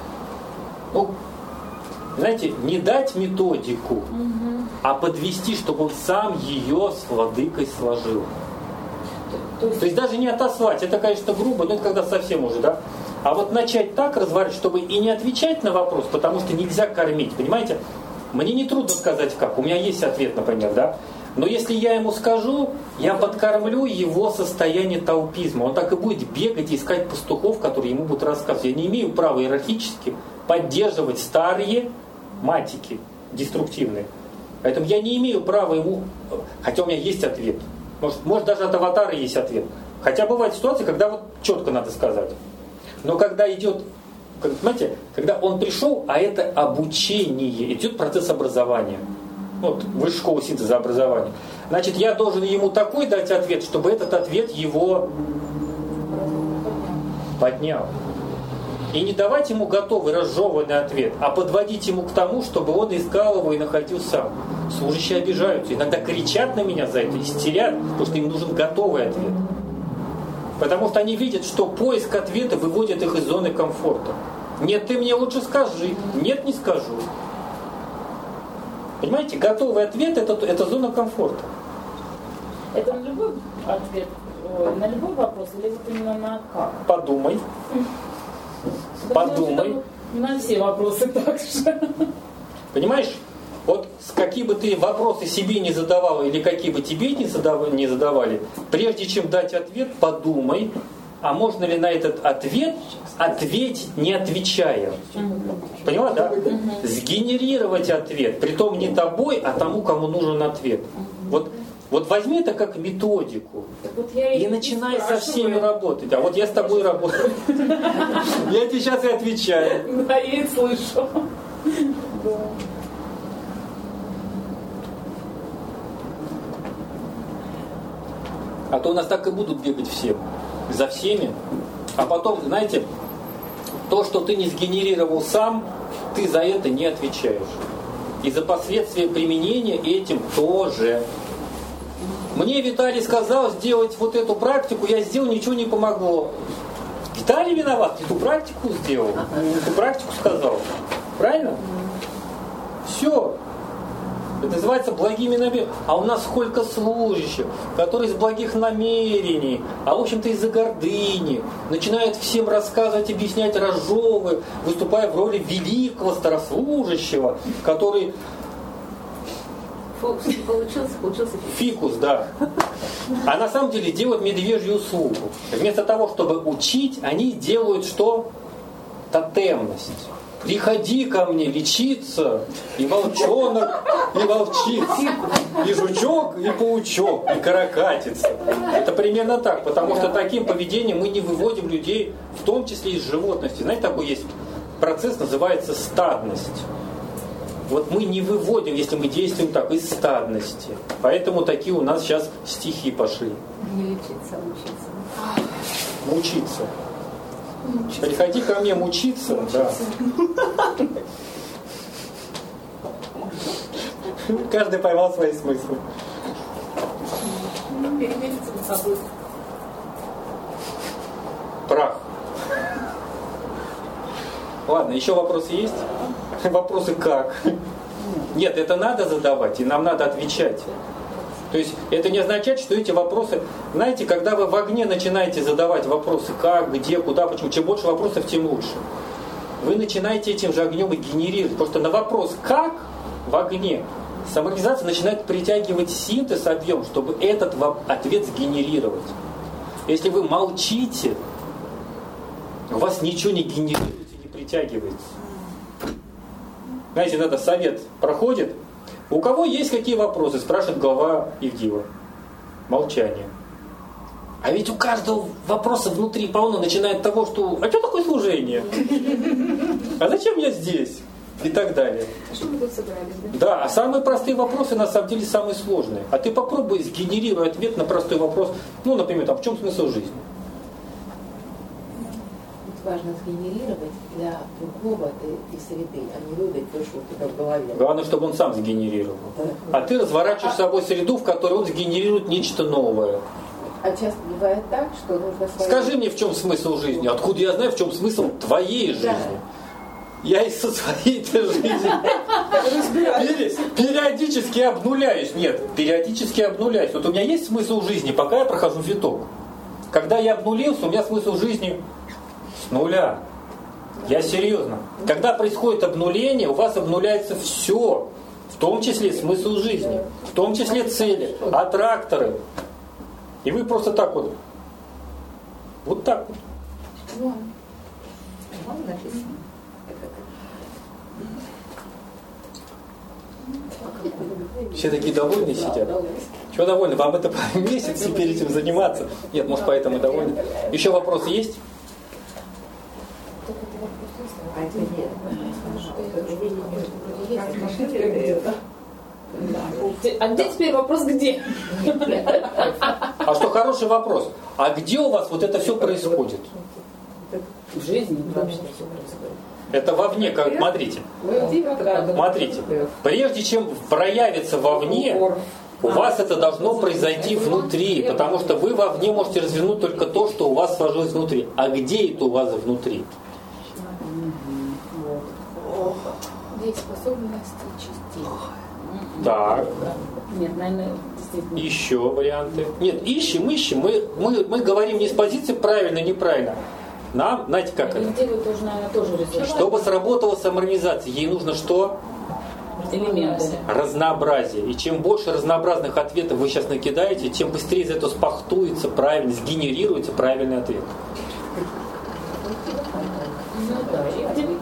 знаете, не дать методику, а подвести, чтобы он сам ее с владыкой сложил. То есть даже не отослать, это, конечно, грубо, но это когда совсем уже, да? А вот начать так разворачивать, чтобы и не отвечать на вопрос, потому что нельзя кормить, понимаете? Мне не трудно сказать как, у меня есть ответ, например, да? Но если я ему скажу, я подкормлю его состояние таупизма. Он так и будет бегать и искать пастухов, которые ему будут рассказывать. Я не имею права иерархически поддерживать старые матики, деструктивные. Поэтому я не имею права ему... Хотя у меня есть ответ. Может даже от аватара есть ответ. Хотя бывают ситуации, когда вот четко надо сказать. Но когда идет... Понимаете, когда он пришел, а это обучение, идет процесс образования. Вот, высшая школа синтеза образования. Значит, я должен ему такой дать ответ, чтобы этот ответ его поднял. И не давать ему готовый, разжеванный ответ, а подводить ему к тому, чтобы он искал его и находил сам. Служащие обижаются. Иногда кричат на меня за это, истерят, потому что им нужен готовый ответ. Потому что они видят, что поиск ответа выводит их из зоны комфорта. Нет, ты мне лучше скажи. Нет, не скажу. Понимаете, готовый ответ это зона комфорта. Это на любой ответ, на любой вопрос, или вот именно на как? Подумай. Подумай. На все вопросы так же. Понимаешь, вот какие бы ты вопросы себе не задавал, или какие бы тебе не задавали, прежде чем дать ответ, подумай, а можно ли на этот ответ ответить, не отвечая. Поняла, да? Сгенерировать ответ, притом не тобой, а тому, кому нужен ответ. Вот возьми это как методику и начинай со всеми работать. А вот я с тобой работаю. Я тебе сейчас и отвечаю. Да, я и слышу. А то у нас так и будут бегать все. За всеми. А потом, знаете, то, что ты не сгенерировал сам, ты за это не отвечаешь. И за последствия применения этим тоже. Мне Виталий сказал сделать вот эту практику, я сделал, ничего не помогло. Виталий виноват, эту практику сделал, эту практику сказал. Правильно? Все. Это называется благими намерениями. А у нас сколько служащих, которые из благих намерений, а в общем-то из-за гордыни, начинают всем рассказывать, объяснять, разжевывая, выступая в роли великого старослужащего, который... Получился фикус, да. А на самом деле делают медвежью услугу. Вместо того, чтобы учить, они делают что? Тотемность. Приходи ко мне лечиться, и волчонок, и волчица, и жучок, и паучок, и каракатица. Это примерно так, потому что таким поведением мы не выводим людей, в том числе из животности. Знаете, такой есть процесс, называется стадность. Вот мы не выводим, если мы действуем так, из стадности. Поэтому такие у нас сейчас стихи пошли. Не лечиться, а учиться. Мучиться. Приходи ко мне мучиться. Да. Каждый поймал свои смыслы. Перемириться с собой. Прах. Ладно, еще вопросы есть? Вопросы как? Нет, это надо задавать, и нам надо отвечать. То есть это не означает, что эти вопросы... Знаете, когда вы в огне начинаете задавать вопросы как, где, куда, почему, чем больше вопросов, тем лучше. Вы начинаете этим же огнем и генерировать. Потому что на вопрос «как» в огне самоорганизация начинает притягивать синтез, объем, чтобы этот ответ сгенерировать. Если вы молчите, у вас ничего не генерируется, притягивается. Знаете, надо совет проходит. У кого есть какие вопросы? Спрашивает глава Ивдива. Молчание. А ведь у каждого вопроса внутри полно, начиная от того, что а что такое служение? А зачем я здесь? И так далее. А что мы тут собрались, да? Да, а самые простые вопросы на самом деле самые сложные. А ты попробуй сгенерируй ответ на простой вопрос. Ну, например, там, в чем смысл жизни? Важно сгенерировать для другого и среды, а не выдать то, что у тебя в голове. Главное, чтобы он сам сгенерировал. А ты разворачиваешь с собой среду, в которой он сгенерирует нечто новое. А часто бывает так, что нужно... Скажи мне, в чем смысл жизни? Откуда я знаю, в чем смысл твоей жизни? Я и со своей-то жизни периодически обнуляюсь. Нет, периодически обнуляюсь. Вот у меня есть смысл жизни, пока я прохожу виток. Когда я обнулился, у меня смысл жизни с нуля. Я серьезно. Когда происходит обнуление, у вас обнуляется все. В том числе смысл жизни. В том числе цели, аттракторы. И вы просто так вот. Вот так вот. Все такие довольны сидят. Чего довольны? Вам это месяц теперь этим заниматься? Нет, может, поэтому довольны. Еще вопросы есть? А где теперь вопрос где? А что, хороший вопрос. А где у вас вот это все происходит? В жизни вообще все происходит. Это вовне, как, смотрите. Смотрите. Прежде чем проявится вовне, у вас это должно произойти внутри, потому что вы вовне можете развернуть только то, что у вас сложилось внутри. А где это у вас внутри? Дееспособности частей. Так. Нет, наверное, действительно. Еще варианты. Нет, ищем. Мы говорим не с позиции правильно, неправильно. Нам, знаете, как это? Ивдивы тоже, наверное, тоже результат. Чтобы сработала самоорганизация, ей нужно что? Элементы. Разнообразие. И чем больше разнообразных ответов вы сейчас накидаете, тем быстрее из этого спахтуется правильно, сгенерируется правильный ответ. Ну да, Ивдивы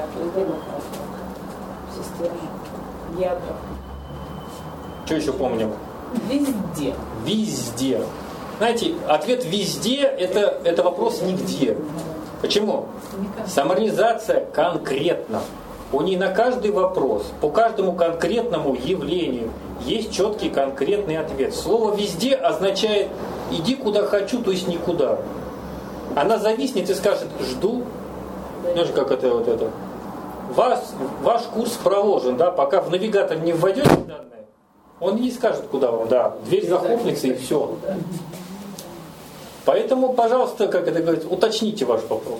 система. Ядра. Что еще помним? Везде. Везде. Знаете, ответ «везде» это вопрос «нигде». Почему? Самоорганизация конкретна. У нее на каждый вопрос, по каждому конкретному явлению есть четкий конкретный ответ. Слово «везде» означает «иди куда хочу, то есть никуда». Она зависнет и скажет «жду». Знаешь, как это вот это? Ваш курс проложен, да, пока в навигатор не вводете данные, он не скажет, куда вам, да, дверь захлопнется и все. Поэтому, пожалуйста, как это говорится, уточните ваш вопрос.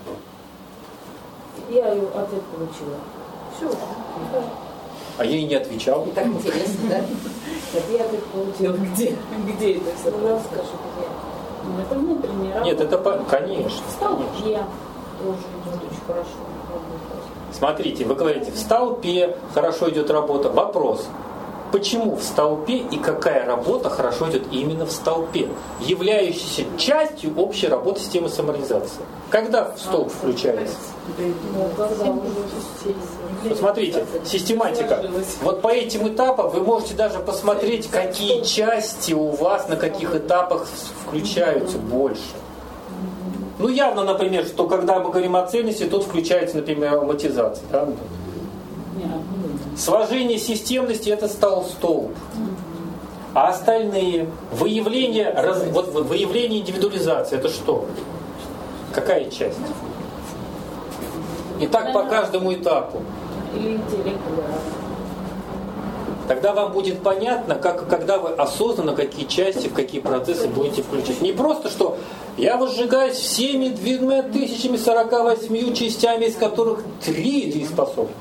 Я ответ получила. Все. А я и не отвечал. Так интересно, да? Так я ответ получила. Где? Где это все? Расскажи, где? Ну, это внутренняя работа. Нет, это конечно. В столбе тоже идет очень хорошо. Смотрите, вы говорите, в столпе хорошо идет работа. Вопрос. Почему в столпе и какая работа хорошо идет именно в столпе, являющейся частью общей работы системы самоорганизации? Когда столб включается? Посмотрите, систематика. Вот по этим этапам вы можете даже посмотреть, какие части у вас на каких этапах включаются больше. Ну, явно, например, что когда мы говорим о цельности, тут включается, например, амортизация. Да? Сложение системности – это столб. А остальные выявление индивидуализации – это что? Какая часть? И так по каждому этапу. Или интеллект. Тогда вам будет понятно, когда вы осознанно какие части, в какие процессы будете включать. Не просто, что я возжигаюсь всеми 2048 частями, из которых 3 дееспособны.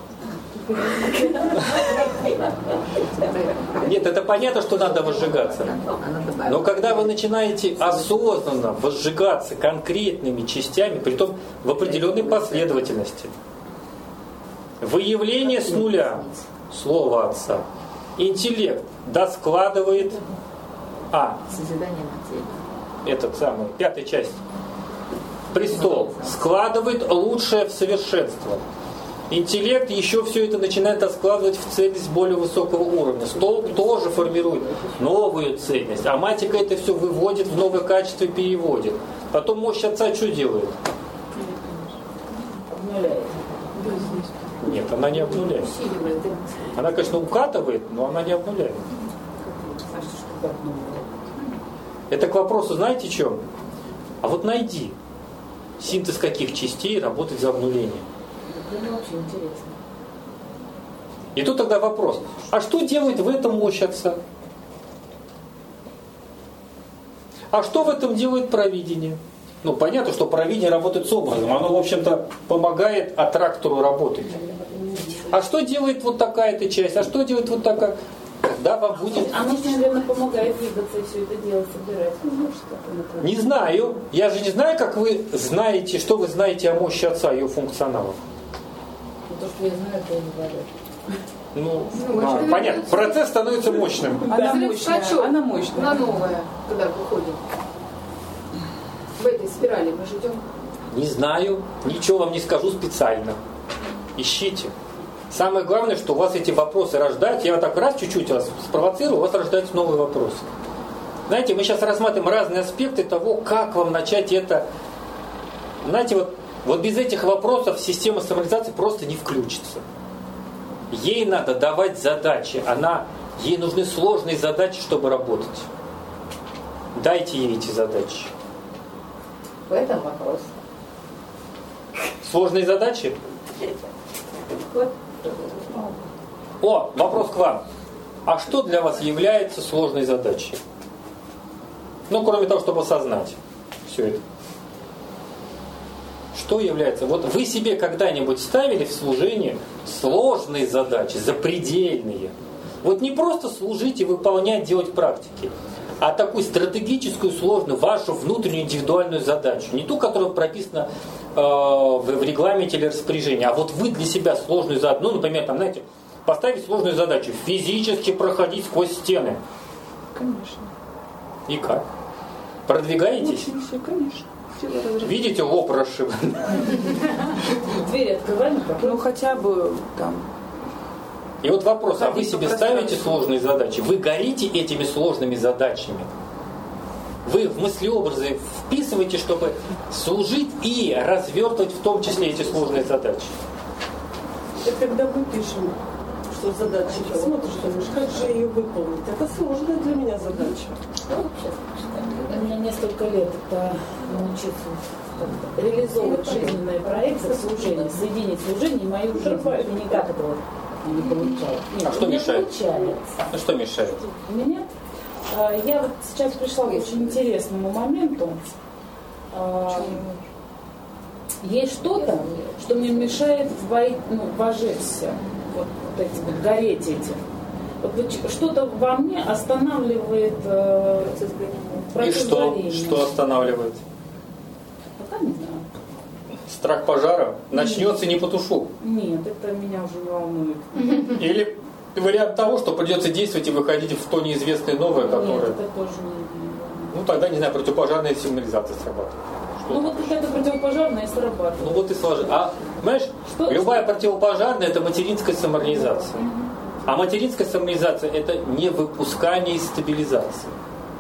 Нет, это понятно, что надо возжигаться. Но когда вы начинаете осознанно возжигаться конкретными частями, притом в определенной последовательности, выявление с нуля, слово Отца, интеллект доскладывает Созидание материи. этот самый, 5-я часть. престол, складывает лучшее в совершенство. Интеллект еще все это начинает складывать в цельность более высокого уровня. Столб тоже формирует новую цельность. А матика это все выводит в новое качество и переводит. Потом мощь отца что делает? Обнуляет. Нет, она не обнуляет. Она, конечно, укатывает, но она не обнуляет. Это к вопросу, знаете, в чем? А вот найди, синтез каких частей работает за обнуление. Это вообще интересно. И тут тогда вопрос, а что делает в этом мощь отца? А что в этом делает провидение? Ну, понятно, что провидение работает с образом. Оно, в общем-то, помогает аттрактору работать. А что делает вот такая-то часть? А что делает вот такая? Да, вам будет... Оно, наверное, помогает двигаться и все это делать, собирать. Не знаю. Я же не знаю, как вы знаете, что вы знаете о мощи отца, ее функционалах. То, что я знаю, то я говорю. Понятно. Процесс становится мощным. Она мощная. Она мощная. На новое, когда выходим. В этой спирали мы же идем. Не знаю. Ничего вам не скажу специально. Ищите. Самое главное, что у вас эти вопросы рождаются. Я вот так раз чуть-чуть вас спровоцирую, у вас рождаются новые вопросы. Знаете, мы сейчас рассматриваем разные аспекты того, как вам начать это. Знаете, вот без этих вопросов система самореализации просто не включится. Ей надо давать задачи. Ей нужны сложные задачи, чтобы работать. Дайте ей эти задачи. В этом вопрос. Сложные задачи? О, вопрос к вам. А что для вас является сложной задачей? Ну, кроме того, чтобы осознать все это. Что является? Вот вы себе когда-нибудь ставили в служение сложные задачи, запредельные? Вот не просто служить и выполнять, делать практики, а такую стратегическую, сложную, вашу внутреннюю индивидуальную задачу. Не ту, которая прописана в регламенте или распоряжении, а вот вы для себя сложную задачу. Ну, например, там, знаете, поставить сложную задачу, физически проходить сквозь стены. Конечно. И как? Продвигаетесь? Очень, конечно. Видите, лоб расшиб. Двери открываем? Ну, хотя бы там... И вот вопрос, а вы себе ставите сложные задачи? Вы горите этими сложными задачами? Вы в мыслеобразы вписываете, чтобы служить и развертывать в том числе эти сложные задачи? Это когда мы пишем, что задача, смотришь, думаешь, как же ее выполнить? Это сложная для меня задача. У меня несколько лет это научиться реализовывать жизненные проекты в служении, соединить служение и мою жизнь. И никак этого не получалось. Нет, а что мешает? Получается. А что мешает? У меня? Я вот сейчас пришла к очень интересному моменту. Есть что-то, что мне мешает вожечься, вот эти вот, гореть этим. Вот что-то во мне останавливает процесс И что? горения. Что останавливает? Пока не знаю. Страх пожара? Начнется, не потушу. Нет, это меня уже не волнует. Или вариант того, что придется действовать и выходить в то неизвестное новое, которое... Нет, это тоже не волнует. Ну тогда, не знаю, противопожарная сигнализация срабатывает. Ну вот какая-то противопожарная срабатывает. Ну вот и сложно. А, понимаешь, любая противопожарная – это материнская самореализация. А материнская самореализация – это не выпускание и стабилизация.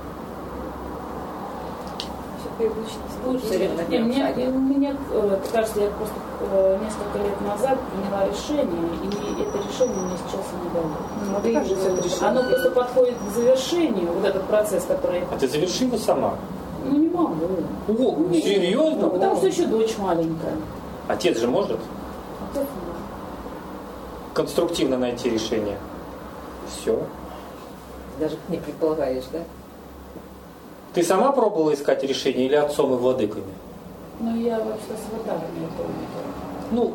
Мне кажется, я просто несколько лет назад приняла решение, и это решение мне сейчас не дает. Оно просто подходит к завершению, вот этот процесс, который... А ты завершила сама? Ну не могу. О, серьезно? Ну, потому что еще дочь маленькая. Отец же может Отец конструктивно найти решение. Все. Даже не предполагаешь, да? Ты сама пробовала искать решение или отцом и владыками? Ну я вообще с владыками это. Ну,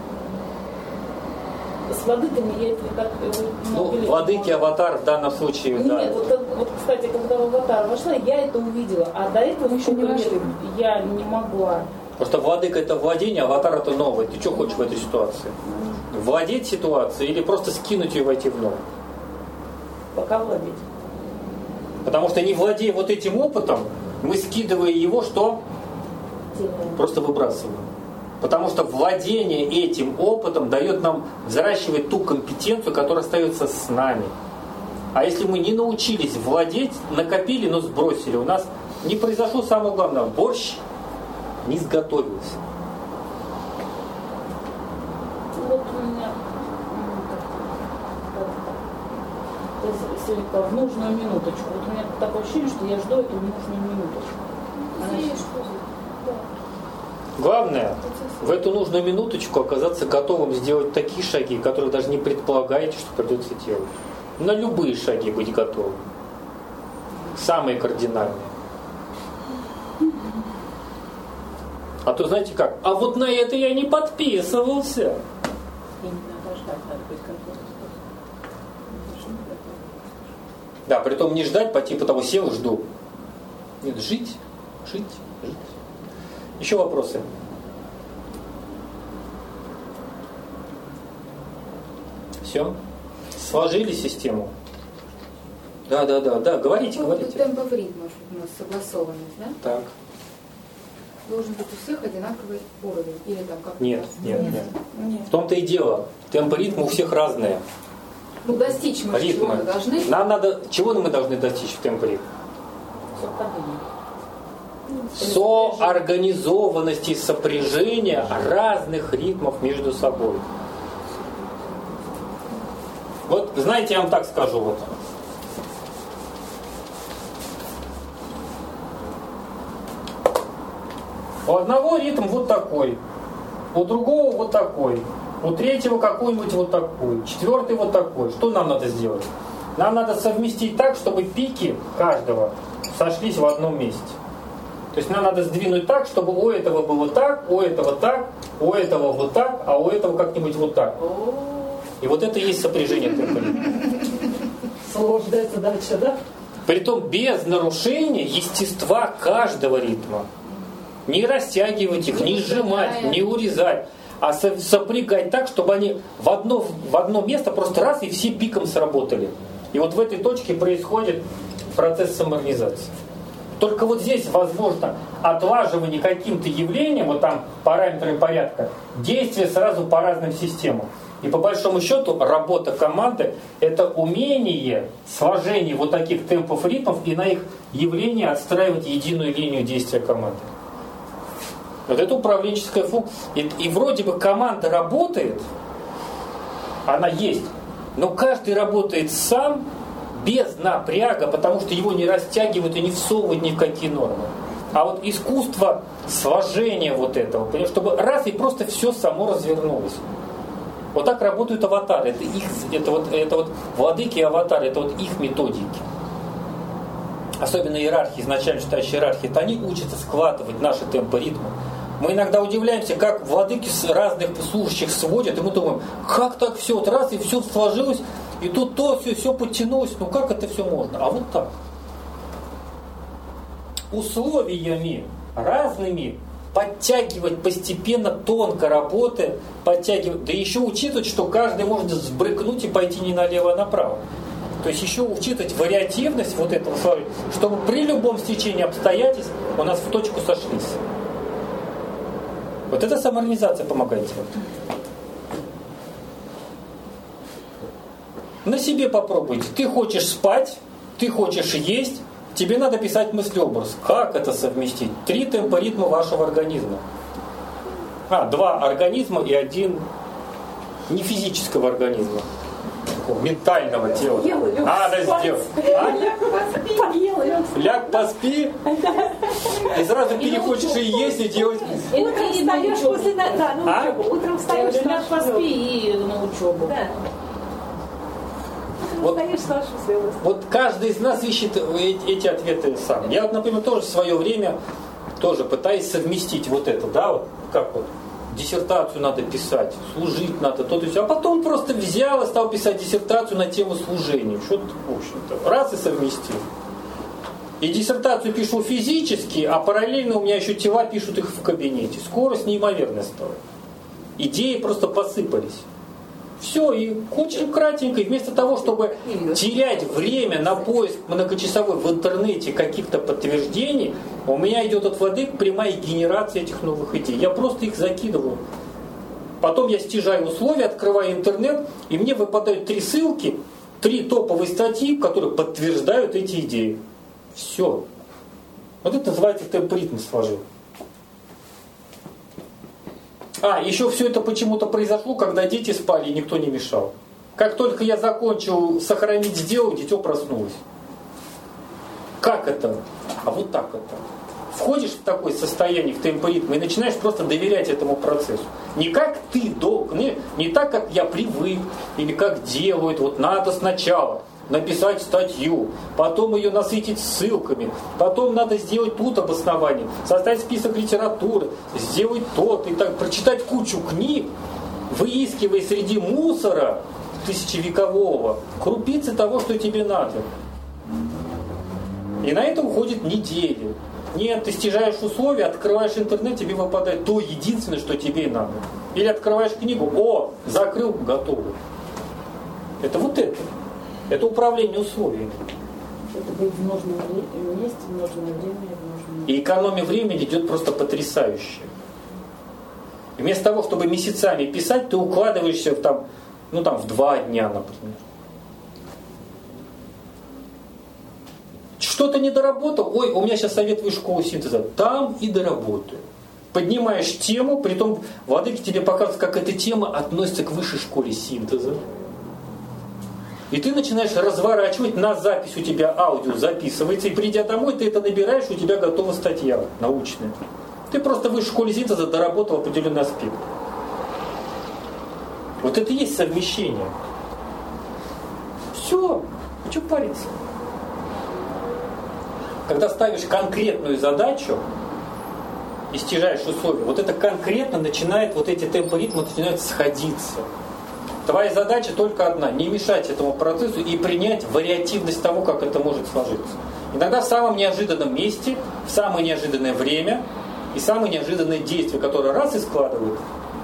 с владыками я это так... владыки, аватар в данном случае, Нет, да. вот, кстати, когда в аватар вошла, я это увидела, а до этого еще не вошли. Я не могла. Просто владыка – это владение, аватар – это новое. Ты что хочешь в этой ситуации? Владеть ситуацией или просто скинуть ее и войти в новое? Пока владеть. Потому что не владея вот этим опытом, мы, скидывая его, что? просто выбрасываем. Потому что владение этим опытом дает нам взращивать ту компетенцию, которая остается с нами. А если мы не научились владеть, накопили, но сбросили, у нас не произошло самое главное, борщ не сготовился. Вот у меня в нужную минуточку. Вот у меня такое ощущение, что я жду эту нужную минуточку. Главное, в эту нужную минуточку оказаться готовым сделать такие шаги, которые даже не предполагаете, что придется делать. На любые шаги быть готовым. Самые кардинальные. А то знаете как? А вот на это я не подписывался. И не надо ждать, надо быть готовым. Да, притом не ждать по типу того, сел, жду. Нет, жить. Еще вопросы? Все? Сложили систему? Да, говорите. Темпов ритмов у нас согласованность, да? Так. Должен быть у всех одинаковый уровень. Или там как-то... Нет. В том-то и дело. Темпы ритма у всех разные. Ну, достичь мы чего-то должны. Нам надо... Чего мы должны достичь в темпе ритма? Соорганизованности и сопряжения разных ритмов между собой. Вот, знаете, я вам так скажу. Вот. У одного ритм вот такой, у другого вот такой, у третьего какой-нибудь вот такой, четвертый вот такой. Что нам надо сделать? Нам надо совместить так, чтобы пики каждого сошлись в одном месте. То есть нам надо сдвинуть так, чтобы у этого было так, у этого так, у этого вот так, а у этого как-нибудь вот так. И вот это и есть сопряжение темпа ритма. Сложная задача, да? Притом без нарушения естества каждого ритма. Не растягивать их, не сжимать, не урезать, а сопрягать так, чтобы они в одно место просто раз и все пиком сработали. И вот в этой точке происходит процесс самоорганизации. Только вот здесь возможно отлаживание каким-то явлением, вот там параметрами порядка, действие сразу по разным системам. И по большому счету работа команды – это умение сложения вот таких темпов ритмов и на их явление отстраивать единую линию действия команды. Вот это управленческая функция. И вроде бы команда работает, она есть, но каждый работает сам, без напряга, потому что его не растягивают и не всовывают ни в какие нормы. А вот искусство сложения вот этого, понимаешь, чтобы раз и просто все само развернулось. Вот так работают аватары. Это вот владыки и аватары, это вот их методики. Особенно иерархии, изначально считающие иерархии, это они учатся складывать наши темпы ритма. Мы иногда удивляемся, как владыки с разных служащих сводят, и мы думаем, как так все, вот раз и все сложилось, и тут то, все подтянулось, ну как это все можно? А вот так. Условиями разными подтягивать постепенно, тонко работы, подтягивать, да еще учитывать, что каждый может сбрыкнуть и пойти не налево, а направо. То есть еще учитывать вариативность вот этого слова, чтобы при любом стечении обстоятельств у нас в точку сошлись. Вот эта самоорганизация помогает тебе. На себе попробуйте. Ты хочешь спать, ты хочешь есть, тебе надо писать мыслеобраз. Как это совместить? 3 темпа ритма вашего организма. 2 организма и 1 не физического организма. Ментального тела. Надо сделать. Ляг, поспи. И сразу переходишь и есть, и делать. Утром встаешь после на учебу. Утром встаешь ляг, поспи и на учебу. Вот каждый из нас ищет эти ответы сам. Я, например, тоже в свое время пытаюсь совместить вот это, да, вот как вот. Диссертацию надо писать, служить надо, то есть, а потом просто взял и стал писать диссертацию на тему служения. Что-то, в общем-то, раз и совместил. И диссертацию пишу физически, а параллельно у меня еще тела пишут их в кабинете. Скорость неимоверная стала. Идеи просто посыпались. Все, и очень кратенько, и вместо того, чтобы терять время на поиск многочасовой в интернете каких-то подтверждений, у меня идет от воды прямая генерация этих новых идей. Я просто их закидываю. Потом я стяжаю условия, открываю интернет, и мне выпадают 3 ссылки, 3 топовые статьи, которые подтверждают эти идеи. Все. Вот это называется темпоритм сложил. Еще все это почему-то произошло, когда дети спали и никто не мешал. Как только я закончил сохранить, сделал, дитё проснулось. Как это? А вот так это. Входишь в такое состояние, в темпоритм, и начинаешь просто доверять этому процессу. Не как ты не так, как я привык, или как делают. Вот надо сначала написать статью, потом ее насытить ссылками, потом надо сделать тут обоснование, составить список литературы, сделать тот, и так, прочитать кучу книг, выискивая среди мусора тысячевекового крупицы того, что тебе надо. И на это уходит недели. Нет, ты стяжаешь условия, открываешь интернет, тебе выпадает то единственное, что тебе и надо. Или открываешь книгу, закрыл, готово. Это вот это. Это управление условиями. Это быть в нужном месте, в нужное время, в нужном... И экономия времени идет просто потрясающая. И вместо того, чтобы месяцами писать, ты укладываешься в 2 дня, например. Что-то не доработал? У меня сейчас совет высшей школы синтеза. Там и доработаю. Поднимаешь тему, притом владыки тебе показывают, как эта тема относится к высшей школе синтеза. И ты начинаешь разворачивать, на запись у тебя аудио записывается, и придя домой, ты это набираешь, у тебя готова статья научная. Ты просто в высшей школе синтеза доработал определенный аспект. Вот это и есть совмещение. Все, что париться? Когда ставишь конкретную задачу и стяжаешь условия, вот это конкретно начинает, вот эти темпоритмы начинают сходиться. Твоя задача только одна – не мешать этому процессу и принять вариативность того, как это может сложиться. Иногда в самом неожиданном месте, в самое неожиданное время и самые неожиданные действия, которые раз и складывают.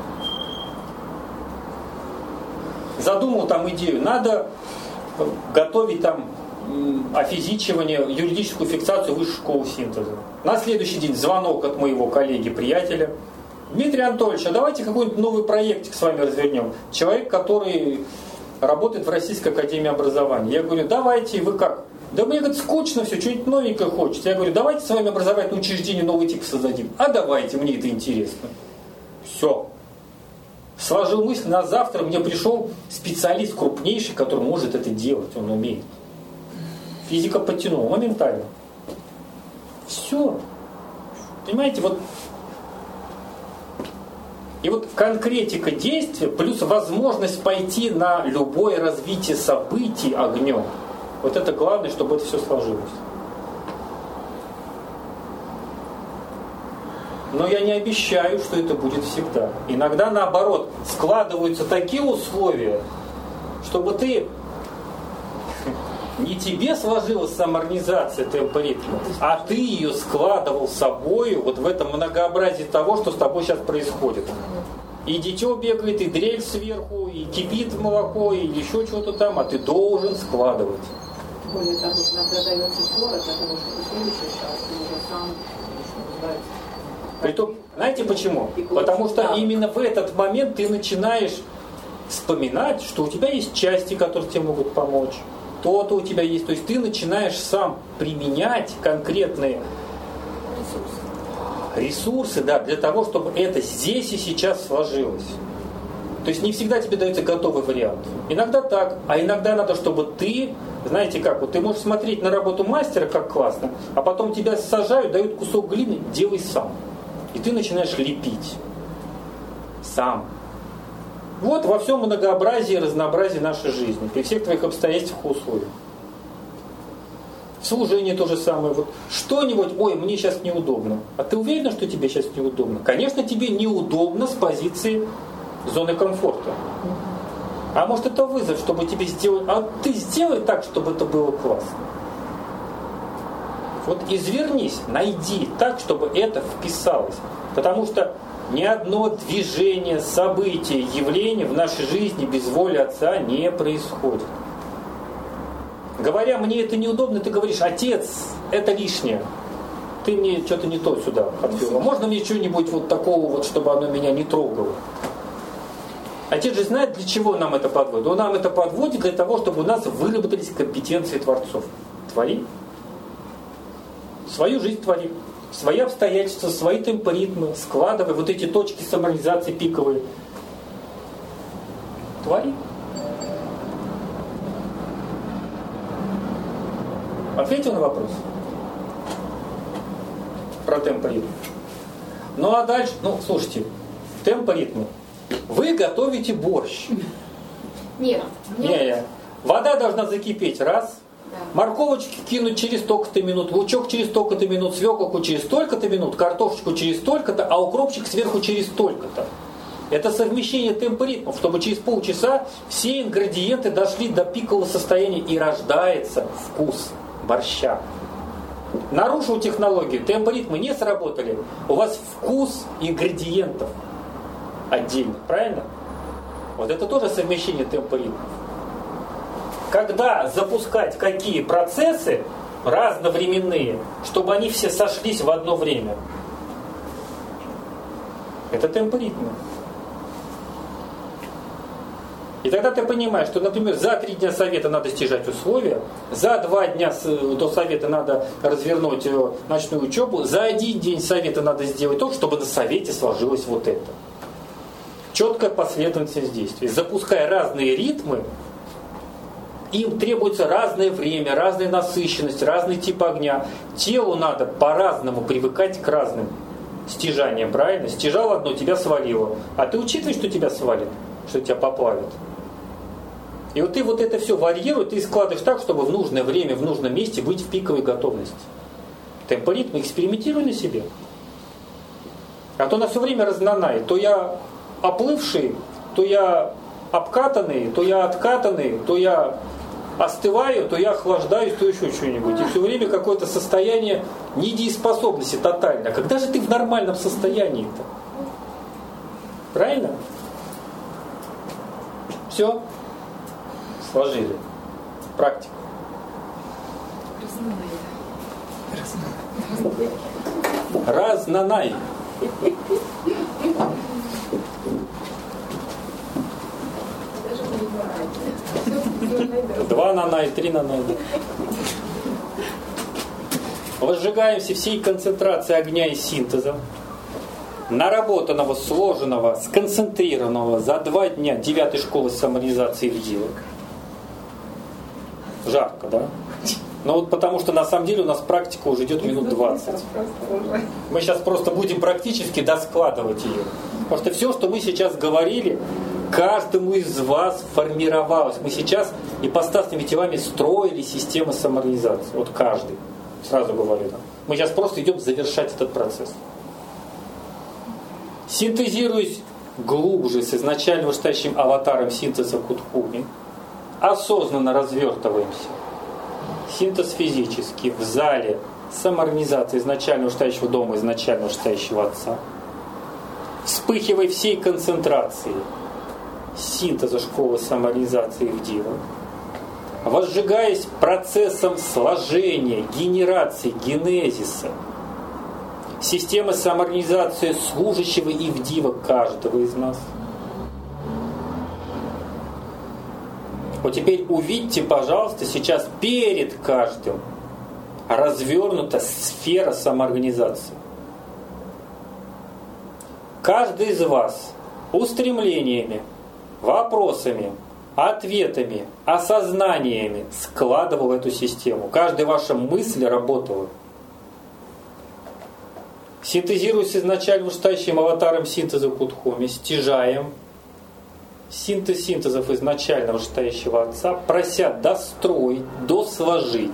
Задумал там идею, надо готовить там офизичивание, юридическую фиксацию высшей школы синтеза. На следующий день звонок от моего коллеги-приятеля. Дмитрий Анатольевич, а давайте какой-нибудь новый проектик с вами развернем. Человек, который работает в Российской академии образования. Я говорю, давайте, вы как? Да мне, говорит, скучно все, что-нибудь новенькое хочется. Я говорю, давайте с вами образовательное учреждение новый тип создадим. А давайте, мне это интересно. Все. Сложил мысль, на завтра мне пришел специалист крупнейший, который может это делать, он умеет. Физика подтянула моментально. Все. Понимаете, вот. И вот конкретика действия плюс возможность пойти на любое развитие событий огнем. Вот это главное, чтобы это все сложилось. Но я не обещаю, что это будет всегда. Иногда наоборот, складываются такие условия, чтобы ты... Не тебе сложилась самоорганизация темпоритма, а ты ее складывал с собой вот в этом многообразии того, что с тобой сейчас происходит. И дитё бегает, и дрель сверху, и кипит молоко, и еще что-то там, а ты должен складывать. Более того, иногда дается фора для того, чтобы следующий шаг ты уже сам, что называется. Притом, знаете почему? Потому что именно в этот момент ты начинаешь вспоминать, что у тебя есть части, которые тебе могут помочь. То-то у тебя есть. То есть ты начинаешь сам применять конкретные ресурсы, да, для того, чтобы это здесь и сейчас сложилось. То есть не всегда тебе дается готовый вариант. Иногда так, а иногда надо, чтобы ты, знаете как, вот ты можешь смотреть на работу мастера, как классно, а потом тебя сажают, дают кусок глины, делай сам. И ты начинаешь лепить. Сам. Вот во всем многообразии и разнообразии нашей жизни, при всех твоих обстоятельствах и условиях. В служении то же самое. Вот что-нибудь, мне сейчас неудобно. А ты уверена, что тебе сейчас неудобно? Конечно, тебе неудобно с позиции зоны комфорта. А может это вызов, чтобы тебе сделать... А ты сделай так, чтобы это было классно. Вот извернись, найди так, чтобы это вписалось. Потому что ни одно движение, событие, явление в нашей жизни без воли Отца не происходит. Говоря, мне это неудобно, ты говоришь, отец, это лишнее. Ты мне что-то не то сюда подвел. Можно мне что-нибудь вот такого, вот, чтобы оно меня не трогало? Отец же знает, для чего нам это подводит. Он нам это подводит для того, чтобы у нас выработались компетенции творцов. Твори. Свою жизнь твори. Свои обстоятельства, свои темпоритмы. Складывай вот эти точки самореализации пиковые. Твори. Ответил на вопрос? Про темпоритм. Ну а дальше, слушайте, темпоритмы. Вы готовите борщ. Нет. Вода должна закипеть, раз. Да. Морковочки кинуть через столько-то минут, лучок через столько-то минут, свеклку через столько-то минут, картошечку через столько-то, а укропчик сверху через столько-то. Это совмещение темпоритмов, чтобы через полчаса все ингредиенты дошли до пикового состояния и рождается вкус борща. Нарушил технологию, темпоритмы не сработали, у вас вкус ингредиентов отдельно, правильно? Вот это тоже совмещение темпоритмов. Когда запускать какие процессы разновременные, чтобы они все сошлись в одно время? Это темпоритмы. И тогда ты понимаешь, что, например, за 3 дня совета надо стяжать условия, за 2 дня до совета надо развернуть ночную учебу, за 1 день совета надо сделать то, чтобы на совете сложилось вот это. Четкая последовательность действий. Запуская разные ритмы, им требуется разное время, разная насыщенность, разный тип огня. Телу надо по-разному привыкать к разным стяжаниям, правильно? Стяжал одно, тебя свалило. А ты учитываешь, что тебя свалит, что тебя поплавит. И вот ты вот это все варьируешь, ты складываешь так, чтобы в нужное время, в нужном месте быть в пиковой готовности. Темпоритм, экспериментируй на себе. А то на все время разнанай. То я оплывший, то я обкатанный, то я откатанный, то я остываю, то я охлаждаюсь, то еще что-нибудь. И все время какое-то состояние недееспособности тотально. А когда же ты в нормальном состоянии-то? Правильно? Все? Сложили. Практика. Разнанай. Два нанай, 3 нанай. Возжигаемся всей концентрацией огня и синтеза, наработанного, сложенного, сконцентрированного за 2 дня 9-й школы самореализации в дело. Жарко, да? Но вот потому что на самом деле у нас практика уже идет минут 20. Мы сейчас просто будем практически доскладывать ее. Потому что все, что мы сейчас говорили, каждому из вас формировалось. Мы сейчас ипостасными телами строили систему самореализации. Вот каждый. Сразу говорю. Мы сейчас просто идем завершать этот процесс. Синтезируясь глубже с изначально вышестоящим аватаром синтеза Кутхуми, осознанно развертываемся. Синтез физический в зале самоорганизации изначально вышестоящего дома, изначально вышестоящего Отца. Вспыхивая всей концентрацией синтеза школы самоорганизации в Дива, возжигаясь процессом сложения, генерации, генезиса, системы самоорганизации служащего и в Дива каждого из нас. Вот теперь увидьте, пожалуйста, сейчас перед каждым развернута сфера самоорганизации. Каждый из вас устремлениями, вопросами, ответами, осознаниями складывал эту систему. Каждая ваша мысль работала. Синтезируясь изначально вышестоящим аватаром синтеза Кутхуми, стяжаем синтез синтезов изначально вышестоящего Отца, прося достроить, досложить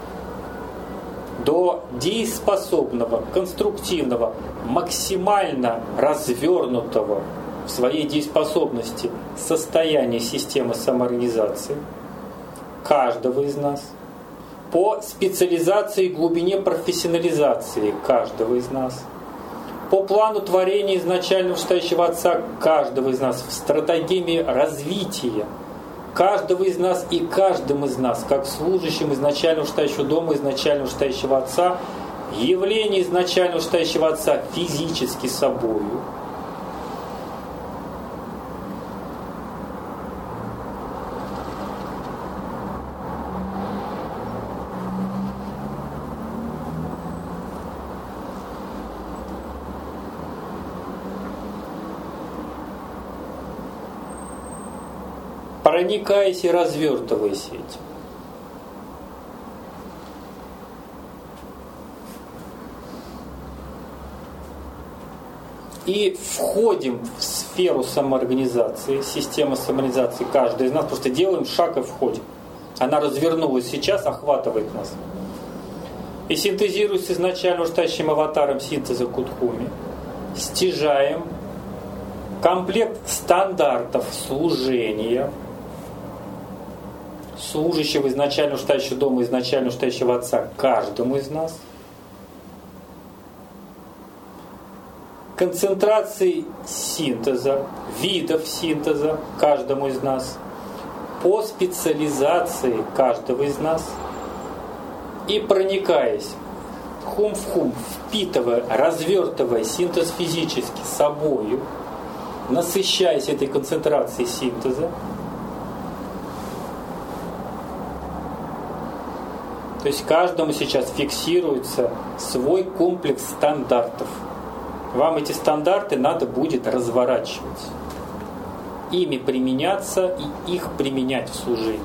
до дееспособного, конструктивного, максимально развернутого в своей дееспособности состояния системы самоорганизации каждого из нас, по специализации и глубине профессионализации каждого из нас, по плану творения изначально вышестоящего Отца каждого из нас, в стратегии развития каждого из нас и каждым из нас, как служащим изначально вышестоящего дома, изначально вышестоящего Отца, явление изначально вышестоящего Отца физически собою, проникаясь и развертываясь этим. И входим в сферу самоорганизации, система самоорганизации каждый из нас, просто делаем шаг и входим. Она развернулась сейчас, охватывает нас. И синтезируясь с изначально вышестоящим аватаром синтеза Кутхуми, стяжаем комплект стандартов служения, служащего изначально вышестоящего дома, изначально вышестоящего Отца каждому из нас, концентрации синтеза, видов синтеза каждому из нас, по специализации каждого из нас и проникаясь хум в хум, впитывая, развертывая синтез физически собою, насыщаясь этой концентрацией синтеза, то есть каждому сейчас фиксируется свой комплекс стандартов. Вам эти стандарты надо будет разворачивать, ими применяться и их применять в служении.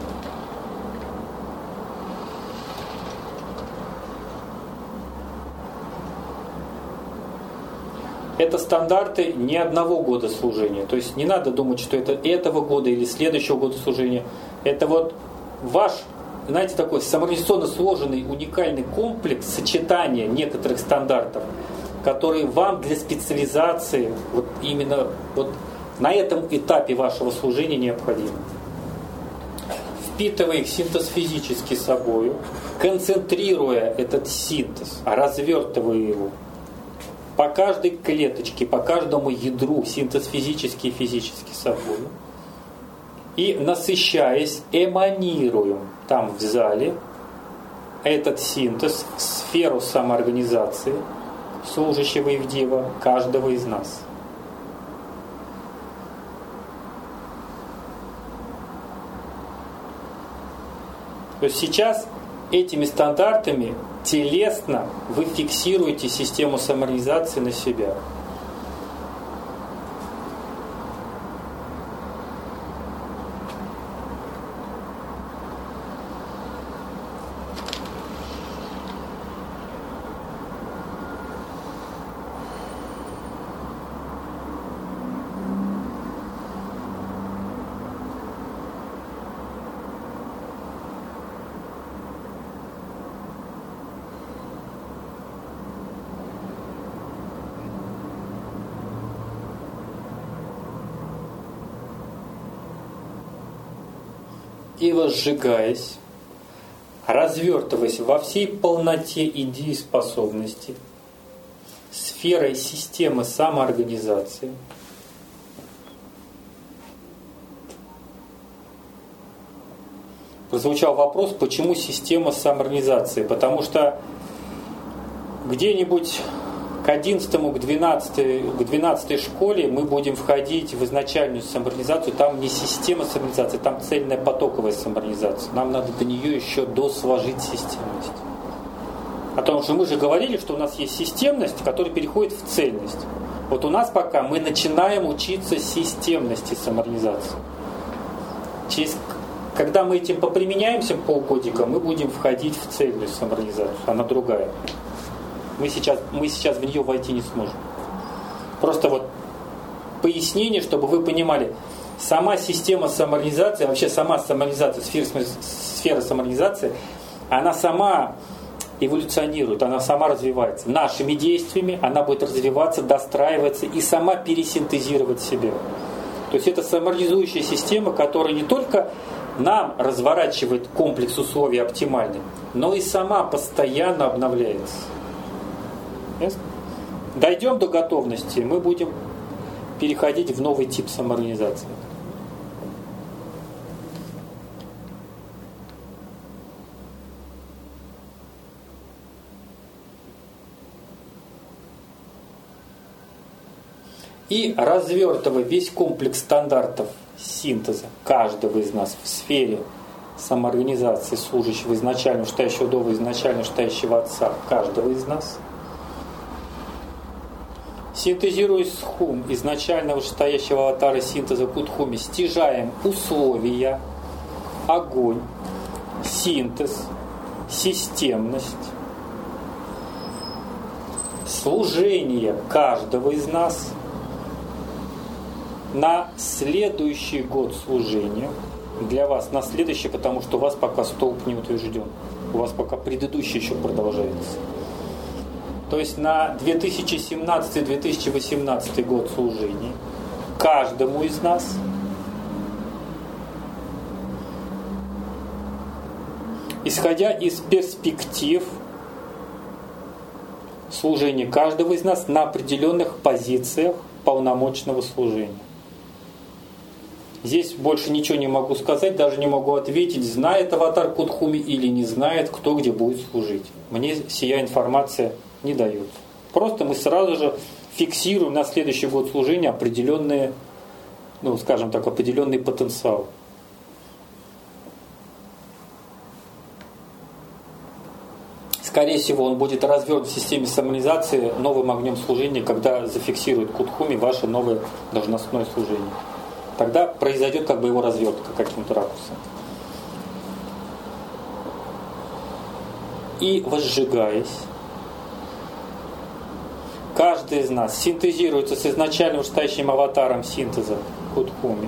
Это стандарты не одного года служения. То есть не надо думать, что это этого года или следующего года служения. Это вот ваш, знаете, такой самоорганизационно сложенный уникальный комплекс сочетания некоторых стандартов, которые вам для специализации вот именно вот на этом этапе вашего служения необходимы. Впитывая их синтез физически собою, концентрируя этот синтез, развертывая его по каждой клеточке, по каждому ядру, синтез физически и физически собою, и насыщаясь, эманируем там в зале этот синтез в сферу самоорганизации служащего Ивдева каждого из нас. То есть сейчас этими стандартами телесно вы фиксируете систему самоорганизации на себя. И возжигаясь, развертываясь во всей полноте идей и способностей, сферой системы самоорганизации, прозвучал вопрос, почему система самоорганизации? Потому что где-нибудь к 11, к 12 школе мы будем входить в изначальную самоорганизацию. Там не система самоорганизации, там цельная потоковая самоорганизация. Нам надо до нее еще досложить системность. Потому что мы же говорили, что у нас есть системность, которая переходит в цельность. Вот у нас пока мы начинаем учиться системности самоорганизации. Когда мы этим поприменяемся полгодика, мы будем входить в цельную самоорганизацию. Она другая. Мы сейчас в нее войти не сможем. Просто вот пояснение, чтобы вы понимали, сама система самоорганизации, вообще сама самоорганизация, сфера самоорганизации, она сама эволюционирует, она сама развивается. Нашими действиями она будет развиваться, достраиваться и сама пересинтезировать себя. То есть это самоорганизующая система, которая не только нам разворачивает комплекс условий оптимальный, но и сама постоянно обновляется. Ясно? Дойдем до готовности, мы будем переходить в новый тип самоорганизации. И развертывая весь комплекс стандартов синтеза каждого из нас в сфере самоорганизации служащего изначально вышестоящего дова, изначально вышестоящего отца каждого из нас, синтезируя схум изначально вышестоящего аватара синтеза Кутхуми, стяжаем условия, огонь, синтез, системность, служение каждого из нас на следующий год служения, для вас на следующий, потому что у вас пока столб не утвержден, у вас пока предыдущий еще продолжается. То есть на 2017-2018 год служения каждому из нас исходя из перспектив служения каждого из нас на определенных позициях полномочного служения. Здесь больше ничего не могу сказать, даже не могу ответить, знает аватар Кутхуми или не знает, кто где будет служить. Мне сия информация не дает. Просто мы сразу же фиксируем на следующий год служения определенные, скажем так, определенный потенциал. Скорее всего, он будет развернут в системе самоорганизации новым огнем служения, когда зафиксирует Кутхуми ваше новое должностное служение. Тогда произойдет его развертка каким-то ракурсом. И возжигаясь, каждый из нас синтезируется с изначально вышестоящим аватаром синтеза Кутхуми.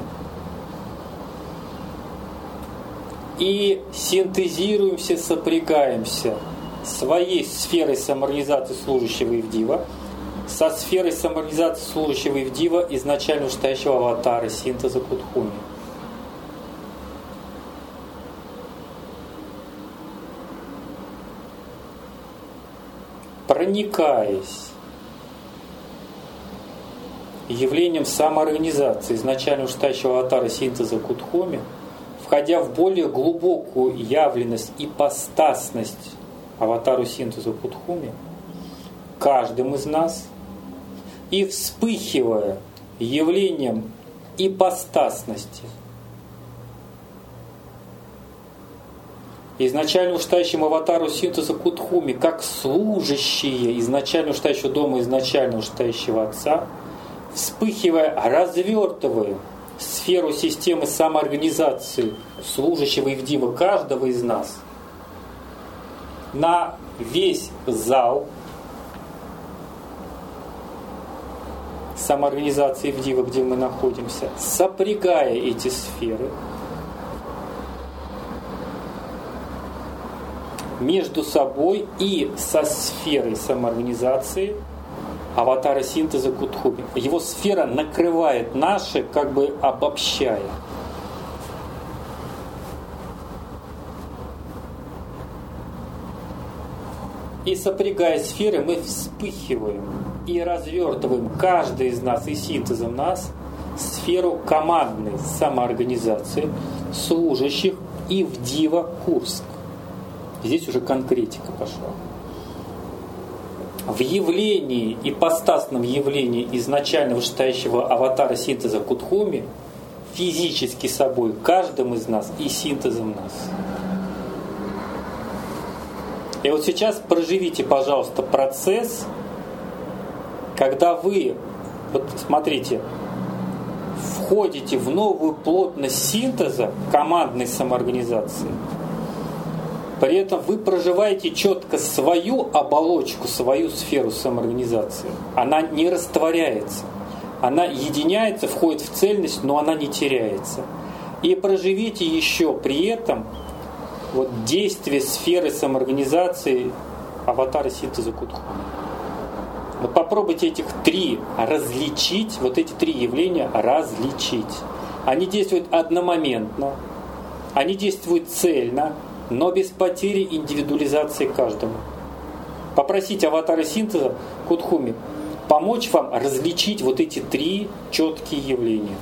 И синтезируемся, сопрягаемся своей сферой самоорганизации служащего Ивдива со сферой самоорганизации служащего Ивдива изначально вышестоящего аватара синтеза Кутхуми. Проникаясь явлением самоорганизации изначально вышестоящего аватара синтеза Кутхуми, входя в более глубокую явленность и ипостасность аватару синтеза Кутхуми, каждым из нас, и вспыхивая явлением ипостасности изначально вышестоящему аватару синтеза Кутхуми, как служащие изначально вышестоящего дома, изначально вышестоящего отца, вспыхивая, развертывая сферу системы самоорганизации служащего Ивдива каждого из нас на весь зал самоорганизации Ивдива, где мы находимся, сопрягая эти сферы между собой и со сферой самоорганизации аватара синтеза Кутхуми. Его сфера накрывает наши, обобщая. И сопрягая сферы, мы вспыхиваем и развертываем каждый из нас и синтезом нас сферу командной самоорганизации служащих Ивдива Курск. Здесь уже конкретика пошла. В явлении, ипостасном явлении изначально вышестоящего аватара синтеза Кутхуми, физически собой каждым из нас и синтезом нас. И вот сейчас проживите, пожалуйста, процесс, когда вы, смотрите, входите в новую плотность синтеза командной самоорганизации. При этом вы проживаете четко свою оболочку, свою сферу самоорганизации. Она не растворяется. Она единяется, входит в цельность, но она не теряется. И проживите еще при этом действие сферы самоорганизации аватара синтеза Кутхуми. Попробуйте этих три различить, эти три явления различить. Они действуют одномоментно. Они действуют цельно, но без потери индивидуализации каждому. Попросите аватара синтеза Кутхуми помочь вам различить вот эти три четкие явления.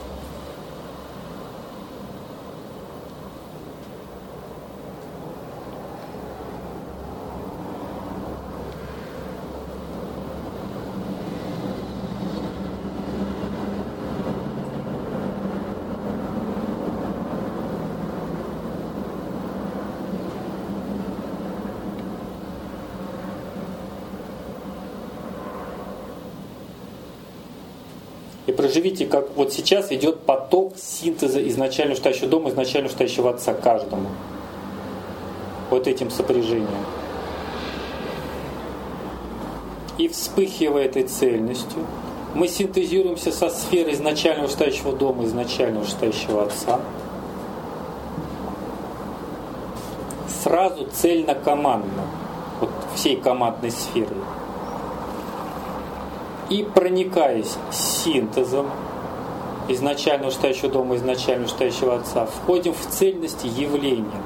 И проживите, как вот сейчас идет поток синтеза изначально ушедшего дома, изначально ушедшего отца каждому. Вот этим сопряжением. И вспыхивая этой цельностью, мы синтезируемся со сферой изначально ушедшего дома, изначально ушедшего отца. Сразу цельно-командно, вот всей командной сферой. И проникаясь синтезом изначально ушедшего дома, изначально ушедшего отца, входим в цельность явления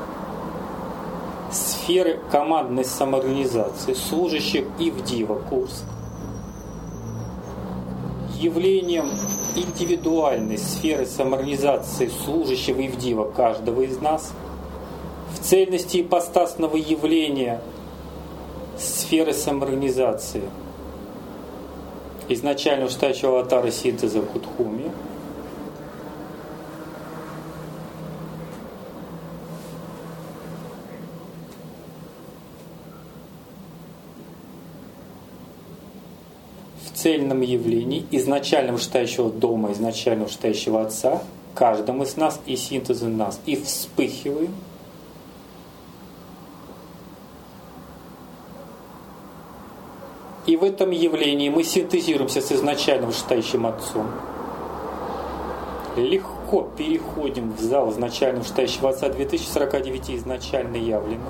сферы командной самоорганизации, служащих и в Дива Курск, явлением индивидуальной сферы самоорганизации служащего и в Дива каждого из нас, в цельности ипостасного явления сферы самоорганизации изначально ушедшего аватара синтеза Кутхуми, в цельном явлении изначально ушедшего дома, изначально ушедшего отца, каждому из нас и синтеза нас, и вспыхиваем. И в этом явлении мы синтезируемся с изначальным ушедшим отцом. Легко переходим в зал изначально ушедшего отца 2049 изначально явлено.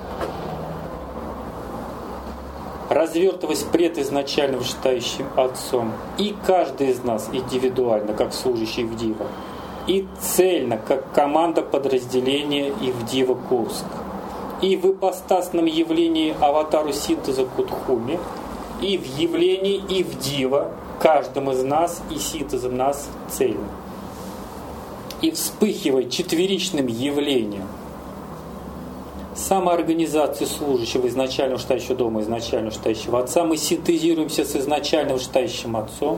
Развертываясь пред изначальным ушедшим отцом. И каждый из нас индивидуально, как служащий в Дива. И цельно, как команда подразделения и в Дива Курск. И в ипостасном явлении аватару синтеза Кутхуми. И в явлении, и в Дива, каждым из нас и синтезом нас цельно. И вспыхивает четверичным явлением самоорганизации служащего изначально ушедшего дома, изначально ушедшего отца, мы синтезируемся с изначально ушедшим отцом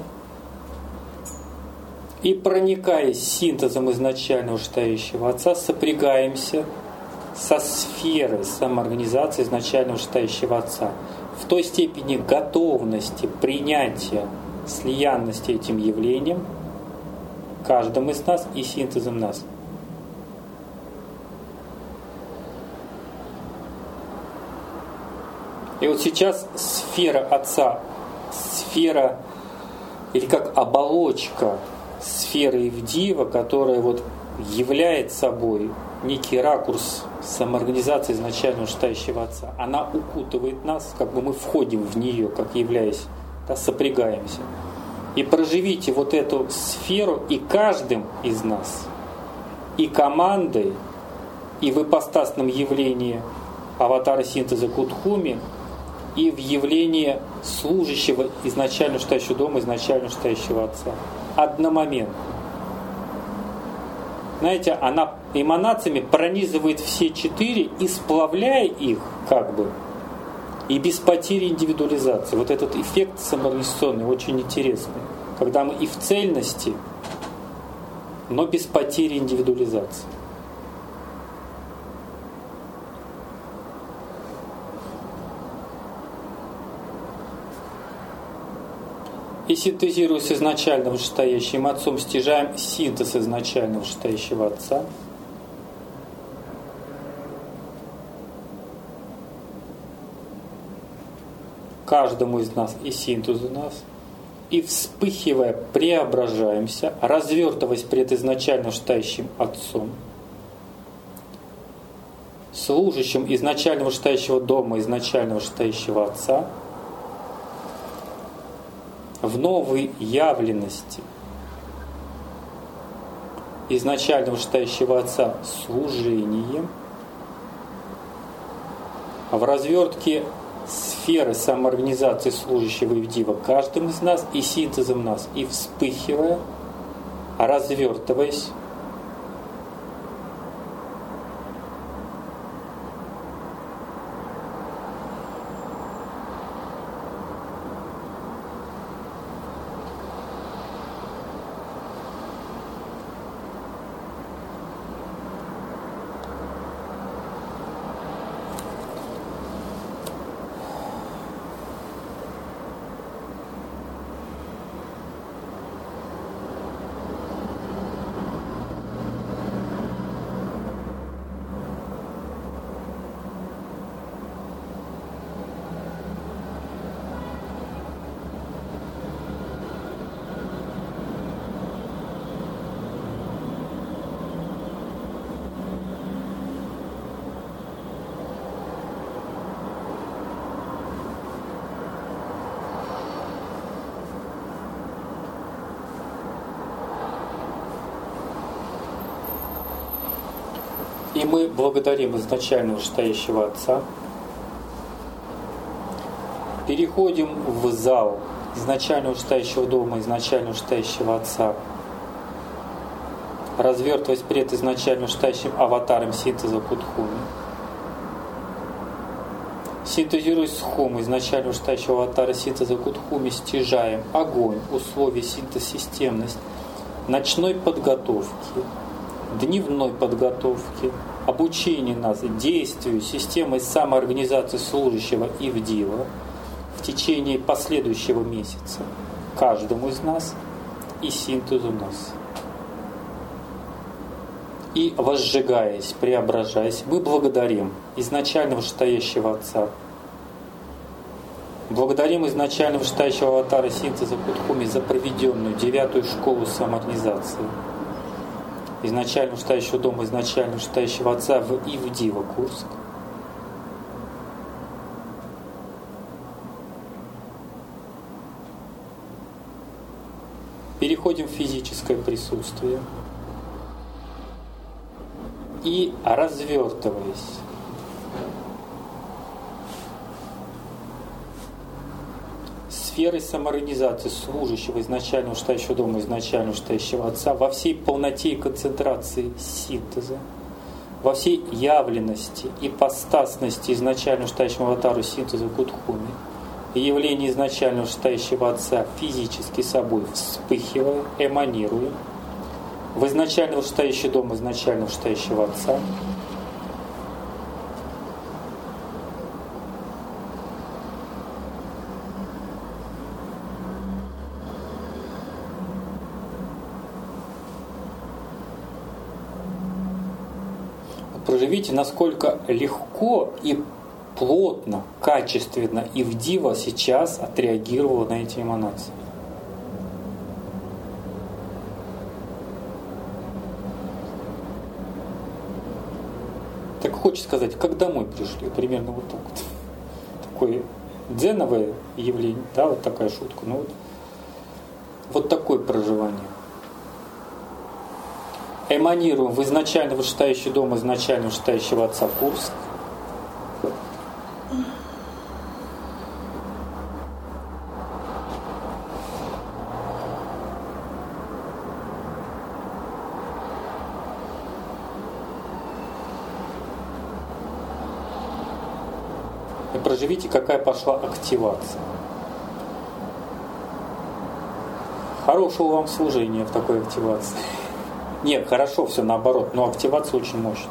и, проникаясь синтезом изначально ушедшего отца, сопрягаемся со сферой самоорганизации изначально ушедшего отца. В той степени готовности, принятия, слиянности этим явлением, каждым из нас и синтезом нас. И вот сейчас сфера Отца, сфера, или как оболочка сферы Ивдива, которая вот являет собой некий ракурс самоорганизации изначально ушедшего Отца. Она укутывает нас, как бы мы входим в нее, как являясь, да, сопрягаемся. И проживите вот эту сферу и каждым из нас, и командой, и в ипостасном явлении аватара синтеза Кутхуми, и в явлении служащего изначально ушедшего дома, изначально ушедшего Отца. Одномоментно. Знаете, она эманациями пронизывает все четыре и сплавляя их, как бы, и без потери индивидуализации. Вот этот эффект самоорганизационный очень интересный. Когда мы и в цельности, но без потери индивидуализации. И синтезируя с изначально вышестоящим Отцом, стяжаем синтез изначально вышестоящего Отца. Каждому из нас и синтезу нас. И вспыхивая, преображаемся, развертываясь пред изначально вышестоящим Отцом, служащим изначально вышестоящего дома, изначально вышестоящего Отца, в новой явленности изначально вышестоящего Отца служением, в развертке сферы самоорганизации служащего Ивдива каждым из нас и синтезом нас, и вспыхивая, развертываясь, и мы благодарим изначально вышестоящего Отца. Переходим в зал изначально вышестоящего дома, изначально вышестоящего Отца, развертываясь пред изначально вышестоящим аватаром синтеза Кудхуми. Синтезируясь с Хум, изначально вышестоящего аватара синтеза Кудхуми, стяжаем огонь, условия синтез-системность ночной подготовки, дневной подготовки, обучение нас действию системой самоорганизации служащего Ивдива в течение последующего месяца каждому из нас и синтезу нас. И возжигаясь, преображаясь, мы благодарим изначально вышестоящего Отца, благодарим изначально вышестоящего аватара синтеза Кудхуми за проведенную 9-ю школу самоорганизации, изначально вышестоящего дома, изначально вышестоящего Отца в Ивдива Курск. Переходим в физическое присутствие и, развертываясь, сферой самоорганизации служащего изначально вышестоящего дома, изначально вышестоящего Отца во всей полноте и концентрации синтеза, во всей явленности и ипостасности изначально вышестоящего аватару синтеза Кудхуми и явление изначально вышестоящего Отца физически собой вспыхивая, эманируя в изначально вышестоящий дом изначально вышестоящего Отца, проживите, насколько легко и плотно, качественно Ивдива сейчас отреагировала на эти эманации. Так хочется сказать, как домой пришли, примерно вот так вот. Такое дзеновое явление, да, вот такая шутка. Ну вот такое проживание. Эманируем в изначально вышестоящий дом изначально вышестоящего Отца Курск. И проживите, какая пошла активация. Хорошего вам служения в такой активации. Нет, хорошо, все наоборот, но активация очень мощная.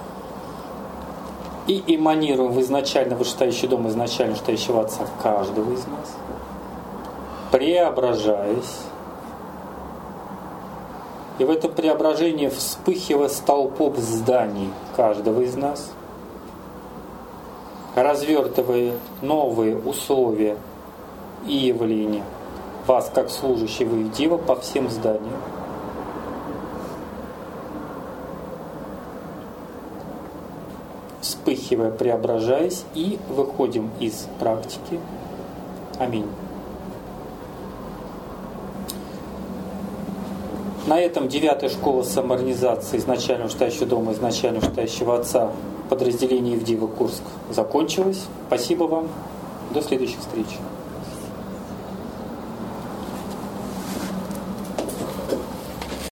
И эманируем в изначально вышестоящий дом изначально вышестоящего Отца каждого из нас, преображаясь, и в этом преображении вспыхивая столпом зданий каждого из нас, развертывая новые условия и явления вас как служащего Ивдива по всем зданиям, вспыхивая, преображаясь, и выходим из практики. Аминь. На этом 9-я школа самоорганизации изначально читающего дома, изначально читающего отца подразделения Евдива Курск закончилась. Спасибо вам. До следующих встреч.